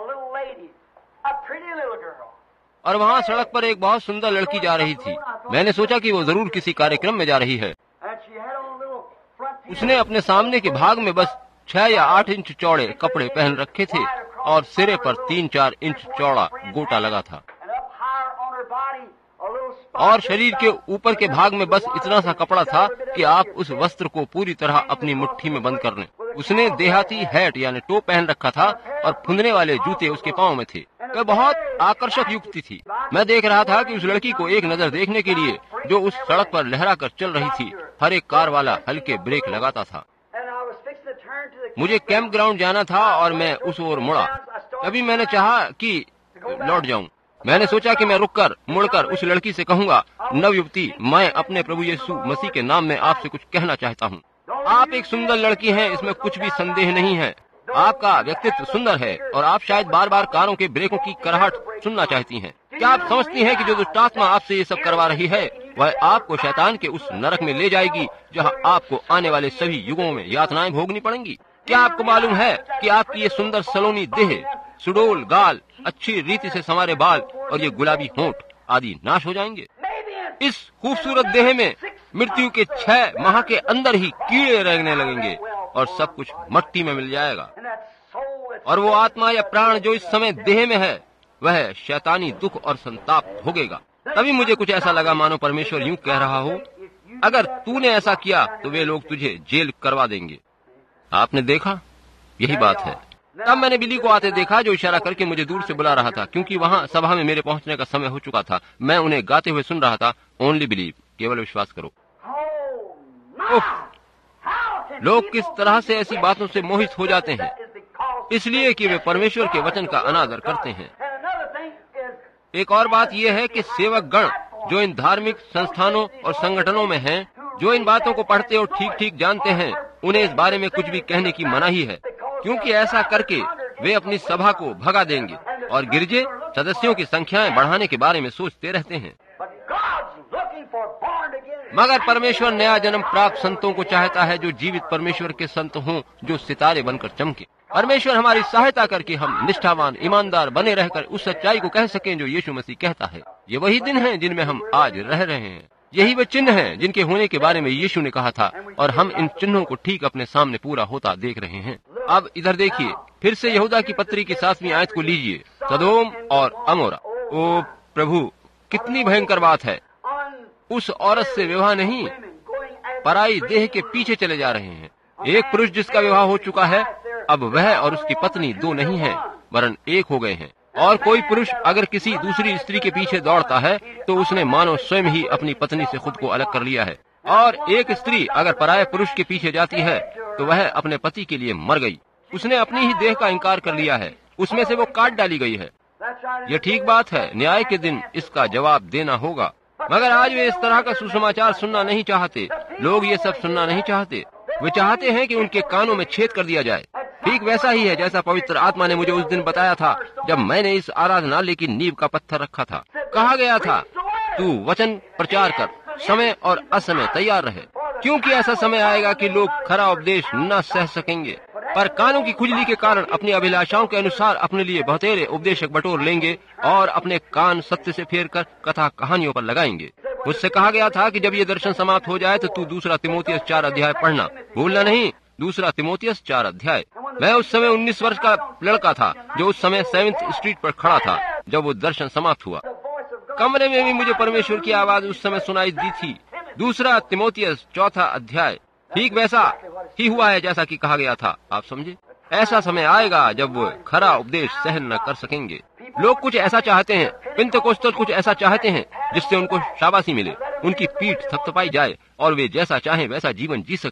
और वहाँ सड़क पर एक बहुत सुंदर लड़की जा रही थी। मैंने सोचा कि वो जरूर किसी कार्यक्रम में जा रही है। उसने अपने सामने के भाग में बस छह या आठ इंच चौड़े कपड़े पहन रखे थे और सिरे पर तीन चार इंच चौड़ा गोटा लगा था और शरीर के ऊपर के भाग में बस इतना सा कपड़ा था कि आप उस वस्त्र को पूरी तरह अपनी मुट्ठी में बंद कर लें। उसने देहाती हैट यानी टोप पहन रखा था और फुंदने वाले जूते उसके पाँव में थे। वह बहुत आकर्षक युक्ति थी। मैं देख रहा था कि उस लड़की को एक नजर देखने के लिए, जो उस सड़क पर लहरा कर चल रही थी, हर एक कार वाला हल्के ब्रेक लगाता था। मुझे कैंप ग्राउंड जाना था और मैं उस ओर मुड़ा। तभी मैंने चाहा कि लौट जाऊं। मैंने सोचा कि मैं रुककर मुड़कर उस लड़की से कहूंगा, नव युवती, मैं अपने प्रभु यीशु मसीह के नाम में आपसे कुछ कहना चाहता हूँ। आप एक सुंदर लड़की हैं, इसमें कुछ भी संदेह नहीं है। आपका व्यक्तित्व सुंदर है और आप शायद बार बार कारों के ब्रेकों की कराहट सुनना चाहती हैं। क्या आप समझती हैं कि जो दुष्ट आत्मा आपसे ये सब करवा रही है, वह आपको शैतान के उस नरक में ले जाएगी जहाँ आपको आने वाले सभी युगों में यातनाएं भोगनी पड़ेंगी? क्या आपको मालूम है कि आपकी ये सुंदर सलोनी देह, सुडोल गाल, अच्छी रीति से संवारे बाल और ये गुलाबी होंठ आदि नाश हो जाएंगे? इस खूबसूरत देह में मृत्यु के छह माह के अंदर ही कीड़े रहने लगेंगे और सब कुछ मट्टी में मिल जाएगा। और वो आत्मा या प्राण जो इस समय देह में है, वह शैतानी दुख और संताप भोगेगा। तभी मुझे कुछ ऐसा लगा मानो परमेश्वर यूं कह रहा हो, अगर तूने ऐसा किया तो वे लोग तुझे जेल करवा देंगे। आपने देखा, यही बात है। तब मैंने बिली को आते देखा, जो इशारा करके मुझे दूर से बुला रहा था, क्योंकि वहाँ सभा में मेरे पहुँचने का समय हो चुका था। मैं उन्हें गाते हुए सुन रहा था, ओनली बिलीव, केवल विश्वास करो। उफ, लोग किस तरह से ऐसी बातों से मोहित हो जाते हैं, इसलिए कि वे परमेश्वर के वचन का अनादर करते हैं। एक और बात यह है कि सेवक गण जो इन धार्मिक संस्थानों और संगठनों में हैं, जो इन बातों को पढ़ते और ठीक ठीक जानते हैं, उन्हें इस बारे में कुछ भी कहने की मनाही है, क्योंकि ऐसा करके वे अपनी सभा को भगा देंगे और गिरजे सदस्यों की संख्याएं बढ़ाने के बारे में सोचते रहते हैं। मगर परमेश्वर नया जन्म प्राप्त संतों को चाहता है, जो जीवित परमेश्वर के संत हों, जो सितारे बनकर चमके। परमेश्वर हमारी सहायता करके हम निष्ठावान ईमानदार बने रहकर उस सच्चाई को कह सकें जो यीशु मसीह कहता है। ये वही दिन हैं जिनमें हम आज रह रहे हैं। यही वे चिन्ह हैं जिनके होने के बारे में यीशु ने कहा था, और हम इन चिन्हों को ठीक अपने सामने पूरा होता देख रहे हैं। अब इधर देखिए, फिर से यहूदा की पत्री की सातवीं आयत को लीजिए, सदोम और अमोरा। ओ प्रभु, कितनी भयंकर बात है। उस औरत से विवाह नहीं, पराई देह के पीछे चले जा रहे हैं। एक पुरुष जिसका विवाह हो चुका है, अब वह और उसकी पत्नी दो नहीं है, वरन एक हो गए हैं। और कोई पुरुष अगर किसी दूसरी स्त्री के पीछे दौड़ता है, तो उसने मानो स्वयं ही अपनी पत्नी से खुद को अलग कर लिया है। और एक स्त्री अगर पराये पुरुष के पीछे जाती है, तो वह अपने पति के लिए मर गई। उसने अपनी ही देह का इंकार कर लिया है, उसमें से वो काट डाली गई है। यह ठीक बात है, न्याय के दिन इसका जवाब देना होगा। मगर आज वे इस तरह का सुसमाचार सुनना नहीं चाहते। लोग ये सब सुनना नहीं चाहते। वे चाहते हैं कि उनके कानों में छेद कर दिया जाए। ठीक वैसा ही है जैसा पवित्र आत्मा ने मुझे उस दिन बताया था, जब मैंने इस आराधनालय की नींव का पत्थर रखा था। कहा गया था, तू वचन प्रचार कर, समय और असमय तैयार रहे, क्योंकि ऐसा समय आएगा कि लोग खरा उपदेश न सह सकेंगे, पर कानों की खुजली के कारण अपनी अभिलाषाओं के अनुसार अपने लिए बहुतेरे उपदेशक बटोर लेंगे और अपने कान सत्य से फेर कर कथा कहानियों पर लगाएंगे। मुझसे कहा गया था कि जब ये दर्शन समाप्त हो जाए तो तू दूसरा तिमोथियस चार अध्याय पढ़ना, भूलना नहीं। दूसरा तिमोथियस चार अध्याय। मैं उस समय उन्नीस वर्ष का लड़का था, जो उस समय सेवेंथ स्ट्रीट पर खड़ा था जब वो दर्शन समाप्त हुआ। कमरे में भी मुझे परमेश्वर की आवाज उस समय सुनाई दी थी। दूसरा तिमोथियस चौथा अध्याय। ठीक वैसा ही हुआ है जैसा कि कहा गया था। आप समझे, ऐसा समय आएगा जब वो खरा उपदेश सहन न कर सकेंगे। लोग कुछ ऐसा चाहते हैं, पेंतेकोस्टल कुछ ऐसा चाहते हैं जिससे उनको शाबाशी मिले, उनकी पीठ थपथपाई जाए और वे जैसा चाहें वैसा जीवन जी सकें।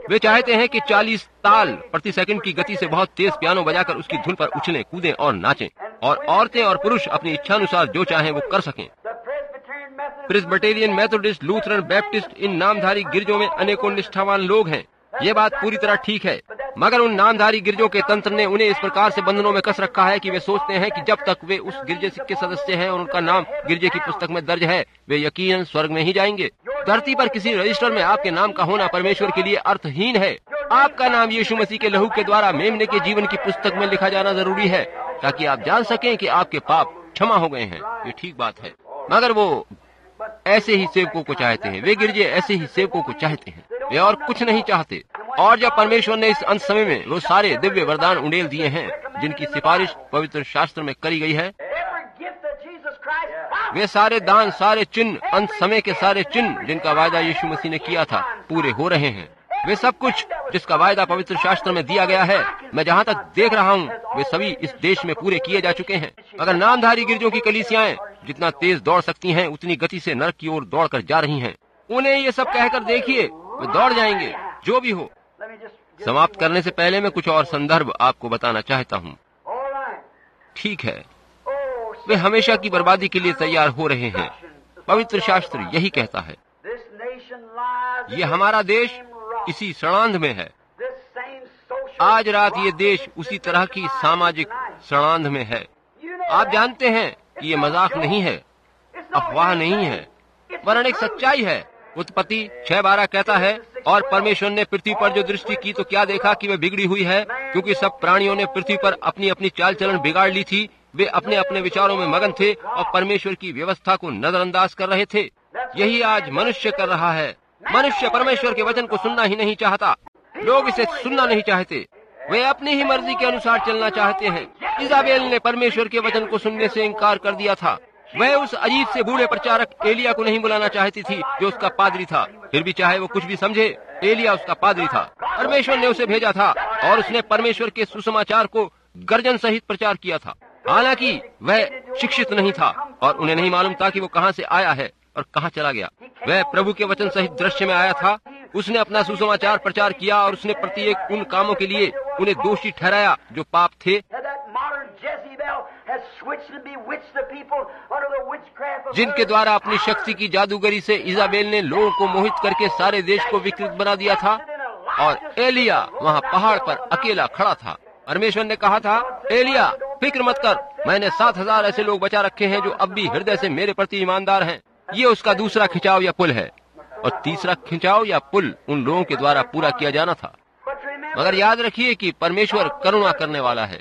वे चाहते हैं कि चालीस ताल प्रति सेकंड की गति से बहुत तेज पियानो बजाकर उसकी धुन पर उछलें, कूदें और नाचें, और औरतें और पुरुष अपनी इच्छानुसार जो चाहें वो कर सकें। प्रेस्बिटेरियन, मेथोडिस्ट, लूथरन, बैप्टिस्ट, इन नामधारी गिरजों में अनेकों निष्ठावान लोग हैं। ये बात पूरी तरह ठीक है, मगर उन नामधारी गिरजों के तंत्र ने उन्हें इस प्रकार से बंधनों में कस रखा है कि वे सोचते हैं कि जब तक वे उस गिरजे के सदस्य हैं और उनका नाम गिरजे की पुस्तक में दर्ज है, वे यकीनन स्वर्ग में ही जाएंगे। धरती पर किसी रजिस्टर में आपके नाम का होना परमेश्वर के लिए अर्थहीन है। आपका नाम यीशु मसीह के लहू के द्वारा मेमने के जीवन की पुस्तक में लिखा जाना जरूरी है, ताकि आप जान सकें कि आपके पाप क्षमा हो गए हैं। ये ठीक बात है, मगर वो ऐसे ही सेवकों को चाहते हैं। वे गिरजे ऐसे ही सेवकों को चाहते हैं, वे और कुछ नहीं चाहते। और जब परमेश्वर ने इस अंत समय में वो सारे दिव्य वरदान उंडेल दिए हैं जिनकी सिफारिश पवित्र शास्त्र में करी गई है, वे सारे दान, सारे चिन्ह, अंत समय के सारे चिन्ह जिनका वायदा यीशु मसीह ने किया था, पूरे हो रहे हैं। वे सब कुछ जिसका वायदा पवित्र शास्त्र में दिया गया है, मैं जहाँ तक देख रहा हूँ, वे सभी इस देश में पूरे किए जा चुके हैं। अगर नामधारी गिरजों की कलीसियाएं जितना तेज दौड़ सकती हैं, उतनी गति से नरक की ओर दौड़कर जा रही हैं। उन्हें ये सब कहकर देखिए, वे दौड़ जाएंगे, जो भी हो। समाप्त करने से पहले मैं कुछ और संदर्भ आपको बताना चाहता हूँ। ठीक है, वे हमेशा की बर्बादी के लिए तैयार हो रहे हैं। पवित्र शास्त्र यही कहता है। ये हमारा देश इसी षडांध में है। आज रात ये देश उसी तरह की सामाजिक षडांध में है। आप जानते हैं कि ये मजाक नहीं है, अफवाह नहीं है, वरन एक सच्चाई है। उत्पत्ति छह बारह कहता है, और परमेश्वर ने पृथ्वी पर जो दृष्टि की तो क्या देखा कि वे बिगड़ी हुई है, क्योंकि सब प्राणियों ने पृथ्वी पर अपनी अपनी चाल चलन बिगाड़ ली थी। वे अपने अपने विचारों में मगन थे और परमेश्वर की व्यवस्था को नजरअंदाज कर रहे थे। यही आज मनुष्य कर रहा है। मनुष्य परमेश्वर के वचन को सुनना ही नहीं चाहता। लोग इसे सुनना नहीं चाहते, वे अपनी ही मर्जी के अनुसार चलना चाहते हैं। इजाबेल ने परमेश्वर के वचन को सुनने से इनकार कर दिया था। वह उस अजीब से बूढ़े प्रचारक एलिया को नहीं बुलाना चाहती थी जो उसका पादरी था। फिर भी चाहे वो कुछ भी समझे, एलिया उसका पादरी था। परमेश्वर ने उसे भेजा था और उसने परमेश्वर के सुसमाचार को गर्जन सहित प्रचार किया था। हालांकि वह शिक्षित नहीं था और उन्हें नहीं मालूम था कि वो कहाँ से आया है और कहाँ चला गया। वह प्रभु के वचन सहित दृश्य में आया था। उसने अपना सुसमाचार प्रचार किया और उसने प्रत्येक उन कामों के लिए उन्हें दोषी ठहराया जो पाप थे, जिनके द्वारा अपनी शक्ति की जादूगरी से इजाबेल ने लोगों को मोहित करके सारे देश को विकृत बना दिया था। और एलिया वहाँ पहाड़ पर अकेला खड़ा था। परमेश्वर ने कहा था, एलिया फिक्र मत कर, मैंने सात हजार ऐसे लोग बचा रखे हैं जो अब भी हृदय से मेरे प्रति ईमानदार हैं। ये उसका दूसरा खिंचाव या पुल है, और तीसरा खिंचाव या पुल उन लोगों के द्वारा पूरा किया जाना था। मगर याद रखिए कि परमेश्वर करुणा करने वाला है।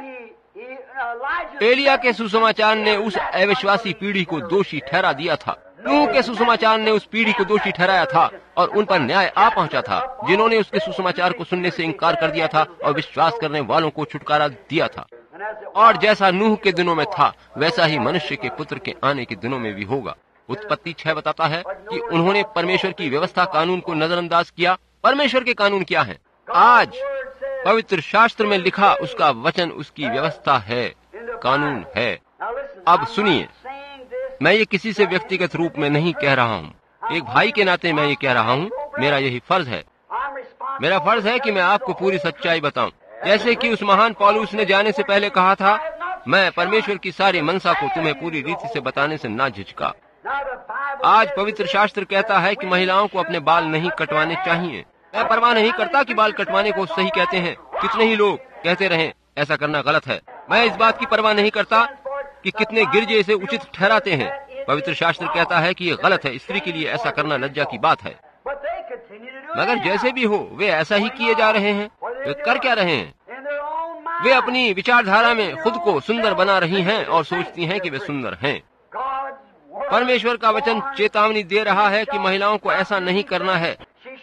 एलिया के सुसमाचार ने उस अविश्वासी पीढ़ी को दोषी ठहरा दिया था। नूह के सुसमाचार ने उस पीढ़ी को दोषी ठहराया था और उन पर न्याय आ पहुंचा था, जिन्होंने उसके सुसमाचार को सुनने से इनकार कर दिया था और विश्वास करने वालों को छुटकारा दिया था। और जैसा नूह के दिनों में था, वैसा ही मनुष्य के पुत्र के आने के दिनों में भी होगा। उत्पत्ति छह बताता है कि उन्होंने परमेश्वर की व्यवस्था कानून को नजरअंदाज किया। परमेश्वर के कानून क्या हैं? आज पवित्र शास्त्र में लिखा उसका वचन उसकी व्यवस्था है, कानून है। अब सुनिए, मैं ये किसी से व्यक्तिगत रूप में नहीं कह रहा हूँ, एक भाई के नाते मैं ये कह रहा हूँ। मेरा यही फर्ज है। मेरा फर्ज है कि मैं आपको पूरी सच्चाई बताऊं। जैसे कि उस महान पौलुस ने जाने से पहले कहा था, मैं परमेश्वर की सारी मनसा को तुम्हें पूरी रीति से बताने से ना झिझका। आज पवित्र शास्त्र कहता है कि महिलाओं को अपने बाल नहीं कटवाने चाहिए। मैं परवाह नहीं करता कि बाल कटवाने को सही कहते हैं। कितने ही लोग कहते रहें ऐसा करना गलत है। मैं इस बात की परवाह नहीं करता कि कितने गिरजे इसे उचित ठहराते हैं। पवित्र शास्त्र कहता है कि ये गलत है, स्त्री के लिए ऐसा करना लज्जा की बात है। मगर जैसे भी हो, वे ऐसा ही किए जा रहे हैं। वे कर क्या रहे हैं? वे अपनी विचारधारा में खुद को सुंदर बना रही हैं और सोचती हैं कि वे सुंदर हैं। परमेश्वर का वचन चेतावनी दे रहा है कि महिलाओं को ऐसा नहीं करना है।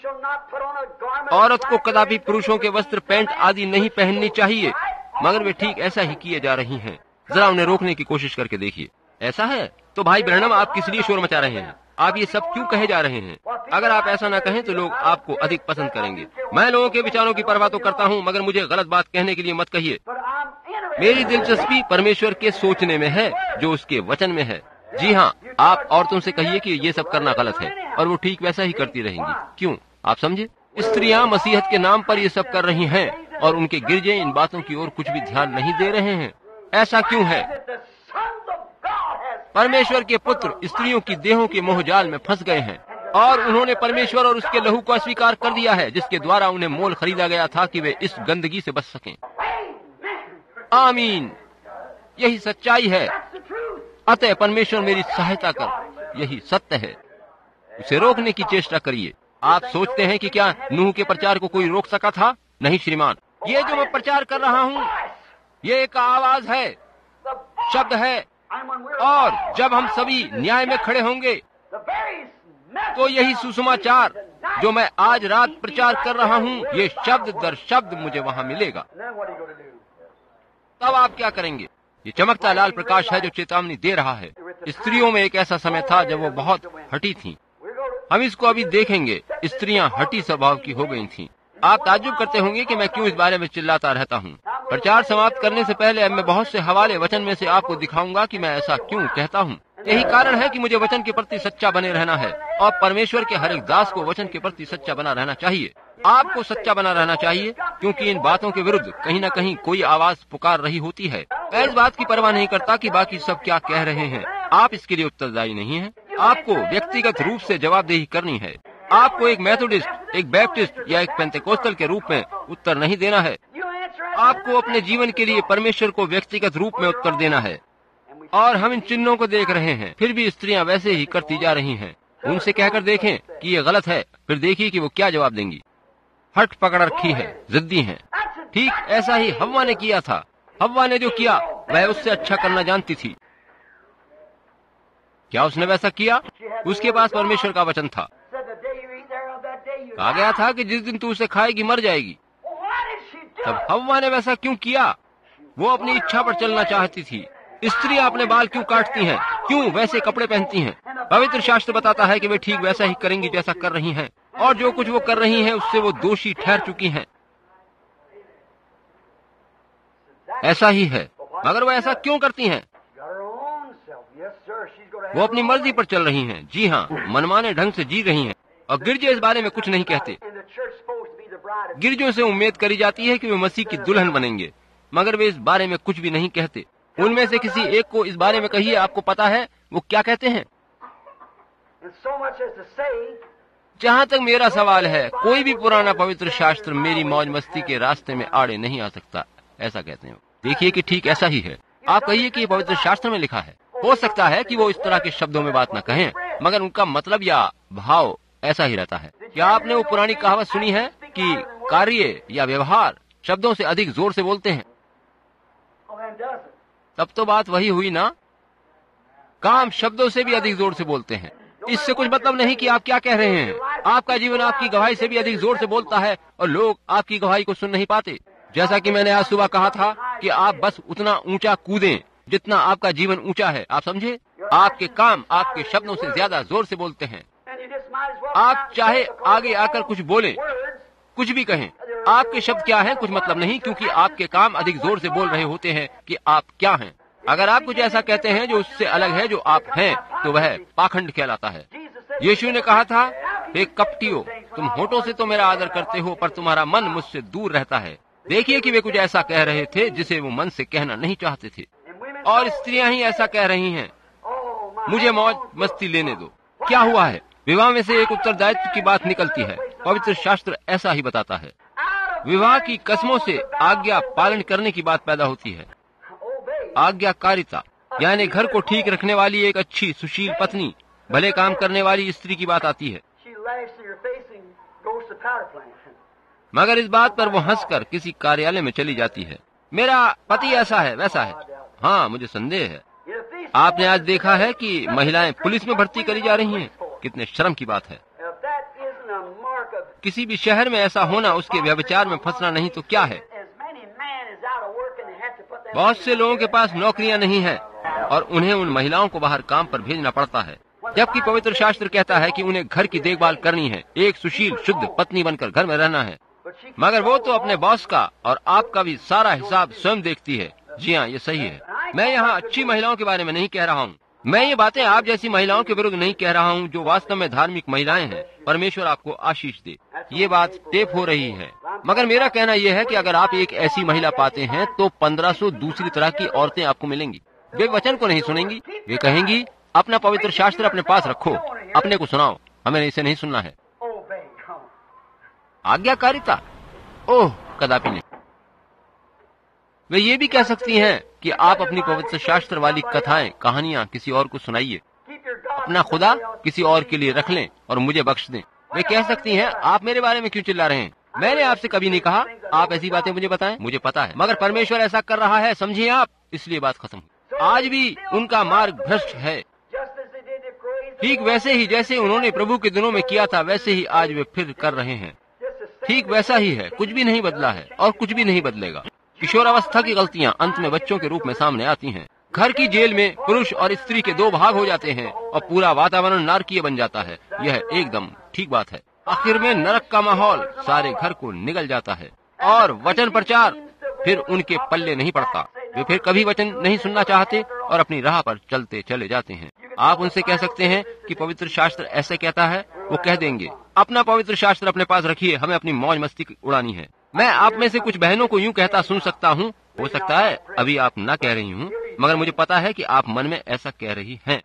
औरत को कदापि पुरुषों के वस्त्र, पैंट आदि नहीं पहननी चाहिए, मगर वे ठीक ऐसा ही किए जा रही हैं। जरा उन्हें रोकने की कोशिश करके देखिए। ऐसा है तो भाई ब्रैनम, आप किस लिए शोर मचा रहे हैं? आप ये सब क्यों कहे जा रहे हैं? अगर आप ऐसा न कहें तो लोग आपको अधिक पसंद करेंगे। मैं लोगों के विचारों की परवाह तो करता हूँ, मगर मुझे गलत बात कहने के लिए मत कहिए। मेरी दिलचस्पी परमेश्वर के सोचने में है जो उसके वचन में है। जी हाँ, आप औरतों से कहिए कि ये सब करना गलत है और वो ठीक वैसा ही करती रहेंगी। क्यों? आप समझे? स्त्रियां मसीहत के नाम पर ये सब कर रही हैं और उनके गिरजे इन बातों की ओर कुछ भी ध्यान नहीं दे रहे हैं। ऐसा क्यों है? परमेश्वर के पुत्र स्त्रियों की देहों के मोहजाल में फंस गए हैं और उन्होंने परमेश्वर और उसके लहू को अस्वीकार कर दिया है, जिसके द्वारा उन्हें मोल खरीदा गया था कि वे इस गंदगी से बच सकें। आमीन, यही सच्चाई है। अतः परमेश्वर मेरी सहायता कर, यही सत्य है। उसे रोकने की चेष्टा करिए। आप सोचते हैं कि क्या नूह के प्रचार को कोई रोक सका था? नहीं श्रीमान, ये जो मैं प्रचार कर रहा हूँ ये एक आवाज है, शब्द है, और जब हम सभी न्याय में खड़े होंगे तो यही सुसमाचार जो मैं आज रात प्रचार कर रहा हूँ, ये शब्द दर शब्द मुझे वहाँ मिलेगा। तब आप क्या करेंगे? ये चमकता लाल प्रकाश है जो चेतावनी दे रहा है। स्त्रियों में एक ऐसा समय था जब वो बहुत हठी थीं। हम इसको अभी देखेंगे। स्त्रियां हठी स्वभाव की हो गई थीं। आप ताज्जुब करते होंगे कि मैं क्यों इस बारे में चिल्लाता रहता हूँ। प्रचार समाप्त करने से पहले अब मैं बहुत से हवाले वचन में से आपको दिखाऊंगा कि मैं ऐसा क्यों कहता हूँ। यही कारण है कि मुझे वचन के प्रति सच्चा बने रहना है और परमेश्वर के हर एक दास को वचन के प्रति सच्चा बना रहना चाहिए। आपको सच्चा बना रहना चाहिए, क्योंकि इन बातों के विरुद्ध कहीं न कहीं कोई आवाज पुकार रही होती है। मैं इस बात की परवाह नहीं करता कि बाकी सब क्या कह रहे हैं। आप इसके लिए उत्तरदायी नहीं हैं। आपको व्यक्तिगत रूप से जवाबदेही करनी है। आपको एक मेथोडिस्ट, एक बैप्टिस्ट या एक पेंटेकोस्टल के रूप में उत्तर नहीं देना है। आपको अपने जीवन के लिए परमेश्वर को व्यक्तिगत रूप में उत्तर देना है। और हम इन चिन्हों को देख रहे हैं, फिर भी स्त्रियां वैसे ही करती जा रही हैं। उनसे कहकर देखें कि ये गलत है, फिर देखिए कि वो क्या जवाब देंगी। हट पकड़ रखी है, जिद्दी हैं। ठीक ऐसा ही हव्वा ने किया था। हव्वा ने जो किया वह उससे अच्छा करना जानती थी। क्या उसने वैसा किया? उसके पास परमेश्वर का वचन था। कहा गया था कि जिस दिन तू उसे खाएगी मर जाएगी। तब हव्वा ने वैसा क्यों किया? वो अपनी इच्छा पर चलना चाहती थी। स्त्रियां अपने बाल क्यों काटती हैं? क्यों वैसे कपड़े पहनती हैं? पवित्र शास्त्र बताता है कि वे ठीक वैसा ही करेंगी जैसा कर रही हैं, और जो कुछ वो कर रही हैं उससे वो दोषी ठहर चुकी हैं। ऐसा ही है। मगर वो ऐसा क्यों करती हैं? वो अपनी मर्जी पर चल रही हैं। जी हाँ, मनमाने ढंग से जी रही हैं। और गिरजे इस बारे में कुछ नहीं कहते। गिरजों से उम्मीद करी जाती है कि वे मसीह की दुल्हन बनेंगे, मगर वे इस बारे में कुछ भी नहीं कहते। उनमें से किसी एक को इस बारे में कहिए, आपको पता है वो क्या कहते हैं? जहाँ तक मेरा सवाल है, कोई भी पुराना पवित्र शास्त्र मेरी मौज मस्ती के रास्ते में आड़े नहीं आ सकता, ऐसा कहते हैं। देखिए कि ठीक ऐसा ही है। आप कहिए कि पवित्र शास्त्र में लिखा है। हो सकता है कि वो इस तरह के शब्दों में बात न कहें, मगर उनका मतलब या भाव ऐसा ही रहता है। क्या आपने वो पुरानी कहावत सुनी है कि कार्य या व्यवहार शब्दों से अधिक जोर से बोलते हैं? तब तो बात वही हुई ना। काम शब्दों से भी अधिक जोर से बोलते हैं। इससे कुछ मतलब नहीं कि आप क्या कह रहे हैं। आपका जीवन आपकी गवाही से भी अधिक जोर से बोलता है और लोग आपकी गवाही को सुन नहीं पाते। जैसा कि मैंने आज सुबह कहा था कि आप बस उतना ऊंचा कूदें जितना आपका जीवन ऊंचा है। आप समझे? आपके काम आपके शब्दों से ज्यादा जोर से बोलते हैं। आप चाहे आगे आकर कुछ बोलें, कुछ भी कहें, आपके शब्द क्या हैं कुछ मतलब नहीं, क्योंकि आपके काम अधिक जोर से बोल रहे होते हैं कि आप क्या हैं। अगर आप कुछ ऐसा कहते हैं जो उससे अलग है जो आप हैं, तो वह पाखंड कहलाता है। यीशु ने कहा था, हे कपटियों, तुम होठों से तो मेरा आदर करते हो, पर तुम्हारा मन मुझसे दूर रहता है। देखिए कि वे कुछ ऐसा कह रहे थे जिसे वो मन से कहना नहीं चाहते थे। और स्त्रियां ही ऐसा कह रही हैं, मुझे मौज मस्ती लेने दो। क्या हुआ है? विवाह में से एक उत्तरदायित्व की बात निकलती है। पवित्र शास्त्र ऐसा ही बताता है। विवाह की कसमों से आज्ञा पालन करने की बात पैदा होती है। आज्ञाकारिता यानी घर को ठीक रखने वाली एक अच्छी सुशील पत्नी, भले काम करने वाली स्त्री की बात आती है। मगर इस बात पर वो हंसकर किसी कार्यालय में चली जाती है। मेरा पति ऐसा है, वैसा है। हाँ, मुझे संदेह है। आपने आज देखा है कि महिलाएं पुलिस में भर्ती करी जा रही हैं। कितने शर्म की बात है। किसी भी शहर में ऐसा होना उसके व्यभिचार में फंसना नहीं तो क्या है। बहुत से लोगों के पास नौकरियां नहीं हैं और उन्हें उन महिलाओं को बाहर काम पर भेजना पड़ता है, जबकि पवित्र शास्त्र कहता है कि उन्हें घर की देखभाल करनी है, एक सुशील शुद्ध पत्नी बनकर घर में रहना है। मगर वो तो अपने बॉस का और आपका भी सारा हिसाब स्वयं देखती है। जी हाँ, ये सही है। मैं यहाँ अच्छी महिलाओं के बारे में नहीं कह रहा हूँ। मैं ये बातें आप जैसी महिलाओं के विरुद्ध नहीं कह रहा हूँ जो वास्तव में धार्मिक महिलाएं हैं। परमेश्वर आपको आशीष दे। ये बात टेप हो रही है, मगर मेरा कहना यह है कि अगर आप एक ऐसी महिला पाते हैं तो पंद्रह सौ दूसरी तरह की औरतें आपको मिलेंगी। वे वचन को नहीं सुनेंगी। वे कहेंगी अपना पवित्र शास्त्र अपने पास रखो, अपने को सुनाओ, हमें इसे नहीं सुनना है। आज्ञाकारिता, ओह कदापि नहीं। वे ये भी कह सकती हैं कि आप अपनी पवित्र शास्त्र वाली कथाएं, कहानियां किसी और को सुनाइए, अपना खुदा किसी और के लिए रख लें और मुझे बख्श दें। वे कह सकती हैं आप मेरे बारे में क्यों चिल्ला रहे हैं, मैंने आपसे कभी नहीं कहा आप ऐसी बातें मुझे बताएं, मुझे पता है, मगर परमेश्वर ऐसा कर रहा है, समझिए आप, इसलिए बात खत्म हुई। आज भी उनका मार्ग भ्रष्ट है। ठीक वैसे ही जैसे उन्होंने प्रभु के दिनों में किया था, वैसे ही आज वे फिर कर रहे हैं। ठीक वैसा ही है, कुछ भी नहीं बदला है और कुछ भी नहीं बदलेगा। किशोरावस्था की गलतियां अंत में बच्चों के रूप में सामने आती हैं। घर की जेल में पुरुष और स्त्री के दो भाग हो जाते हैं और पूरा वातावरण नारकीय बन जाता है। यह एकदम ठीक बात है। आखिर में नरक का माहौल सारे घर को निगल जाता है और वचन प्रचार फिर उनके पल्ले नहीं पड़ता। वे फिर कभी वचन नहीं सुनना चाहते और अपनी राह पर चलते चले जाते हैं। आप उनसे कह सकते हैं कि पवित्र शास्त्र ऐसे कहता है, वो कह देंगे अपना पवित्र शास्त्र अपने पास रखिए, हमें अपनी मौज मस्ती उड़ानी है। मैं आप में से कुछ बहनों को यूं कहता सुन सकता हूं, हो सकता है अभी आप न कह रही हूं, मगर मुझे पता है कि आप मन में ऐसा कह रही हैं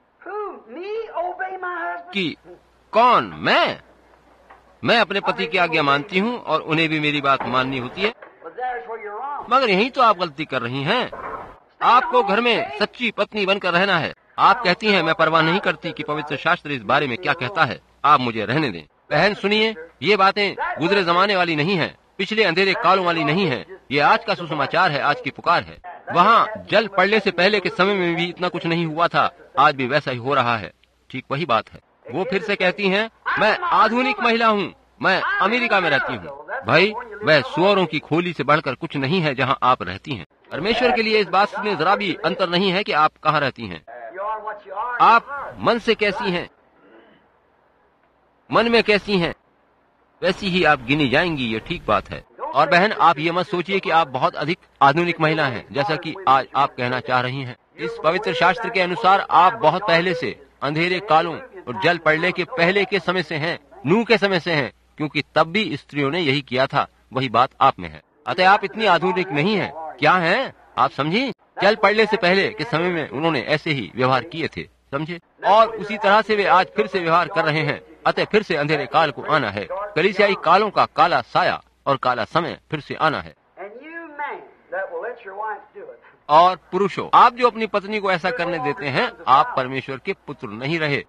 कि कौन, मैं मैं अपने पति की आज्ञा मानती हूं और उन्हें भी मेरी बात माननी होती है। मगर यही तो आप गलती कर रही हैं। आपको घर में सच्ची पत्नी बनकर रहना है। आप कहती हैं मैं परवाह नहीं करती कि पवित्र शास्त्र इस बारे में क्या कहता है, आप मुझे रहने दें। बहन सुनिए, ये बातें गुजरे जमाने वाली नहीं है, पिछले अंधेरे कालों वाली नहीं है। ये आज का सुसमाचार है, आज की पुकार है। वहाँ जल पड़ने से पहले के समय में भी इतना कुछ नहीं हुआ था, आज भी वैसा ही हो रहा है। ठीक वही बात है। वो फिर से कहती हैं मैं आधुनिक महिला हूँ, मैं अमेरिका में रहती हूँ। भाई वह सुअरों की खोली से बढ़कर कुछ नहीं है जहाँ आप रहती हैं। परमेश्वर के लिए इस बात में जरा भी अंतर नहीं है कि आप कहाँ रहती हैं। आप मन से कैसी हैं, मन में कैसी हैं, वैसी ही आप गिनी जाएंगी। ये ठीक बात है। और बहन आप ये मत सोचिए कि आप बहुत अधिक आधुनिक महिला हैं, जैसा कि आज आप कहना चाह रही हैं। इस पवित्र शास्त्र के अनुसार आप बहुत पहले से अंधेरे कालों और जल पड़ने के पहले के समय से हैं, नूह के समय से हैं, क्योंकि तब भी स्त्रियों ने यही किया था। वही बात आप में है। अतः आप इतनी आधुनिक नहीं हैं। क्या हैं आप, समझी? जल पड़ने से पहले के समय में उन्होंने ऐसे ही व्यवहार किए थे, समझे? और उसी तरह से वे आज फिर से व्यवहार कर रहे हैं। अतः फिर से अंधेरे काल को आना है। कलीसियाई कालों का काला साया और काला समय फिर से आना है। और पुरुषों, आप जो अपनी पत्नी को ऐसा करने देते हैं, आप परमेश्वर के पुत्र नहीं रहे।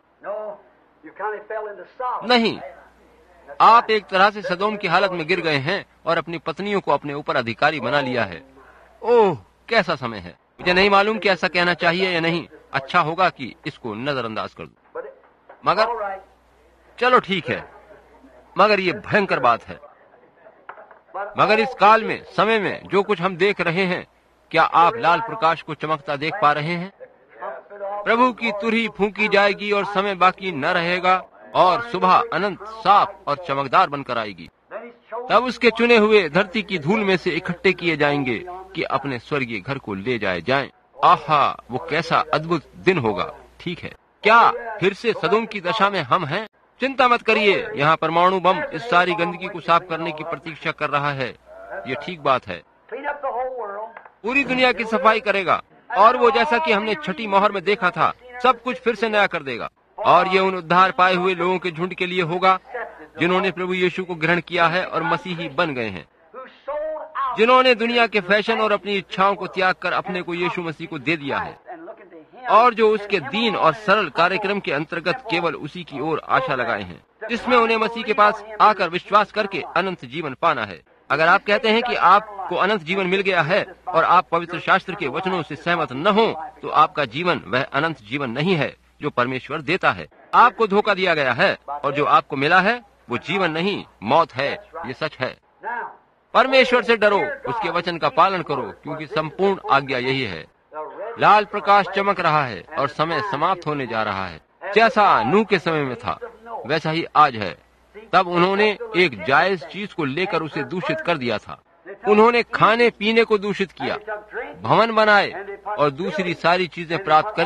नहीं, आप एक तरह से सदोम की हालत में गिर गए हैं और अपनी पत्नियों को अपने ऊपर अधिकारी बना लिया है। ओह कैसा समय है। मुझे नहीं मालूम कि ऐसा कहना चाहिए या नहीं। अच्छा होगा कि इसको नजरअंदाज कर दूं। मगर चलो ठीक है, मगर ये भयंकर बात है। मगर इस काल में, समय में जो कुछ हम देख रहे हैं, क्या आप लाल प्रकाश को चमकता देख पा रहे हैं? प्रभु की तुरही फूंकी जाएगी और समय बाकी न रहेगा और सुबह अनंत साफ और चमकदार बनकर आएगी। तब उसके चुने हुए धरती की धूल में से इकट्ठे किए जाएंगे कि अपने स्वर्गीय घर को ले जाए जाएं। आहा, वो कैसा अद्भुत दिन होगा। ठीक है, क्या फिर से सदोम की दशा में हम हैं? चिंता मत करिए, यहाँ परमाणु बम इस सारी गंदगी को साफ करने की प्रतीक्षा कर रहा है। ये ठीक बात है। पूरी दुनिया की सफाई करेगा और वो जैसा कि हमने छठी मोहर में देखा था, सब कुछ फिर से नया कर देगा। और ये उन उद्धार पाए हुए लोगों के झुंड के लिए होगा जिन्होंने प्रभु यीशु को ग्रहण किया है और मसीही बन गए हैं, जिन्होंने दुनिया के फैशन और अपनी इच्छाओं को त्याग कर अपने को यीशु मसीह को दे दिया है और जो उसके दीन और सरल कार्यक्रम के अंतर्गत केवल उसी की ओर आशा लगाए हैं, जिसमें उन्हें मसीह के पास आकर विश्वास करके अनंत जीवन पाना है। अगर आप कहते हैं कि आपको अनंत जीवन मिल गया है और आप पवित्र शास्त्र के वचनों से सहमत न हो, तो आपका जीवन वह अनंत जीवन नहीं है जो परमेश्वर देता है। आपको धोखा दिया गया है और जो आपको मिला है वो जीवन नहीं, मौत है। ये सच है। परमेश्वर से डरो, उसके वचन का पालन करो, क्योंकि संपूर्ण आज्ञा यही है। लाल प्रकाश चमक रहा है और समय समाप्त होने जा रहा है। जैसा नूह के समय में था वैसा ही आज है। तब उन्होंने एक जायज चीज को लेकर उसे दूषित कर दिया था। उन्होंने खाने पीने को दूषित किया, भवन बनाए और दूसरी सारी चीजें प्राप्त करी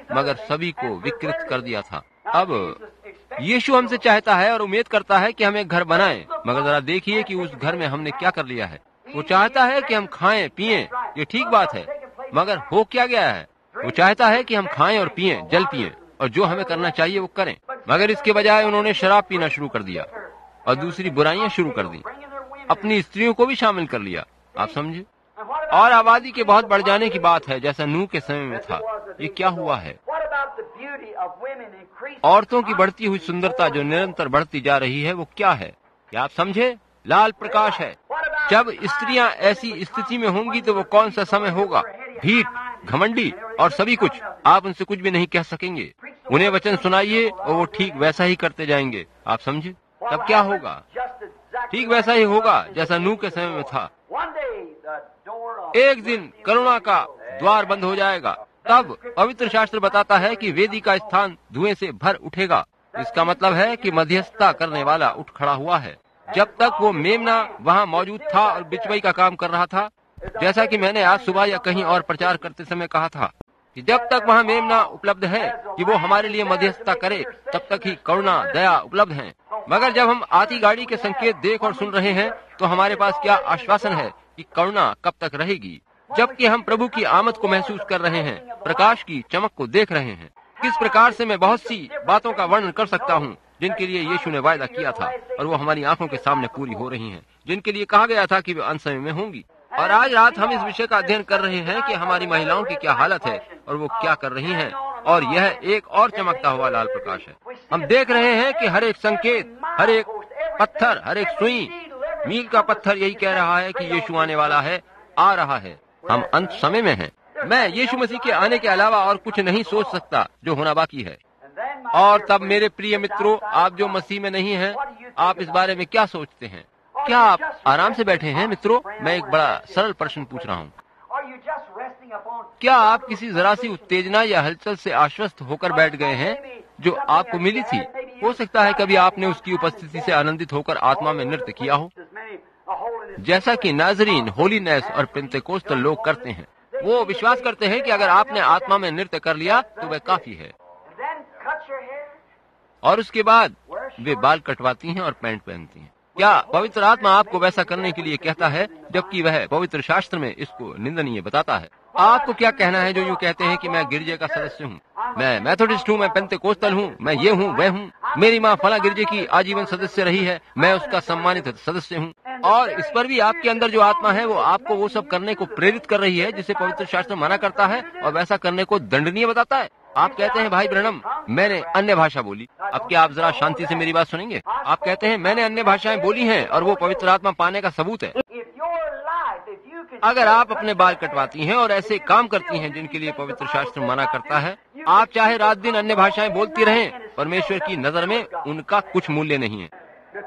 मगर सभी को विकृत कर दिया था। अब यीशु हमसे चाहता है और उम्मीद करता है कि हम एक घर बनाएं, मगर जरा देखिए कि उस घर में हमने क्या कर लिया है। वो चाहता है कि हम खाएं पिएं, ये ठीक बात है, मगर हो क्या गया है? वो चाहता है कि हम खाएं और पिएं, जल पिएं, और जो हमें करना चाहिए वो करें, मगर इसके बजाय उन्होंने शराब पीना शुरू कर दिया और दूसरी बुराइयां शुरू कर दी। अपनी स्त्रियों को भी शामिल कर लिया, आप समझे। और आबादी के बहुत बढ़ जाने की बात है, जैसा नूह के समय में था। ये क्या हुआ है? औरतों की बढ़ती हुई सुंदरता जो निरंतर बढ़ती जा रही है, वो क्या है? क्या आप समझे? लाल प्रकाश है। जब स्त्रियां ऐसी स्थिति में होंगी तो वो कौन सा समय होगा? भीट, घमंडी और सभी कुछ। आप उनसे कुछ भी नहीं कह सकेंगे। उन्हें वचन सुनाइए और वो ठीक वैसा ही करते जाएंगे, आप समझे। तब क्या होगा? ठीक वैसा ही होगा जैसा नूह के समय में था। एक दिन करुणा का द्वार बंद हो जाएगा। तब पवित्र शास्त्र बताता है कि वेदी का स्थान धुएं से भर उठेगा। इसका मतलब है कि मध्यस्थता करने वाला उठ खड़ा हुआ है। जब तक वो मेमना वहाँ मौजूद था और बिचवाई का काम कर रहा था, जैसा कि मैंने आज सुबह या कहीं और प्रचार करते समय कहा था कि जब तक वहाँ मेमना उपलब्ध है कि वो हमारे लिए मध्यस्थता करे, तब तक ही करुणा दया उपलब्ध है। मगर जब हम आती गाड़ी के संकेत देख और सुन रहे हैं, तो हमारे पास क्या आश्वासन है कि करुणा कब तक रहेगी? जबकि हम प्रभु की आमद को महसूस कर रहे हैं, प्रकाश की चमक को देख रहे हैं। किस प्रकार से मैं बहुत सी बातों का वर्णन कर सकता हूँ जिनके लिए यीशु ने वायदा किया था और वो हमारी आंखों के सामने पूरी हो रही हैं, जिनके लिए कहा गया था कि वे अंत समय में होंगी। और आज रात हम इस विषय का अध्ययन कर रहे हैं कि हमारी महिलाओं की क्या हालत है और वो क्या कर रही हैं। और यह एक और चमकता हुआ लाल प्रकाश है। हम देख रहे हैं कि हर एक संकेत, हर एक पत्थर, हर एक सुई, मील का पत्थर यही कह रहा है कि यीशु आने वाला है, आ रहा है। हम अंत समय में हैं। मैं यीशु मसीह के आने के अलावा और कुछ नहीं सोच सकता जो होना बाकी है। और तब मेरे प्रिय मित्रों, आप जो मसीह में नहीं हैं, आप इस बारे में क्या सोचते हैं? क्या आप आराम से बैठे हैं? मित्रों, मैं एक बड़ा सरल प्रश्न पूछ रहा हूँ। क्या आप किसी जरा सी उत्तेजना या हलचल से आश्वस्त होकर बैठ गए हैं जो आपको मिली थी? हो सकता है कभी आपने उसकी उपस्थिति से आनंदित होकर आत्मा में नृत्य किया हो, जैसा कि नाजरीन, होलीनेस और पेंतेकोस्टल लोग करते हैं। वो विश्वास करते हैं कि अगर आपने आत्मा में नृत्य कर लिया तो वह काफी है। और उसके बाद वे बाल कटवाती हैं और पैंट पहनती हैं। क्या पवित्र आत्मा आपको वैसा करने के लिए कहता है, जबकि वह पवित्र शास्त्र में इसको निंदनीय बताता है? आपको क्या कहना है जो यूँ कहते हैं कि मैं गिरजे का सदस्य हूँ, मैं मेथोडिस्ट हूँ, मैं पेंतेकोस्टल हूँ, मैं ये हूँ, वह हूँ, मेरी माँ फला गिरजे की आजीवन सदस्य रही है, मैं उसका सम्मानित सदस्य हूँ। और इस पर भी आपके अंदर जो आत्मा है वो आपको वो सब करने को प्रेरित कर रही है जिसे पवित्र शास्त्र मना करता है और वैसा करने को दंडनीय बताता है। आप कहते हैं, भाई ब्रैनम, मैंने अन्य भाषा बोली। अब क्या आप जरा शांति से मेरी बात सुनेंगे? आप कहते हैं मैंने अन्य भाषाएं बोली हैं और वो पवित्र आत्मा पाने का सबूत है। अगर आप अपने बाल कटवाती हैं और ऐसे काम करती हैं जिनके लिए पवित्र शास्त्र मना करता है, आप चाहे रात दिन अन्य भाषाएं बोलती रहें, परमेश्वर की नजर में उनका कुछ मूल्य नहीं है।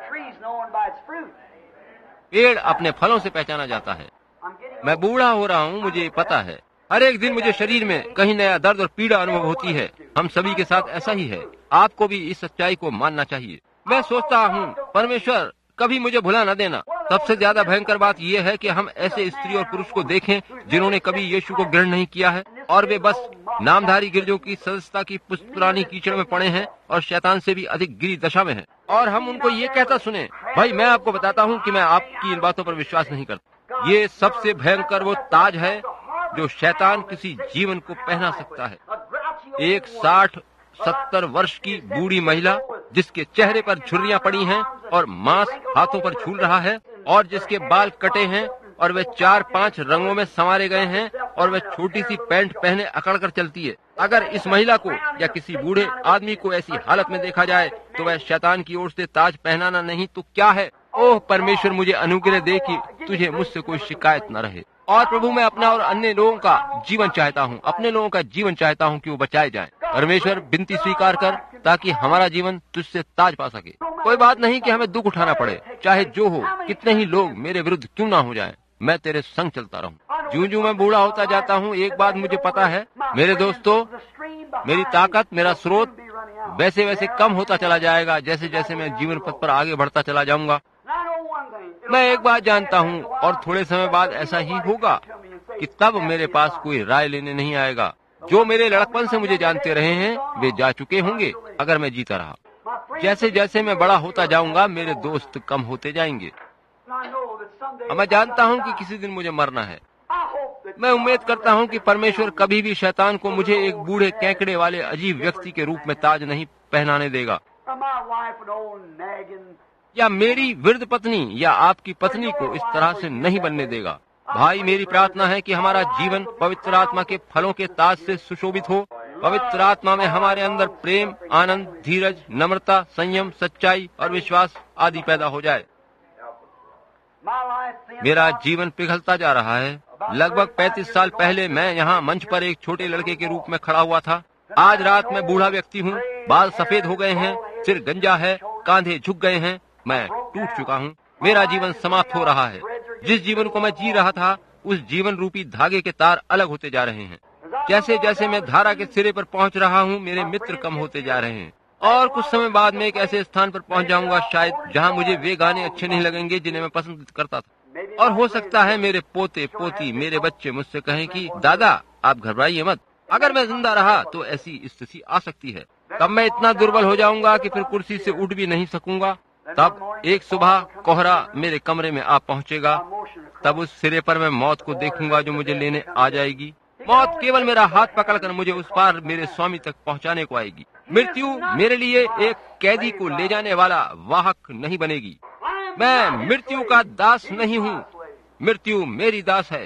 पेड़ अपने फलों से पहचाना जाता है। मैं बूढ़ा हो रहा हूँ, मुझे पता है। हर एक दिन मुझे शरीर में कहीं नया दर्द और पीड़ा अनुभव होती है। हम सभी के साथ ऐसा ही है। आपको भी इस सच्चाई को मानना चाहिए। मैं सोचता हूँ, परमेश्वर कभी मुझे भुला न देना। सबसे ज्यादा भयंकर बात यह है कि हम ऐसे स्त्री और पुरुष को देखें जिन्होंने कभी यीशु को ग्रहण नहीं किया है और वे बस नामधारी गिरजों की सदस्यता की पुरानी कीचड़ में पड़े हैं और शैतान से भी अधिक गिरी दशा में हैं। और हम उनको ये कहता सुने, भाई मैं आपको बताता हूँ कि मैं आपकी इन बातों पर विश्वास नहीं करता। ये सबसे भयंकर वो ताज है जो शैतान किसी जीवन को पहना सकता है। एक साठ सत्तर वर्ष की बूढ़ी महिला जिसके चेहरे पर झुर्रियां पड़ी हैं और मांस हाथों पर झूल रहा है और जिसके बाल कटे हैं और वे चार पांच रंगों में संवारे गए हैं और वह छोटी सी पैंट पहने अकड़ कर चलती है। अगर इस महिला को या किसी बूढ़े आदमी को ऐसी हालत में देखा जाए तो वह शैतान की ओर से ताज पहनाना नहीं तो क्या है। ओह परमेश्वर, मुझे अनुग्रह दे कि तुझे मुझसे कोई शिकायत न रहे। और प्रभु, मैं अपना और अन्य लोगों का जीवन चाहता हूँ, अपने लोगों का जीवन चाहता हूँ कि वो बचाए जाएं। परमेश्वर, विनती स्वीकार कर ताकि हमारा जीवन तुझसे ताज पा सके। कोई बात नहीं कि हमें दुख उठाना पड़े, चाहे जो हो, कितने ही लोग मेरे विरुद्ध क्यों ना हो जाएं, मैं तेरे संग चलता रहूं। जूं जूं मैं बूढ़ा होता जाता हूँ, एक बात मुझे पता है मेरे दोस्तों, मेरी ताकत, मेरा स्रोत वैसे वैसे कम होता चला जाएगा जैसे जैसे मैं जीवन पथ पर आगे बढ़ता चला जाऊंगा। मैं एक बात जानता हूँ और थोड़े समय बाद ऐसा ही होगा कि तब मेरे पास कोई राय लेने नहीं आएगा। जो मेरे लड़कपन से मुझे जानते रहे हैं वे जा चुके होंगे अगर मैं जीता रहा। जैसे जैसे मैं बड़ा होता जाऊंगा मेरे दोस्त कम होते जाएंगे। और मैं जानता हूँ कि किसी दिन मुझे मरना है। मैं उम्मीद करता हूँ कि परमेश्वर कभी भी शैतान को मुझे एक बूढ़े केकड़े वाले अजीब व्यक्ति के रूप में ताज नहीं पहनाने देगा, या मेरी वृद्ध पत्नी या आपकी पत्नी को इस तरह से नहीं बनने देगा। भाई, मेरी प्रार्थना है कि हमारा जीवन पवित्र आत्मा के फलों के ताज से सुशोभित हो। पवित्र आत्मा में हमारे अंदर प्रेम, आनंद, धीरज, नम्रता, संयम, सच्चाई और विश्वास आदि पैदा हो जाए। मेरा जीवन पिघलता जा रहा है। लगभग पैंतीस साल पहले मैं यहाँ मंच पर एक छोटे लड़के के रूप में खड़ा हुआ था। आज रात मैं बूढ़ा व्यक्ति हूँ, बाल सफेद हो गए हैं, सिर गंजा है, कांधे झुक गए हैं, मैं टूट चुका हूँ। मेरा जीवन समाप्त हो रहा है। जिस जीवन को मैं जी रहा था उस जीवन रूपी धागे के तार अलग होते जा रहे हैं। जैसे जैसे मैं धारा के सिरे पर पहुँच रहा हूँ मेरे मित्र कम होते जा रहे हैं और कुछ समय बाद मैं एक ऐसे स्थान पर पहुँच जाऊंगा शायद जहाँ मुझे वे गाने अच्छे नहीं लगेंगे जिन्हें मैं पसंद करता था। और हो सकता है मेरे पोते पोती मेरे बच्चे मुझसे कहें कि दादा आप घबराइए मत। अगर मैं जिंदा रहा तो ऐसी स्थिति आ सकती है। तब मैं इतना दुर्बल हो जाऊंगा कि फिर कुर्सी से उठ भी नहीं सकूंगा। तब एक सुबह कोहरा मेरे कमरे में आ पहुंचेगा। तब उस सिरे पर मैं मौत को देखूंगा जो मुझे लेने आ जाएगी। मौत केवल मेरा हाथ पकड़कर मुझे उस पार मेरे स्वामी तक पहुंचाने को आएगी। मृत्यु मेरे लिए एक कैदी को ले जाने वाला वाहक नहीं बनेगी। मैं मृत्यु का दास नहीं हूँ, मृत्यु मेरी दास है।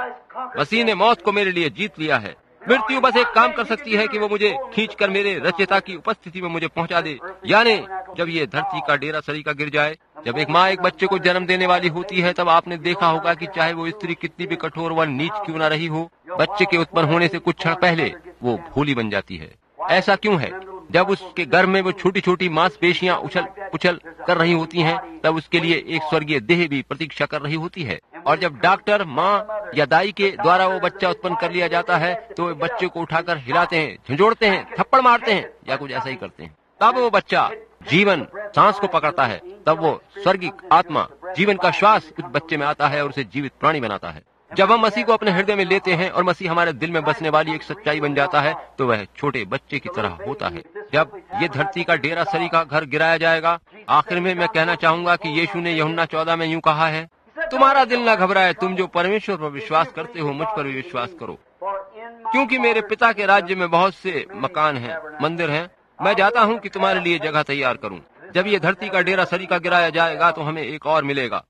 मसीह ने मौत को मेरे लिए जीत लिया है। मृत्यु बस एक काम कर सकती है कि वो मुझे खींचकर मेरे रचयिता की उपस्थिति में मुझे पहुंचा दे, यानी जब ये धरती का डेरा सरीका गिर जाए। जब एक माँ एक बच्चे को जन्म देने वाली होती है तब आपने देखा होगा कि चाहे वो स्त्री कितनी भी कठोर व नीच क्यों न रही हो, बच्चे के उत्पन्न होने से कुछ क्षण पहले वो भोली बन जाती है। ऐसा क्यों है? जब उसके गर्भ में वो छोटी छोटी मांसपेशियां उछल पुछल कर रही होती हैं, तब उसके लिए एक स्वर्गीय देह भी प्रतीक्षा कर रही होती है। और जब डॉक्टर, माँ या दाई के द्वारा वो बच्चा उत्पन्न कर लिया जाता है तो वे बच्चे को उठाकर हिलाते हैं, झंझोड़ते हैं, थप्पड़ मारते हैं या कुछ ऐसा ही करते हैं। तब वो बच्चा जीवन सांस को पकड़ता है। तब वो स्वर्गीय आत्मा जीवन का श्वास उस बच्चे में आता है और उसे जीवित प्राणी बनाता है। जब हम मसीह को अपने हृदय में लेते हैं और मसीह हमारे दिल में बसने वाली एक सच्चाई बन जाता है तो वह छोटे बच्चे की तरह होता है। जब ये धरती का डेरा सरी का घर गिराया जाएगा, आखिर में मैं कहना चाहूंगा कि यीशु ने यूहन्ना चौदह में यूं कहा है, तुम्हारा दिल न घबराए, तुम जो परमेश्वर पर विश्वास करते हो मुझ पर भी विश्वास करो, क्योंकि मेरे पिता के राज्य में बहुत से मकान हैं, मंदिर हैं। मैं जाता हूँ कि तुम्हारे लिए जगह तैयार करूँ। जब ये धरती का डेरा सरी का गिराया जाएगा तो हमें एक और मिलेगा।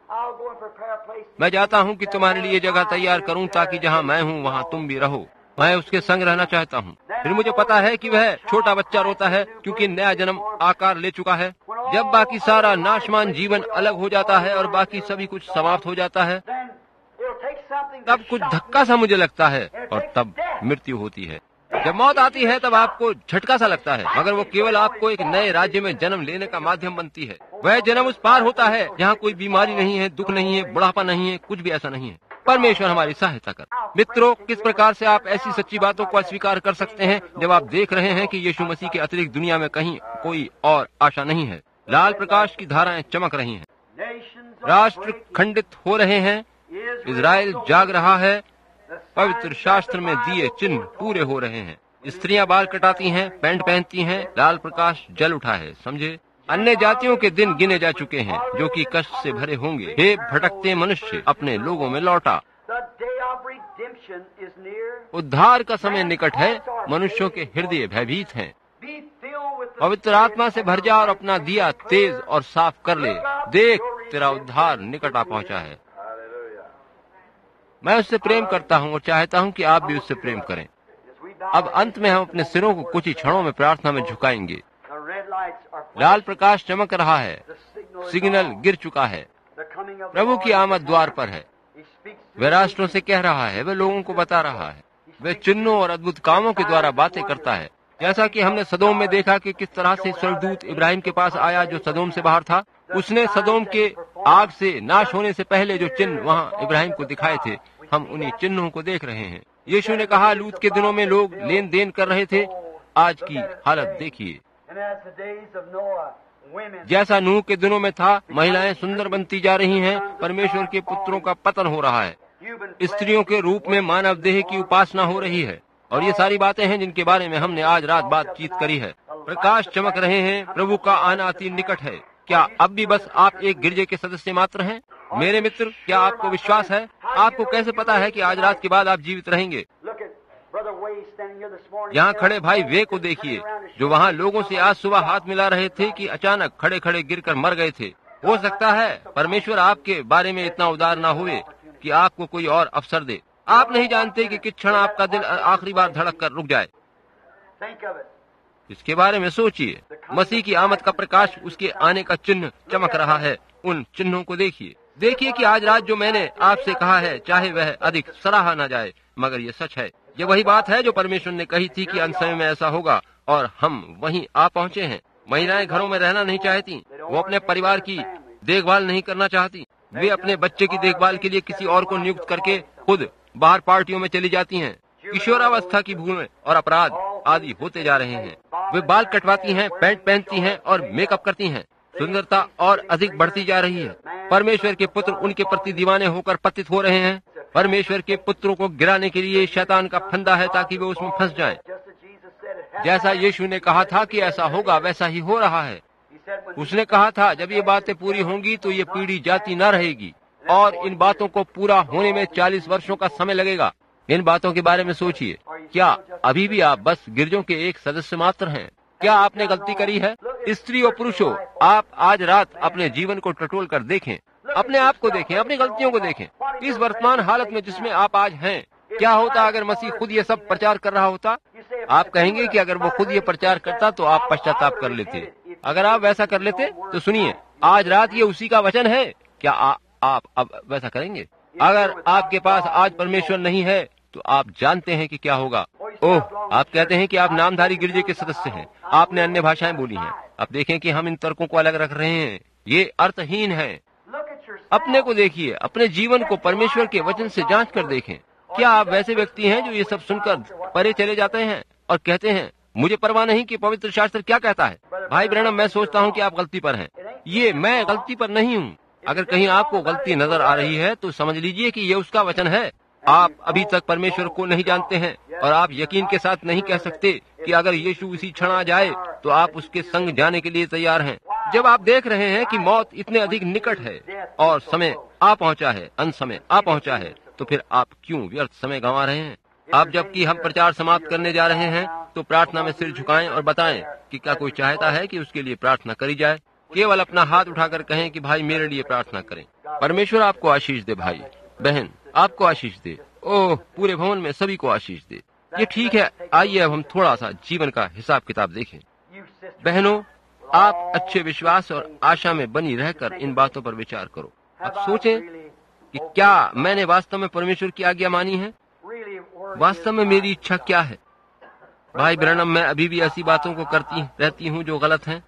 मैं जाता हूँ कि तुम्हारे लिए जगह तैयार करूँ ताकि जहाँ मैं हूँ वहाँ तुम भी रहो। मैं उसके संग रहना चाहता हूँ। फिर मुझे पता है कि वह छोटा बच्चा रोता है क्योंकि नया जन्म आकार ले चुका है। जब बाकी सारा नाशमान जीवन अलग हो जाता है और बाकी सभी कुछ समाप्त हो जाता है, तब कुछ धक्का सा मुझे लगता है और तब मृत्यु होती है। जब मौत आती है तब आपको झटका सा लगता है, मगर वो केवल आपको एक नए राज्य में जन्म लेने का माध्यम बनती है। वह जन्म उस पार होता है जहाँ कोई बीमारी नहीं है, दुख नहीं है, बुढ़ापा नहीं है, कुछ भी ऐसा नहीं है। परमेश्वर हमारी सहायता कर। मित्रों, किस प्रकार से आप ऐसी सच्ची बातों को अस्वीकार कर सकते हैं जब आप देख रहे हैं कि यीशु मसीह के अतिरिक्त दुनिया में कहीं कोई और आशा नहीं है। लाल प्रकाश की धाराएं चमक रही हैं, राष्ट्र खंडित हो रहे हैं, इजराइल जाग रहा है, पवित्र शास्त्र में दिए चिन्ह पूरे हो रहे हैं। स्त्रियां बाल कटाती हैं, पैंट पहनती हैं, लाल प्रकाश जल उठा है। समझे? अन्य जातियों के दिन गिने जा चुके हैं जो कि कष्ट से भरे होंगे। हे भटकते मनुष्य, अपने लोगों में लौटा। उद्धार का समय निकट है, मनुष्यों के हृदय भयभीत हैं। पवित्र आत्मा से भर जा और अपना दिया तेज और साफ कर ले। देख, तेरा उद्धार निकट आ पहुंचा है। मैं उससे प्रेम करता हूं और चाहता हूं कि आप भी उससे प्रेम करें। अब अंत में हम अपने सिरों को कुछ ही क्षणों में प्रार्थना में झुकाएंगे। लाल प्रकाश चमक रहा है, सिग्नल गिर चुका है, प्रभु की आमद द्वार पर है। वह राष्ट्रों से कह रहा है, वह लोगों को बता रहा है, वह चिन्हों और अद्भुत कामों के द्वारा बातें करता है। जैसा कि हमने सदोम में देखा कि किस तरह से स्वर्गदूत इब्राहिम के पास आया जो सदोम से बाहर था। उसने सदोम के आग से नाश होने से पहले जो चिन्ह वहाँ इब्राहिम को दिखाए थे, हम उन्हीं चिन्हों को देख रहे हैं। यीशु ने कहा, लूत के दिनों में लोग लेन देन कर रहे थे, आज की हालत देखिए। जैसा नूह के दिनों में था, महिलाएं सुंदर बनती जा रही हैं, परमेश्वर के पुत्रों का पतन हो रहा है, स्त्रियों के रूप में मानव देह की उपासना हो रही है। और ये सारी बातें हैं जिनके बारे में हमने आज रात बातचीत करी है। प्रकाश चमक रहे हैं, प्रभु का आना अति निकट है। क्या अब भी बस आप एक गिरजे के सदस्य मात्र हैं? मेरे मित्र, क्या आपको विश्वास है? आपको कैसे पता है कि आज रात के बाद आप जीवित रहेंगे? यहाँ खड़े भाई वे को देखिए, जो वहाँ लोगों से आज सुबह हाथ मिला रहे थे कि अचानक खड़े खड़े गिरकर मर गए थे। हो सकता है परमेश्वर आपके बारे में इतना उदार न हुए कि आपको कोई और अवसर दे। आप नहीं जानते कि किस क्षण आपका दिल आखिरी बार धड़क कर रुक जाए। इसके बारे में सोचिए। मसीह की आमद का प्रकाश, उसके आने का चिन्ह चमक रहा है। उन चिन्हों को देखिए। देखिए कि आज रात जो मैंने आपसे कहा है, चाहे वह अधिक सराहा न जाए, मगर ये सच है। ये वही बात है जो परमेश्वर ने कही थी कि अंत समय में ऐसा होगा, और हम वहीं आ पहुँचे हैं। महिलाएं घरों में रहना नहीं चाहती, वो अपने परिवार की देखभाल नहीं करना चाहती। वे अपने बच्चे की देखभाल के लिए किसी और को नियुक्त करके खुद बाहर पार्टियों में चली जाती हैं। किशोरावस्था की भूलें और अपराध आदि होते जा रहे हैं। वे बाल कटवाती हैं, पैंट पहनती हैं और मेकअप करती हैं। सुंदरता और अधिक बढ़ती जा रही है। परमेश्वर के पुत्र उनके प्रति दीवाने होकर पतित हो रहे हैं। परमेश्वर के पुत्रों को गिराने के लिए शैतान का फंदा है ताकि वे उसमें फंस जाएं। जैसा यीशु ने कहा था कि ऐसा होगा, वैसा ही हो रहा है। उसने कहा था जब ये बातें पूरी होंगी तो ये पीढ़ी जाती न रहेगी, और इन बातों को पूरा होने में चालीस वर्षों का समय लगेगा। इन बातों के बारे में सोचिए। क्या अभी भी आप बस गिरजों के एक सदस्य मात्र हैं? क्या आपने गलती करी है? स्त्री और पुरुषों, आप आज रात अपने जीवन को टटोल कर देखें, अपने आप को देखें, अपनी गलतियों को देखें। इस वर्तमान हालत में जिसमें आप आज हैं, क्या होता अगर मसीह खुद ये सब प्रचार कर रहा होता? आप कहेंगे कि अगर वो खुद ये प्रचार करता तो आप पश्चाताप कर लेते। अगर आप वैसा कर लेते तो सुनिए, आज रात ये उसी का वचन है। क्या आ, आप अब वैसा करेंगे? अगर आपके पास आज परमेश्वर नहीं है तो आप जानते हैं कि क्या होगा। ओह, आप कहते हैं कि आप नामधारी गिरजे के सदस्य हैं, आपने अन्य भाषाएं बोली हैं। अब देखें कि हम इन तर्कों को अलग रख रहे हैं, ये अर्थहीन है। अपने को देखिए, अपने जीवन को परमेश्वर के वचन से जांच कर देखें। क्या आप वैसे व्यक्ति हैं जो ये सब सुनकर परे चले जाते हैं और कहते हैं मुझे परवाह नहीं कि पवित्र शास्त्र क्या कहता है? भाई ब्रैनम, मैं सोचता हूँ कि आप गलती पर हैं। ये मैं गलती पर नहीं हूँ। अगर कहीं आपको गलती नजर आ रही है तो समझ लीजिए कि ये उसका वचन है। आप अभी तक परमेश्वर को नहीं जानते हैं, और आप यकीन के साथ नहीं कह सकते कि अगर यीशु इसी क्षण आ जाए तो आप उसके संग जाने के लिए तैयार हैं। जब आप देख रहे हैं कि मौत इतने अधिक निकट है और समय आ पहुंचा है, अंत समय आ पहुंचा है, तो फिर आप क्यों व्यर्थ समय गंवा रहे हैं? अब जबकि हम प्रचार समाप्त करने जा रहे हैं तो प्रार्थना में सिर झुकाएं और बताएं कि क्या कोई चाहता है कि उसके लिए प्रार्थना करी जाए। केवल अपना हाथ उठाकर कहें कि भाई मेरे लिए प्रार्थना करें। परमेश्वर आपको आशीष दे। भाई बहन, आपको आशीष दे। ओह, पूरे भवन में सभी को आशीष दे। ये ठीक है। आइए अब हम थोड़ा सा जीवन का हिसाब किताब देखें। बहनों, आप अच्छे विश्वास और आशा में बनी रहकर इन बातों पर विचार करो। अब सोचें कि क्या मैंने वास्तव में परमेश्वर की आज्ञा मानी है? वास्तव में मेरी इच्छा क्या है? भाई ब्रैनम, मैं अभी भी ऐसी बातों को करती रहती हूँ जो गलत हैं।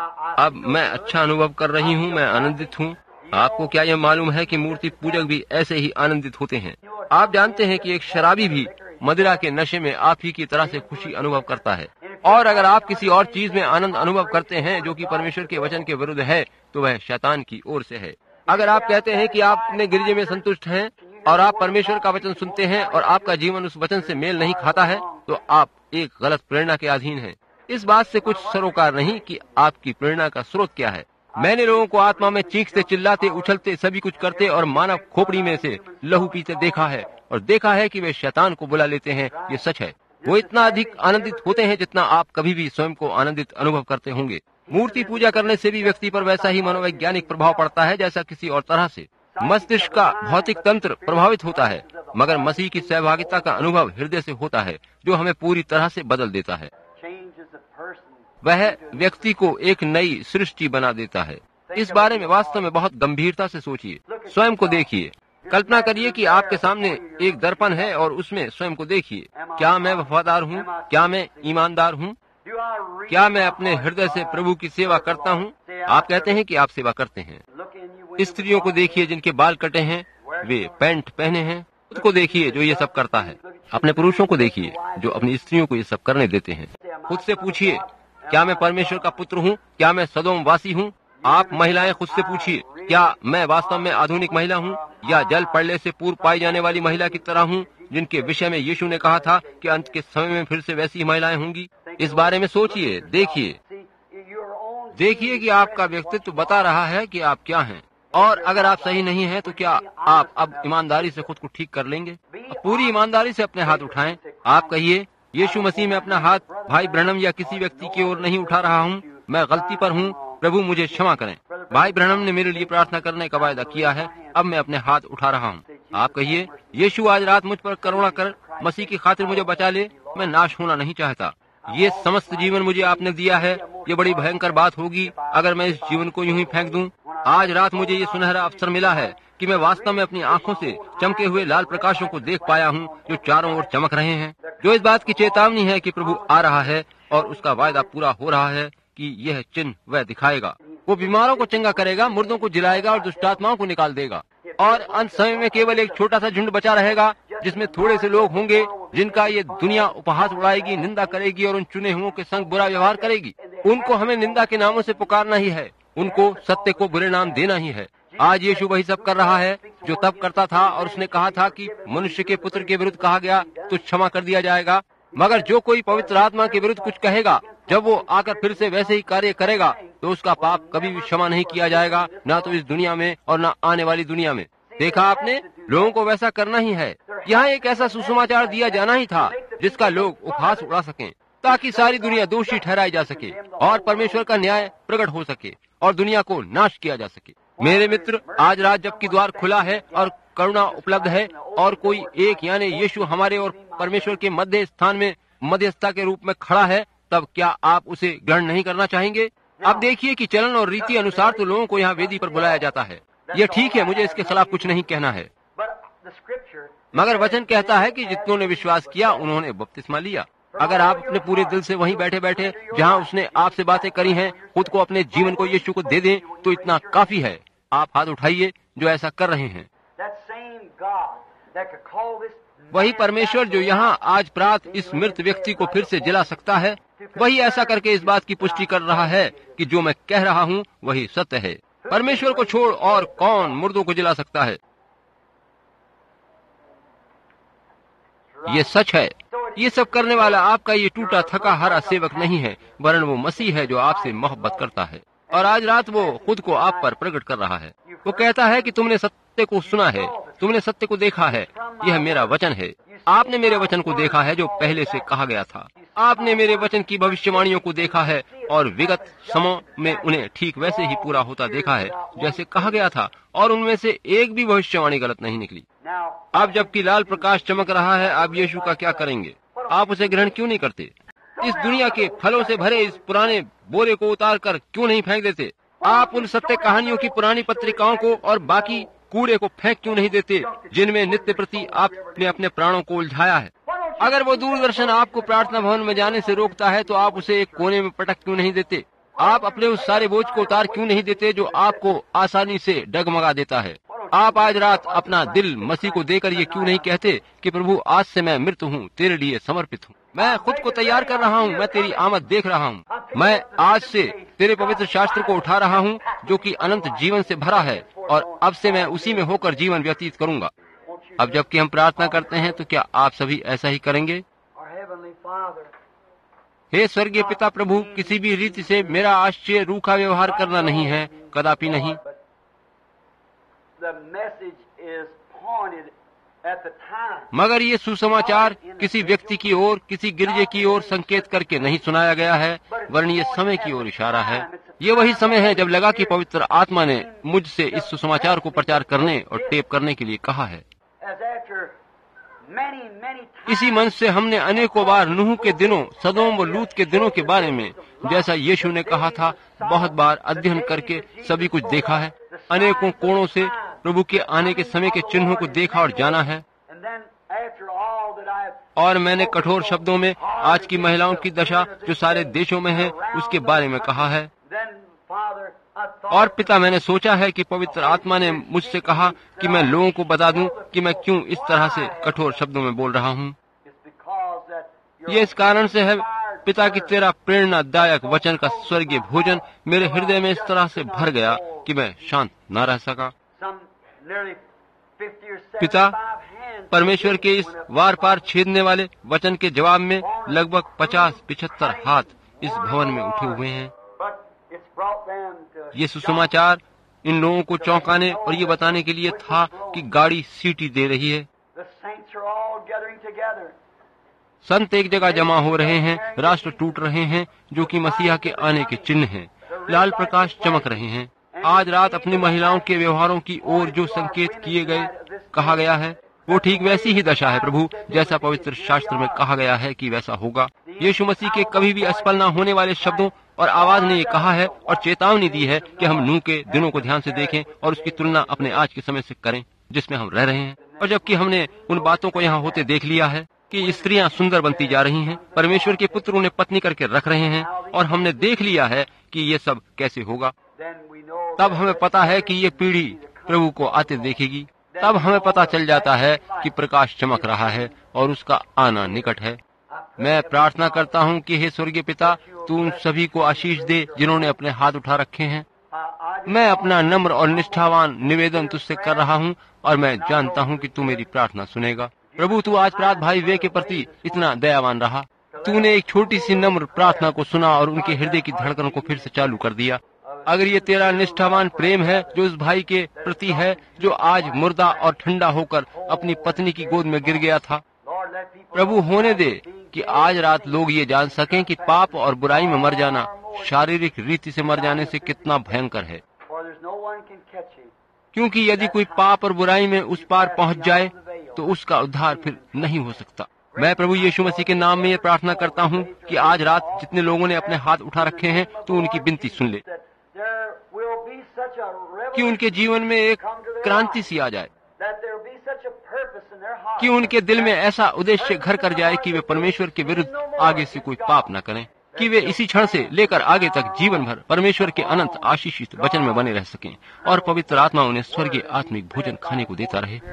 अब मैं अच्छा अनुभव कर रही हूँ, मैं आनंदित हूँ। आपको क्या यह मालूम है कि मूर्ति पूजक भी ऐसे ही आनंदित होते हैं? आप जानते हैं कि एक शराबी भी मदिरा के नशे में आप ही की तरह से खुशी अनुभव करता है। और अगर आप किसी और चीज में आनंद अनुभव करते हैं जो कि परमेश्वर के वचन के विरुद्ध है, तो वह शैतान की ओर से है। अगर आप कहते हैं कि आप अपने गिरजे में संतुष्ट हैं और आप परमेश्वर का वचन सुनते हैं और आपका जीवन उस वचन से मेल नहीं खाता है, तो आप एक गलत प्रेरणा के अधीन हैं। इस बात से कुछ सरोकार नहीं कि आपकी प्रेरणा का स्रोत क्या है। मैंने लोगों को आत्मा में चीखते, चिल्लाते, उछलते, सभी कुछ करते और मानव खोपड़ी में से लहू पीते देखा है, और देखा है कि वे शैतान को बुला लेते हैं। ये सच है। वो इतना अधिक आनंदित होते हैं जितना आप कभी भी स्वयं को आनंदित अनुभव करते होंगे। मूर्ति पूजा करने से भी व्यक्ति पर वैसा ही मनोवैज्ञानिक प्रभाव पड़ता है जैसा किसी और तरह से मस्तिष्क का भौतिक तंत्र प्रभावित होता है, मगर मसीह की सहभागिता का अनुभव हृदय से होता है, जो हमें पूरी तरह से बदल देता है। वह व्यक्ति को एक नई सृष्टि बना देता है। इस बारे में वास्तव में बहुत गंभीरता से सोचिए। स्वयं को देखिए। कल्पना करिए कि आपके सामने एक दर्पण है और उसमें स्वयं को देखिए। क्या मैं वफादार हूँ? क्या मैं ईमानदार हूँ? क्या मैं अपने हृदय से प्रभु की सेवा करता हूँ? आप कहते हैं कि आप सेवा करते हैं। स्त्रियों को देखिए जिनके बाल कटे हैं, वे पैंट पहने हैं। खुद को देखिए जो ये सब करता है। अपने पुरुषों को देखिए जो अपनी स्त्रियों को ये सब करने देते हैं। खुद से पूछिए, क्या मैं परमेश्वर का पुत्र हूँ? क्या मैं सदोम वासी हूँ? आप महिलाएं खुद से पूछिए, क्या मैं वास्तव में आधुनिक महिला हूँ या जल पड़ने से पूर्व पाई जाने वाली महिला की तरह हूँ जिनके विषय में यीशु ने कहा था कि अंत के समय में फिर से वैसी महिलाएं होंगी। इस बारे में सोचिए, देखिए देखिए कि आपका व्यक्तित्व बता रहा है कि आप क्या हैं, और अगर आप सही नहीं हैं तो क्या आप अब ईमानदारी से खुद को ठीक कर लेंगे? अब पूरी ईमानदारी से अपने हाथ उठाएं। आप कहिए, यीशु मसीह में अपना हाथ भाई ब्रहणम या किसी व्यक्ति की ओर नहीं उठा रहा हूँ, मैं गलती पर हूँ, प्रभु मुझे क्षमा करें। भाई ब्रहणम ने मेरे लिए प्रार्थना करने का वायदा किया है, अब मैं अपने हाथ उठा रहा हूँ। आप कहिए, यीशु आज रात मुझ पर करुणा कर, मसीह की खातिर मुझे बचा ले, मैं नाश होना नहीं चाहता। ये समस्त जीवन मुझे आपने दिया है। ये बड़ी भयंकर बात होगी अगर मैं इस जीवन को यूं ही फेंक दूं। आज रात मुझे ये सुनहरा अवसर मिला है कि मैं वास्तव में अपनी आंखों से चमके हुए लाल प्रकाशों को देख पाया हूँ जो चारों ओर चमक रहे हैं, जो इस बात की चेतावनी है कि प्रभु आ रहा है और उसका वायदा पूरा हो रहा है कि यह चिन्ह वह दिखाएगा। वो बीमारों को चंगा करेगा, मुर्दों को जिलाएगा और दुष्टात्माओं को निकाल देगा। और अंत समय में केवल एक छोटा सा झुंड बचा रहेगा जिसमें थोड़े से लोग होंगे जिनका ये दुनिया उपहास उड़ाएगी, निंदा करेगी और उन चुने हुओं के संग बुरा व्यवहार करेगी। उनको हमें निंदा के नामों से पुकारना ही है, उनको सत्य को बुरे नाम देना ही है। आज यीशु वही सब कर रहा है जो तब करता था, और उसने कहा था कि मनुष्य के पुत्र के विरुद्ध कहा गया तो क्षमा कर दिया जाएगा, मगर जो कोई पवित्र आत्मा के विरुद्ध कुछ कहेगा, जब वो आकर फिर से वैसे ही कार्य करेगा तो उसका पाप कभी भी क्षमा नहीं किया जाएगा, न तो इस दुनिया में और न आने वाली दुनिया में। देखा आपने, लोगों को वैसा करना ही है। यहाँ एक ऐसा सुसमाचार दिया जाना ही था जिसका लोग उपहास उड़ा सकें, ताकि सारी दुनिया दोषी ठहराई जा सके और परमेश्वर का न्याय प्रकट हो सके और दुनिया को नाश किया जा सके। मेरे मित्र, आज रात जबकि द्वार खुला है और करुणा उपलब्ध है और कोई एक यानी यीशु हमारे और परमेश्वर के मध्य स्थान में मध्यस्थता के रूप में खड़ा है, तब क्या आप उसे ग्रहण नहीं करना चाहेंगे? अब देखिए कि चलन और रीति अनुसार तो लोगों को यहाँ वेदी पर बुलाया जाता है। यह ठीक है, मुझे इसके खिलाफ कुछ नहीं कहना है, मगर वचन कहता है कि जितनों ने विश्वास किया उन्होंने बपतिस्मा लिया। अगर आप अपने पूरे दिल से वहीं बैठे बैठे जहाँ उसने आपसे बातें करी हैं, खुद को अपने जीवन को यीशु को दे दें तो इतना काफी है। आप हाथ उठाइए जो ऐसा कर रहे हैं। वही परमेश्वर जो यहाँ आज प्रात इस मृत व्यक्ति को फिर से जिला सकता है, वही ऐसा करके इस बात की पुष्टि कर रहा है कि जो मैं कह रहा हूँ वही सत्य है। परमेश्वर को छोड़ और कौन मुर्दों को जिला सकता है? ये सच है। ये सब करने वाला आपका ये टूटा थका हरा सेवक नहीं है, वरन वो मसीह है जो आपसे मोहब्बत करता है, और आज रात वो खुद को आप पर प्रकट कर रहा है। वो कहता है कि तुमने सत्य को सुना है, तुमने सत्य को देखा है, यह मेरा वचन है। आपने मेरे वचन को देखा है जो पहले से कहा गया था। आपने मेरे वचन की भविष्यवाणियों को देखा है और विगत समय में उन्हें ठीक वैसे ही पूरा होता देखा है जैसे कहा गया था, और उनमें से एक भी भविष्यवाणी गलत नहीं निकली। अब जबकि लाल प्रकाश चमक रहा है, आप यीशु का क्या करेंगे? आप उसे ग्रहण क्यों नहीं करते? इस दुनिया के फलों से भरे इस पुराने बोरे को उतार कर क्यों नहीं फेंक देते? आप उन सत्य कहानियों की पुरानी पत्रिकाओं को और बाकी कूड़े को फेंक क्यों नहीं देते जिनमें नित्य प्रति आपने अपने प्राणों को उलझाया है? अगर वो दूरदर्शन आपको प्रार्थना भवन में जाने से रोकता है तो आप उसे एक कोने में पटक क्यों नहीं देते? आप अपने उस सारे बोझ को उतार क्यों नहीं देते जो आपको आसानी से डगमगा देता है? आप आज रात अपना दिल मसीह को देकर ये क्यों नहीं कहते कि प्रभु आज से मैं मृत हूँ, तेरे लिए समर्पित हूँ, मैं खुद को तैयार कर रहा हूँ, मैं तेरी आमद देख रहा हूँ, मैं आज से तेरे पवित्र शास्त्र को उठा रहा हूँ जो कि अनंत जीवन से भरा है, और अब से मैं उसी में होकर जीवन व्यतीत करूंगा। अब जबकि हम प्रार्थना करते हैं तो क्या आप सभी ऐसा ही करेंगे? हे स्वर्गीय पिता प्रभु, किसी भी रीति से मेरा आश्चर्य रूखा व्यवहार करना नहीं है, कदापि नहीं। मगर ये सुसमाचार किसी व्यक्ति की ओर, किसी गिरजे की ओर संकेत करके नहीं सुनाया गया है, वरन ये समय की ओर इशारा है। ये वही समय है जब लगा कि पवित्र आत्मा ने मुझसे इस सुसमाचार को प्रचार करने और टेप करने के लिए कहा है। इसी मन से हमने अनेकों बार नूह के दिनों, सदोम व लूत के दिनों के बारे में, जैसा यीशु ने कहा था, बहुत बार अध्ययन करके सभी कुछ देखा है। अनेकों कोणों से प्रभु के आने के समय के चिन्हों को देखा और जाना है। और मैंने कठोर शब्दों में आज की महिलाओं की दशा जो सारे देशों में है उसके बारे में कहा है। और पिता, मैंने सोचा है कि पवित्र आत्मा ने मुझसे कहा कि मैं लोगों को बता दूं कि मैं क्यों इस तरह से कठोर शब्दों में बोल रहा हूं। ये इस कारण से है पिता कि तेरा प्रेरणादायक वचन का स्वर्गीय भोजन मेरे हृदय में इस तरह से भर गया कि मैं शांत न रह सका। पिता, परमेश्वर के इस वार पार छेदने वाले वचन के जवाब में लगभग पचास पिछहत्तर हाथ इस भवन में उठे हुए हैं। ये सुसमाचार इन लोगों को चौंकाने और ये बताने के लिए था कि गाड़ी सीटी दे रही है। संत एक जगह जमा हो रहे हैं, राष्ट्र टूट रहे हैं, जो कि मसीहा के आने के चिन्ह हैं। लाल प्रकाश चमक रहे हैं। आज रात अपनी महिलाओं के व्यवहारों की ओर जो संकेत किए गए, कहा गया है, वो ठीक वैसी ही दशा है प्रभु, जैसा पवित्र शास्त्र में कहा गया है कि वैसा होगा। यीशु मसीह के कभी भी असफल न होने वाले शब्दों और आवाज ने ये कहा है और चेतावनी दी है कि हम नूह के दिनों को ध्यान से देखें और उसकी तुलना अपने आज के समय से करें जिसमें हम रह रहे हैं। और जबकि हमने उन बातों को यहाँ होते देख लिया है कि स्त्रियां सुंदर बनती जा रही हैं, परमेश्वर के पुत्र उन्हें पत्नी करके रख रहे हैं, और हमने देख लिया है कि ये सब कैसे होगा, तब हमें पता है कि ये पीढ़ी प्रभु को आते देखेगी। तब हमें पता चल जाता है कि प्रकाश चमक रहा है और उसका आना निकट है। मैं प्रार्थना करता हूँ कि हे स्वर्गीय पिता, तू उन सभी को आशीष दे जिन्होंने अपने हाथ उठा रखे हैं। मैं अपना नम्र और निष्ठावान निवेदन तुझसे कर रहा हूँ और मैं जानता हूँ कि तू मेरी प्रार्थना सुनेगा। प्रभु, तू आज प्रात भाई वे के प्रति इतना दयावान रहा। तूने एक छोटी सी नम्र प्रार्थना को सुना और उनके हृदय की धड़कन को फिर से चालू कर दिया। अगर ये तेरा निष्ठावान प्रेम है जो उस भाई के प्रति है जो आज मुर्दा और ठंडा होकर अपनी पत्नी की गोद में गिर गया था, प्रभु होने दे कि आज रात लोग ये जान सकें कि पाप और बुराई में मर जाना शारीरिक रीति से मर जाने से कितना भयंकर है, क्योंकि यदि कोई पाप और बुराई में उस पार पहुंच जाए तो उसका उद्धार फिर नहीं हो सकता। मैं प्रभु यीशु मसीह के नाम में ये प्रार्थना करता हूँ कि आज रात जितने लोगों ने अपने हाथ उठा रखे हैं तो उनकी विनती सुन ले, कि उनके जीवन में एक क्रांति सी आ जाए, कि उनके दिल में ऐसा उद्देश्य घर कर जाए कि वे परमेश्वर के विरुद्ध आगे से कोई पाप न करें, कि वे इसी क्षण से लेकर आगे तक जीवन भर परमेश्वर के अनंत आशीषित वचन में बने रह सकें और पवित्र आत्मा उन्हें स्वर्गीय आत्मिक भोजन खाने को देता रहे।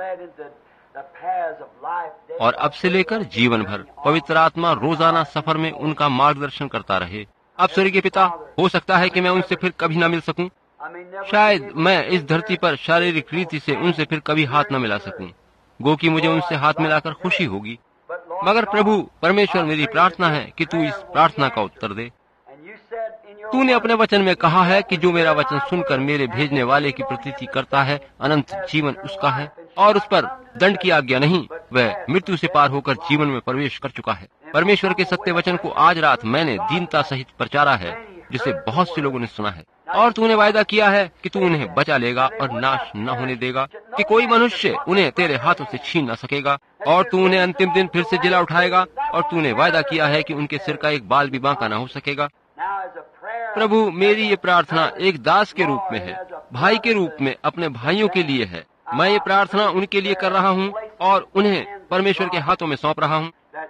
और अब से लेकर जीवन भर पवित्र आत्मा रोजाना सफर में उनका मार्गदर्शन करता रहे। अब स्वर्गीय पिता, हो सकता है कि मैं उनसे फिर कभी न मिल सकूं, शायद मैं इस धरती पर शारीरिक रीति से उनसे फिर कभी हाथ न मिला सकूं, गो कि मुझे उनसे हाथ मिलाकर खुशी होगी। मगर प्रभु परमेश्वर, मेरी प्रार्थना है कि तू इस प्रार्थना का उत्तर दे। तूने अपने वचन में कहा है कि जो मेरा वचन सुनकर मेरे भेजने वाले की प्रतीति करता है, अनंत जीवन उसका है और उस पर दंड की आज्ञा नहीं, वह मृत्यु से पार होकर जीवन में प्रवेश कर चुका है। परमेश्वर के सत्य वचन को आज रात मैंने दीनता सहित प्रचारा है, जिसे बहुत से लोगों ने सुना है, और तूने वायदा किया है कि तू उन्हें बचा लेगा और नाश न होने देगा, कि कोई मनुष्य उन्हें तेरे हाथों से छीन न सकेगा, और तू उन्हें अंतिम दिन फिर से जिला उठाएगा, और तूने वायदा किया है कि उनके सिर का एक बाल भी बांका न हो सकेगा। प्रभु, मेरी ये प्रार्थना एक दास के रूप में है, भाई के रूप में अपने भाइयों के लिए है। मैं ये प्रार्थना उनके लिए कर रहा हूँ और उन्हें परमेश्वर के हाथों में सौंप रहा हूँ,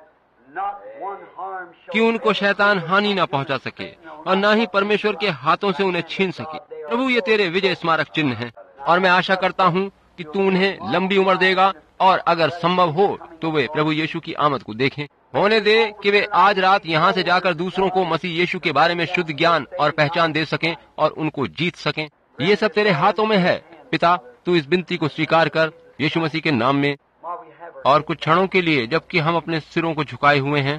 कि उनको शैतान हानि न पहुंचा सके और न ही परमेश्वर के हाथों से उन्हें छीन सके। प्रभु, ये तेरे विजय स्मारक चिन्ह हैं और मैं आशा करता हूँ कि तू उन्हें लंबी उम्र देगा और अगर संभव हो तो वे प्रभु यीशु की आमद को देखें। होने दे कि वे आज रात यहाँ से जाकर दूसरों को मसीह यीशु के बारे में शुद्ध ज्ञान और पहचान दे सकें और उनको जीत सकें। ये सब तेरे हाथों में है पिता। तू इस विनती को स्वीकार कर यीशु मसीह के नाम में। और कुछ क्षणों के लिए जबकि हम अपने सिरों को झुकाए हुए हैं,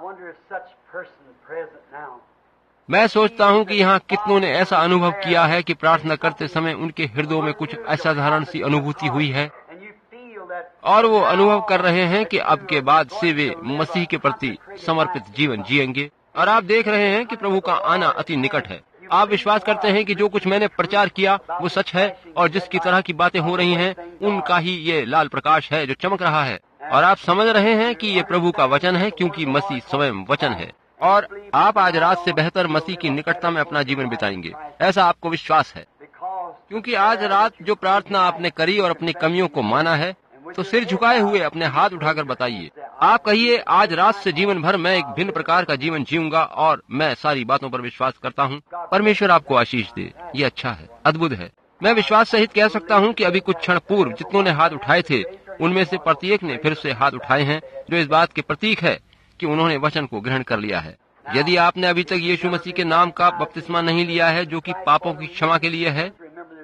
मैं सोचता हूँ कि यहाँ कितनों ने ऐसा अनुभव किया है कि प्रार्थना करते समय उनके हृदयों में कुछ असाधारण सी अनुभूति हुई है और वो अनुभव कर रहे हैं कि अब के बाद से वे मसीह के प्रति समर्पित जीवन जिएंगे। और आप देख रहे हैं कि प्रभु का आना अति निकट है। आप विश्वास करते हैं कि जो कुछ मैंने प्रचार किया वो सच है और जिसकी तरह की बातें हो रही हैं उनका ही ये लाल प्रकाश है जो चमक रहा है। और आप समझ रहे हैं कि ये प्रभु का वचन है, क्योंकि मसीह स्वयं वचन है। और आप आज रात से बेहतर मसीह की निकटता में अपना जीवन बिताएंगे, ऐसा आपको विश्वास है, क्योंकि आज रात जो प्रार्थना आपने करी और अपनी कमियों को माना है, तो सिर झुकाए हुए अपने हाथ उठाकर बताइए। आप कहिए, आज रात से जीवन भर मैं एक भिन्न प्रकार का जीवन जीऊंगा और मैं सारी बातों पर विश्वास करता हूँ। परमेश्वर आपको आशीष दे। ये अच्छा है, अद्भुत है। मैं विश्वास सहित कह सकता हूँ कि अभी कुछ क्षण पूर्व जितनों ने हाथ उठाए थे उनमें से प्रत्येक ने फिर से हाथ उठाए हैं, जो इस बात के प्रतीक है कि उन्होंने वचन को ग्रहण कर लिया है। यदि आपने अभी तक यीशु मसीह के नाम का बपतिस्मा नहीं लिया है, जो कि पापों की क्षमा के लिए है,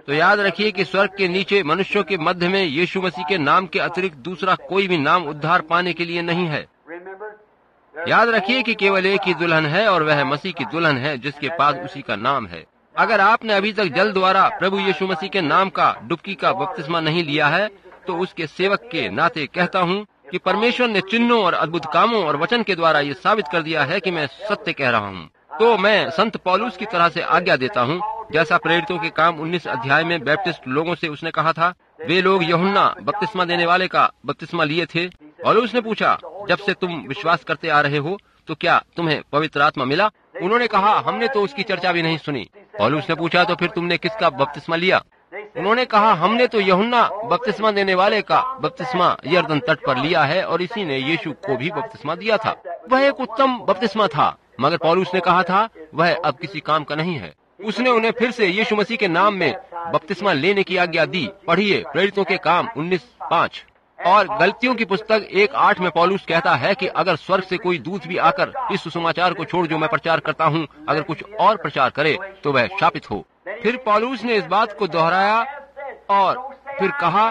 तो याद रखिए कि स्वर्ग के नीचे मनुष्यों के मध्य में यीशु मसीह के नाम के अतिरिक्त दूसरा कोई भी नाम उद्धार पाने के लिए नहीं है। याद रखिए कि केवल एक ही दुल्हन है और वह मसीह की दुल्हन है जिसके पास उसी का नाम है। अगर आपने अभी तक जल द्वारा प्रभु यीशु मसीह के नाम का डुबकी का बपतिस्मा नहीं लिया है तो उसके सेवक के नाते कहता हूँ कि परमेश्वर ने चिन्हों और अद्भुत कामों और वचन के द्वारा ये साबित कर दिया है कि मैं सत्य कह रहा हूँ। तो मैं संत पौलुस की तरह से आज्ञा देता हूँ, जैसा प्रेरितों के काम उन्नीस अध्याय में बैप्टिस्ट लोगों से उसने कहा था। वे लोग यूहन्ना बपतिस्मा देने वाले का बपतिस्मा लिए थे। पौलुस ने पूछा, जब से तुम विश्वास करते आ रहे हो तो क्या तुम्हें पवित्र आत्मा मिला? उन्होंने कहा, हमने तो उसकी चर्चा भी नहीं सुनी। पौलुस ने पूछा, तो फिर तुमने किसका बपतिस्मा लिया? उन्होंने कहा, हमने तो यूहन्ना बपतिस्मा देने वाले का बपतिस्मा यरदन तट पर लिया है और इसी ने यीशु को भी बपतिस्मा दिया था। वह एक उत्तम बपतिस्मा था, मगर पौलुस ने कहा था वह अब किसी काम का नहीं है। उसने उन्हें फिर से यीशु मसीह के नाम में बपतिस्मा लेने की आज्ञा दी। पढ़िए प्रेरितों के काम उन्नीस पाँच और गलतियों की पुस्तक एक आठ में पौलुस कहता है कि अगर स्वर्ग से कोई दूत भी आकर इस सुसमाचार को छोड़ जो मैं प्रचार करता हूँ, अगर कुछ और प्रचार करे तो वह शापित हो। फिर पौलुस ने इस बात को दोहराया और फिर कहा,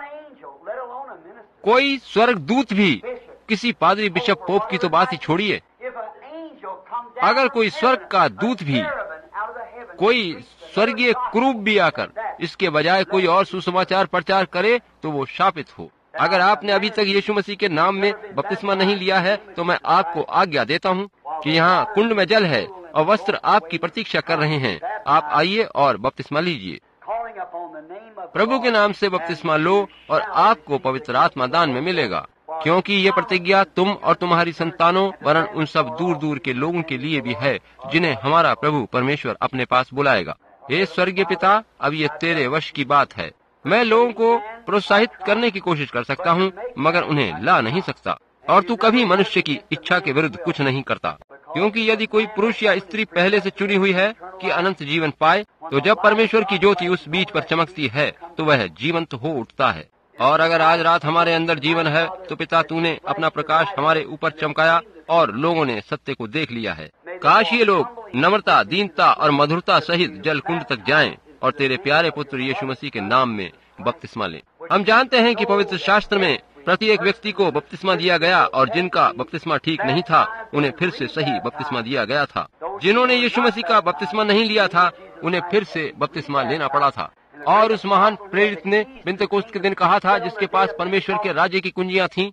कोई स्वर्ग दूत भी, किसी पादरी बिशप पोप की तो बात ही छोड़िए, अगर कोई स्वर्ग का दूत भी, कोई स्वर्गीय क्रूब भी आकर इसके बजाय कोई और सुसमाचार प्रचार करे तो वो शापित हो। अगर आपने अभी तक यीशु मसीह के नाम में बपतिस्मा नहीं लिया है तो मैं आपको आज्ञा देता हूँ कि यहाँ कुंड में जल है और वस्त्र आपकी प्रतीक्षा कर रहे हैं। आप आइए और बपतिस्मा लीजिए। प्रभु के नाम से बपतिस्मा लो और आपको पवित्र आत्मा दान में मिलेगा, क्योंकि ये प्रतिज्ञा तुम और तुम्हारी संतानों वरन उन सब दूर दूर के लोगों के लिए भी है जिन्हें हमारा प्रभु परमेश्वर अपने पास बुलाएगा। हे स्वर्गीय पिता, अब ये तेरे वश की बात है। मैं लोगों को प्रोत्साहित करने की कोशिश कर सकता हूँ मगर उन्हें ला नहीं सकता, और तू कभी मनुष्य की इच्छा के विरुद्ध कुछ नहीं करता, क्योंकि यदि कोई पुरुष या स्त्री पहले से चुनी हुई है कि अनंत जीवन पाए, तो जब परमेश्वर की ज्योति उस बीच पर चमकती है तो वह जीवंत हो उठता है। और अगर आज रात हमारे अंदर जीवन है तो पिता तूने अपना प्रकाश हमारे ऊपर चमकाया और लोगों ने सत्य को देख लिया है। काश ये लोग नम्रता, दीनता और मधुरता सहित जल कुंड तक जाएं और तेरे प्यारे पुत्र यीशु मसीह के नाम में बपतिस्मा लें। हम जानते हैं कि पवित्र शास्त्र में प्रत्येक व्यक्ति को बपतिस्मा दिया गया और जिनका बपतिस्मा ठीक नहीं था उन्हें फिर से सही बपतिस्मा दिया गया था। जिन्होंने यीशु मसीह का बपतिस्मा नहीं लिया था उन्हें फिर से बपतिस्मा लेना पड़ा था। और उस महान प्रेरित ने पिंतेकोस्त के दिन कहा था, जिसके पास परमेश्वर के राज्य की कुंजियां थीं,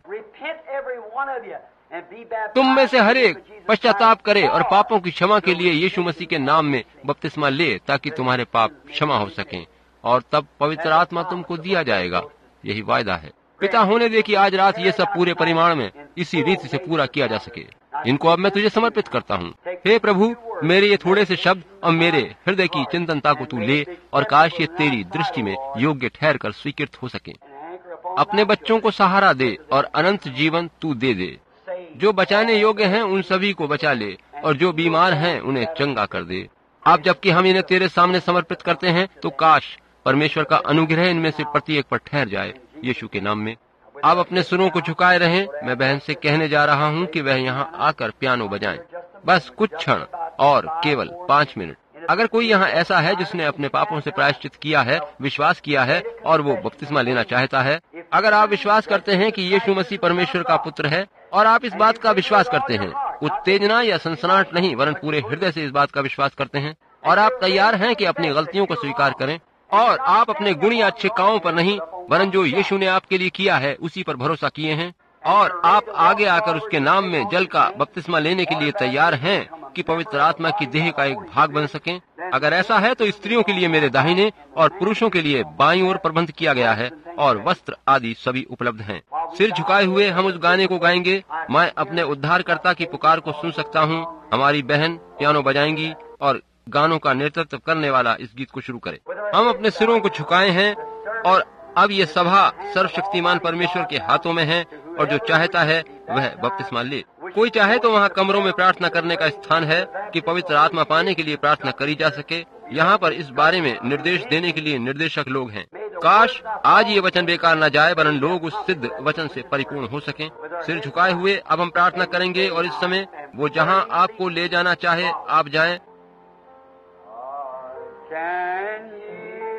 तुम में से हर एक पश्चाताप करे और पापों की क्षमा के लिए यीशु मसीह के नाम में बपतिस्मा ले, ताकि तुम्हारे पाप क्षमा हो सकें, और तब पवित्र आत्मा तुमको दिया जाएगा। यही वायदा है। पिता, होने दे कि आज रात ये सब पूरे परिमाण में इसी रीति से पूरा किया जा सके। इनको अब मैं तुझे समर्पित करता हूँ। हे प्रभु, मेरे ये थोड़े से शब्द और मेरे हृदय की चिंतनता को तू ले, और काश ये तेरी दृष्टि में योग्य ठहर कर स्वीकृत हो सके। अपने बच्चों को सहारा दे और अनंत जीवन तू दे दे। जो बचाने योग्य हैं उन सभी को बचा ले, और जो बीमार हैं उन्हें चंगा कर दे। अब जबकि हम इन्हें तेरे सामने समर्पित करते हैं तो काश परमेश्वर का अनुग्रह इनमें से प्रत्येक पर ठहर जाए, यीशु के नाम में। आप अपने सुरों को झुकाए रहें। मैं बहन से कहने जा रहा हूँ कि वह यहाँ आकर पियानो बजाएं, बस कुछ क्षण और केवल पाँच मिनट। अगर कोई यहाँ ऐसा है जिसने अपने पापों से प्रायश्चित किया है, विश्वास किया है और वो बपतिस्मा लेना चाहता है, अगर आप विश्वास करते हैं कि यीशु मसीह परमेश्वर का पुत्र है और आप इस बात का विश्वास करते हैं, उत्तेजना या सनसनाहट नहीं वरन पूरे हृदय से इस बात का विश्वास करते हैं, और आप तैयार हैं कि अपनी गलतियों को स्वीकार करें, और आप अपने गुण या अच्छे कामों पर नहीं वरन जो यीशु ने आपके लिए किया है उसी पर भरोसा किए हैं, और आप आगे आकर उसके नाम में जल का बपतिस्मा लेने के लिए तैयार हैं कि पवित्र आत्मा की देह का एक भाग बन सकें। अगर ऐसा है तो स्त्रियों के लिए मेरे दाहिने और पुरुषों के लिए बाईं ओर प्रबंध किया गया है, और वस्त्र आदि सभी उपलब्ध हैं। सिर झुकाए हुए हम उस गाने को गाएंगे। मैं अपने उद्धारकर्ता की पुकार को सुन सकता हूँ। हमारी बहन पियानो बजाएंगी और गानों का नेतृत्व करने वाला इस गीत को शुरू करे। हम अपने सिरों को झुकाए हैं और अब ये सभा सर्वशक्तिमान परमेश्वर के हाथों में है, और जो चाहता है वह बपतिस्मा ले। कोई चाहे तो वहाँ कमरों में प्रार्थना करने का स्थान है कि पवित्र आत्मा पाने के लिए प्रार्थना करी जा सके। यहाँ पर इस बारे में निर्देश देने के लिए निर्देशक लोग हैं। काश आज ये वचन बेकार न जाए वरन लोग उस सिद्ध वचन से परिपूर्ण हो सकें। सिर झुकाए हुए अब हम प्रार्थना करेंगे, और इस समय वो जहाँ आपको ले जाना चाहे आप जाएं। Can you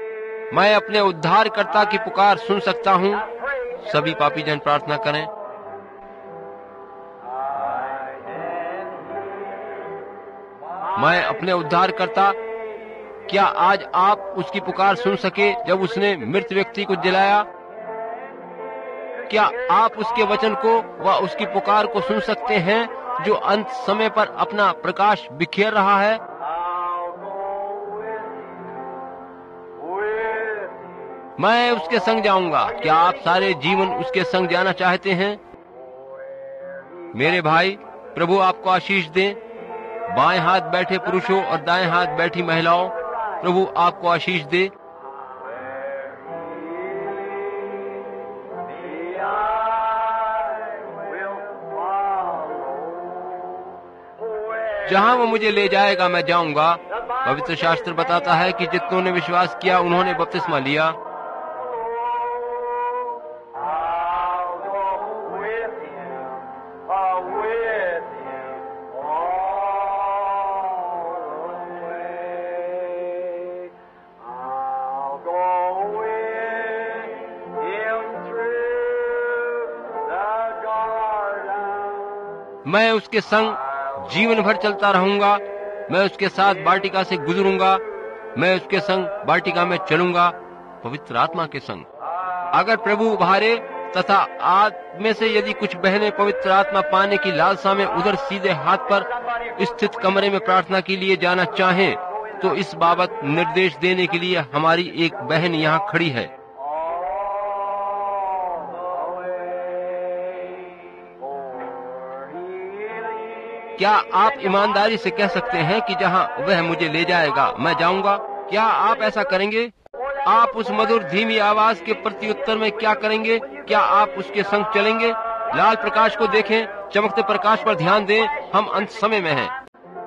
मैं अपने उद्धारकर्ता की पुकार सुन सकता हूँ। सभी पापी जन प्रार्थना करें। मैं अपने उद्धारकर्ता, क्या आज आप उसकी पुकार सुन सके जब उसने मृत व्यक्ति को जिलाया? क्या आप उसके वचन को व उसकी पुकार को सुन सकते हैं जो अंत समय पर अपना प्रकाश बिखेर रहा है? मैं उसके संग जाऊंगा। क्या आप सारे जीवन उसके संग जाना चाहते हैं? मेरे भाई, प्रभु आपको आशीष दें। बाएं हाथ बैठे पुरुषों और दाएं हाथ बैठी महिलाओं, प्रभु आपको आशीष दे। जहां वो मुझे ले जाएगा मैं जाऊंगा। पवित्र शास्त्र बताता है कि जितनों ने विश्वास किया उन्होंने बपतिस्मा लिया। मैं उसके संग जीवन भर चलता रहूंगा। मैं उसके साथ बाटिका से गुजरूंगा। मैं उसके संग बाटिका में चलूंगा, पवित्र आत्मा के संग। अगर प्रभु उभारे तथा आप में से यदि कुछ बहनें पवित्र आत्मा पाने की लालसा में उधर सीधे हाथ पर स्थित कमरे में प्रार्थना के लिए जाना चाहें, तो इस बाबत निर्देश देने के लिए हमारी एक बहन यहाँ खड़ी है। क्या आप ईमानदारी से कह सकते हैं कि जहां वह मुझे ले जाएगा मैं जाऊंगा? क्या आप ऐसा करेंगे? आप उस मधुर धीमी आवाज के प्रति उत्तर में क्या करेंगे? क्या आप उसके संग चलेंगे? लाल प्रकाश को देखें, चमकते प्रकाश पर ध्यान दें। हम अंत समय में हैं।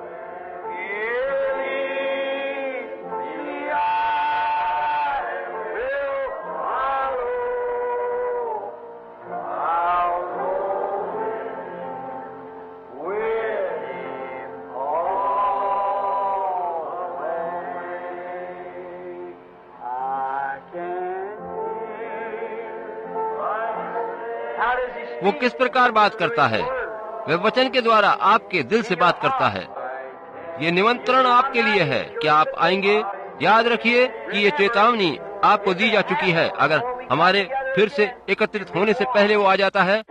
वो किस प्रकार बात करता है? वह वचन के द्वारा आपके दिल से बात करता है। ये निमंत्रण आपके लिए है। क्या आप आएंगे? याद रखिए कि ये चेतावनी आपको दी जा चुकी है। अगर हमारे फिर से एकत्रित होने से पहले वो आ जाता है।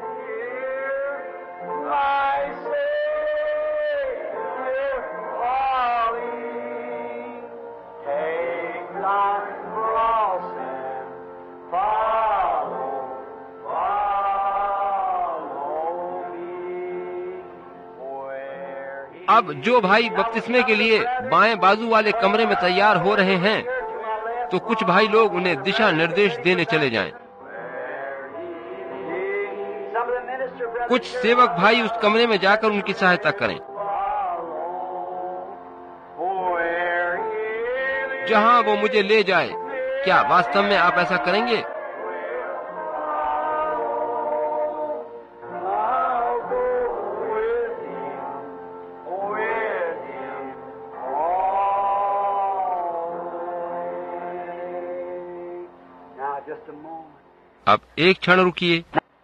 अब जो भाई बपतिस्मे के लिए बाएं बाजू वाले कमरे में तैयार हो रहे हैं, तो कुछ भाई लोग उन्हें दिशा निर्देश देने चले जाएं। कुछ सेवक भाई उस कमरे में जाकर उनकी सहायता करें। जहां वो मुझे ले जाए, क्या वास्तव में आप ऐसा करेंगे? अब एक क्षण रुकिए।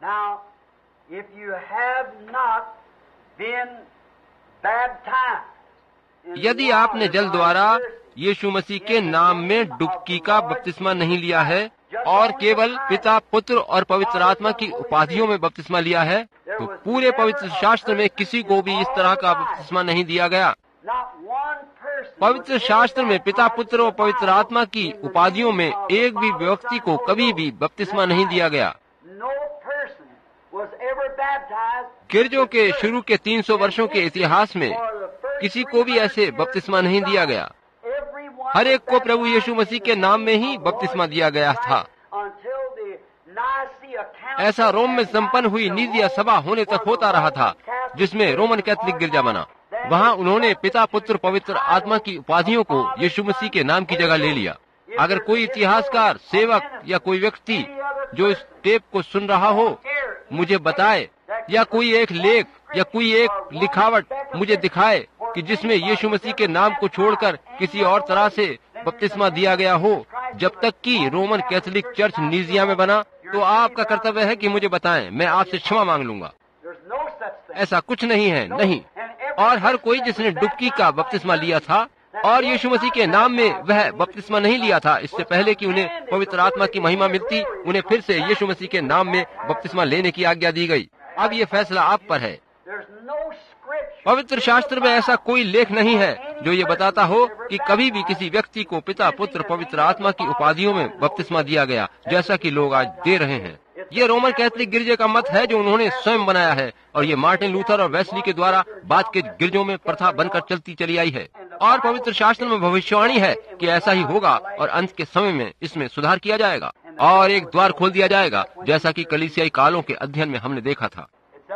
यदि आपने जल द्वारा यीशु मसीह के नाम में डुबकी का बपतिस्मा नहीं लिया है और केवल पिता, पुत्र और पवित्र आत्मा की उपाधियों में बपतिस्मा लिया है, तो पूरे पवित्र शास्त्र में किसी को भी इस तरह का बपतिस्मा नहीं दिया गया। पवित्र शास्त्र में पिता, पुत्र और पवित्र आत्मा की उपाधियों में एक भी व्यक्ति को कभी भी बपतिस्मा नहीं दिया गया। गिरजों के शुरू के तीन सौ वर्षों के इतिहास में किसी को भी ऐसे बपतिस्मा नहीं दिया गया। हर एक को प्रभु यीशु मसीह के नाम में ही बपतिस्मा दिया गया था। ऐसा रोम में संपन्न हुई नीजिया सभा होने तक होता रहा था, जिसमें रोमन कैथोलिक गिरजा बना। वहाँ उन्होंने पिता, पुत्र, पवित्र आत्मा की उपाधियों को यीशु मसीह के नाम की जगह ले लिया। अगर कोई इतिहासकार, सेवक या कोई व्यक्ति जो इस टेप को सुन रहा हो मुझे बताए, या कोई एक लेख या कोई एक लिखावट मुझे दिखाए कि जिसमें यीशु मसीह के नाम को छोड़कर किसी और तरह से बपतिस्मा दिया गया हो, जब तक कि रोमन कैथोलिक चर्च नीजिया में बना, तो आपका कर्तव्य है कि मुझे बताएं, मैं आपसे क्षमा मांग लूंगा। ऐसा कुछ नहीं है, नहीं। और हर कोई जिसने डुबकी का बपतिस्मा लिया था और यीशु मसीह के नाम में वह बपतिस्मा नहीं लिया था, इससे पहले कि उन्हें पवित्र आत्मा की महिमा मिलती, उन्हें फिर से यीशु मसीह के नाम में बपतिस्मा लेने की आज्ञा दी गई। अब ये फैसला आप पर है। पवित्र शास्त्र में ऐसा कोई लेख नहीं है जो ये बताता हो कि कभी भी किसी व्यक्ति को पिता, पुत्र, पवित्र आत्मा की उपाधियों में बपतिस्मा दिया गया, जैसा कि लोग आज दे रहे हैं। ये रोमन कैथोलिक गिरजे का मत है जो उन्होंने स्वयं बनाया है, और ये मार्टिन लूथर और वेस्ली के द्वारा बाद के गिरजों में प्रथा बनकर चलती चली आई है। और पवित्र शास्त्र में भविष्यवाणी है कि ऐसा ही होगा और अंत के समय में इसमें सुधार किया जाएगा और एक द्वार खोल दिया जाएगा, जैसा कि कलीसियाई कालों के अध्ययन में हमने देखा था।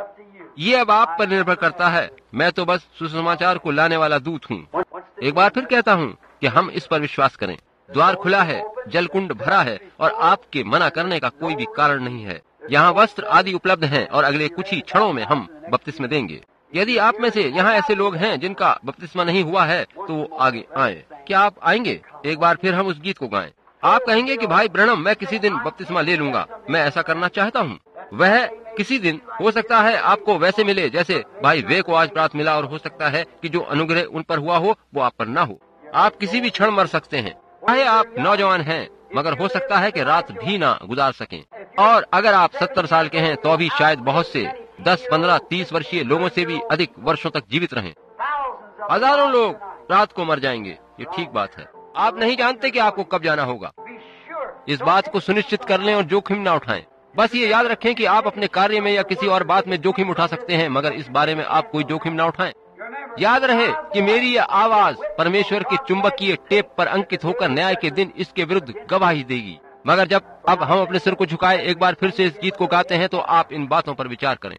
ये अब आप पर निर्भर करता है। मैं तो बस सुसमाचार को लाने वाला दूत हूँ। एक बार फिर कहता हूँ कि हम इस पर विश्वास करें। द्वार खुला है, जलकुंड भरा है और आपके मना करने का कोई भी कारण नहीं है। यहाँ वस्त्र आदि उपलब्ध हैं और अगले कुछ ही क्षणों में हम बपतिस्मा देंगे। यदि आप में से यहाँ ऐसे लोग हैं जिनका बपतिस्मा नहीं हुआ है, तो वो आगे आए। क्या आप आएंगे? एक बार फिर हम उस गीत को गाएं। आप कहेंगे कि भाई ब्रैनम, मैं किसी दिन बपतिस्मा ले लूंगा, मैं ऐसा करना चाहता हूँ। वह किसी दिन हो सकता है आपको वैसे मिले जैसे भाई वे को आज रात मिला, और हो सकता है कि जो अनुग्रह उन पर हुआ हो वो आप पर ना हो। आप किसी भी क्षण मर सकते हैं, चाहे आप नौजवान हैं, मगर हो सकता है कि रात भी ना गुजार सकें। और अगर आप सत्तर साल के हैं तो अभी शायद बहुत से दस, पंद्रह, तीस वर्षीय लोगों से भी अधिक वर्षों तक जीवित रहें। हजारों लोग रात को मर जाएंगे, ये ठीक बात है। आप नहीं जानते कि आपको कब जाना होगा। इस बात को सुनिश्चित कर लें और जोखिम न उठाएं। बस ये याद रखें कि आप अपने कार्य में या किसी और बात में जोखिम उठा सकते हैं, मगर इस बारे में आप कोई जोखिम न उठाएं। याद रहे कि मेरी यह आवाज परमेश्वर के चुंबकीय टेप पर अंकित होकर न्याय के दिन इसके विरुद्ध गवाही देगी। मगर जब अब हम अपने सिर को झुकाए एक बार फिर से इस गीत को गाते हैं, तो आप इन बातों पर विचार करें।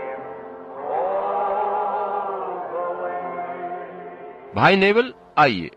भाई नेवल, आइए।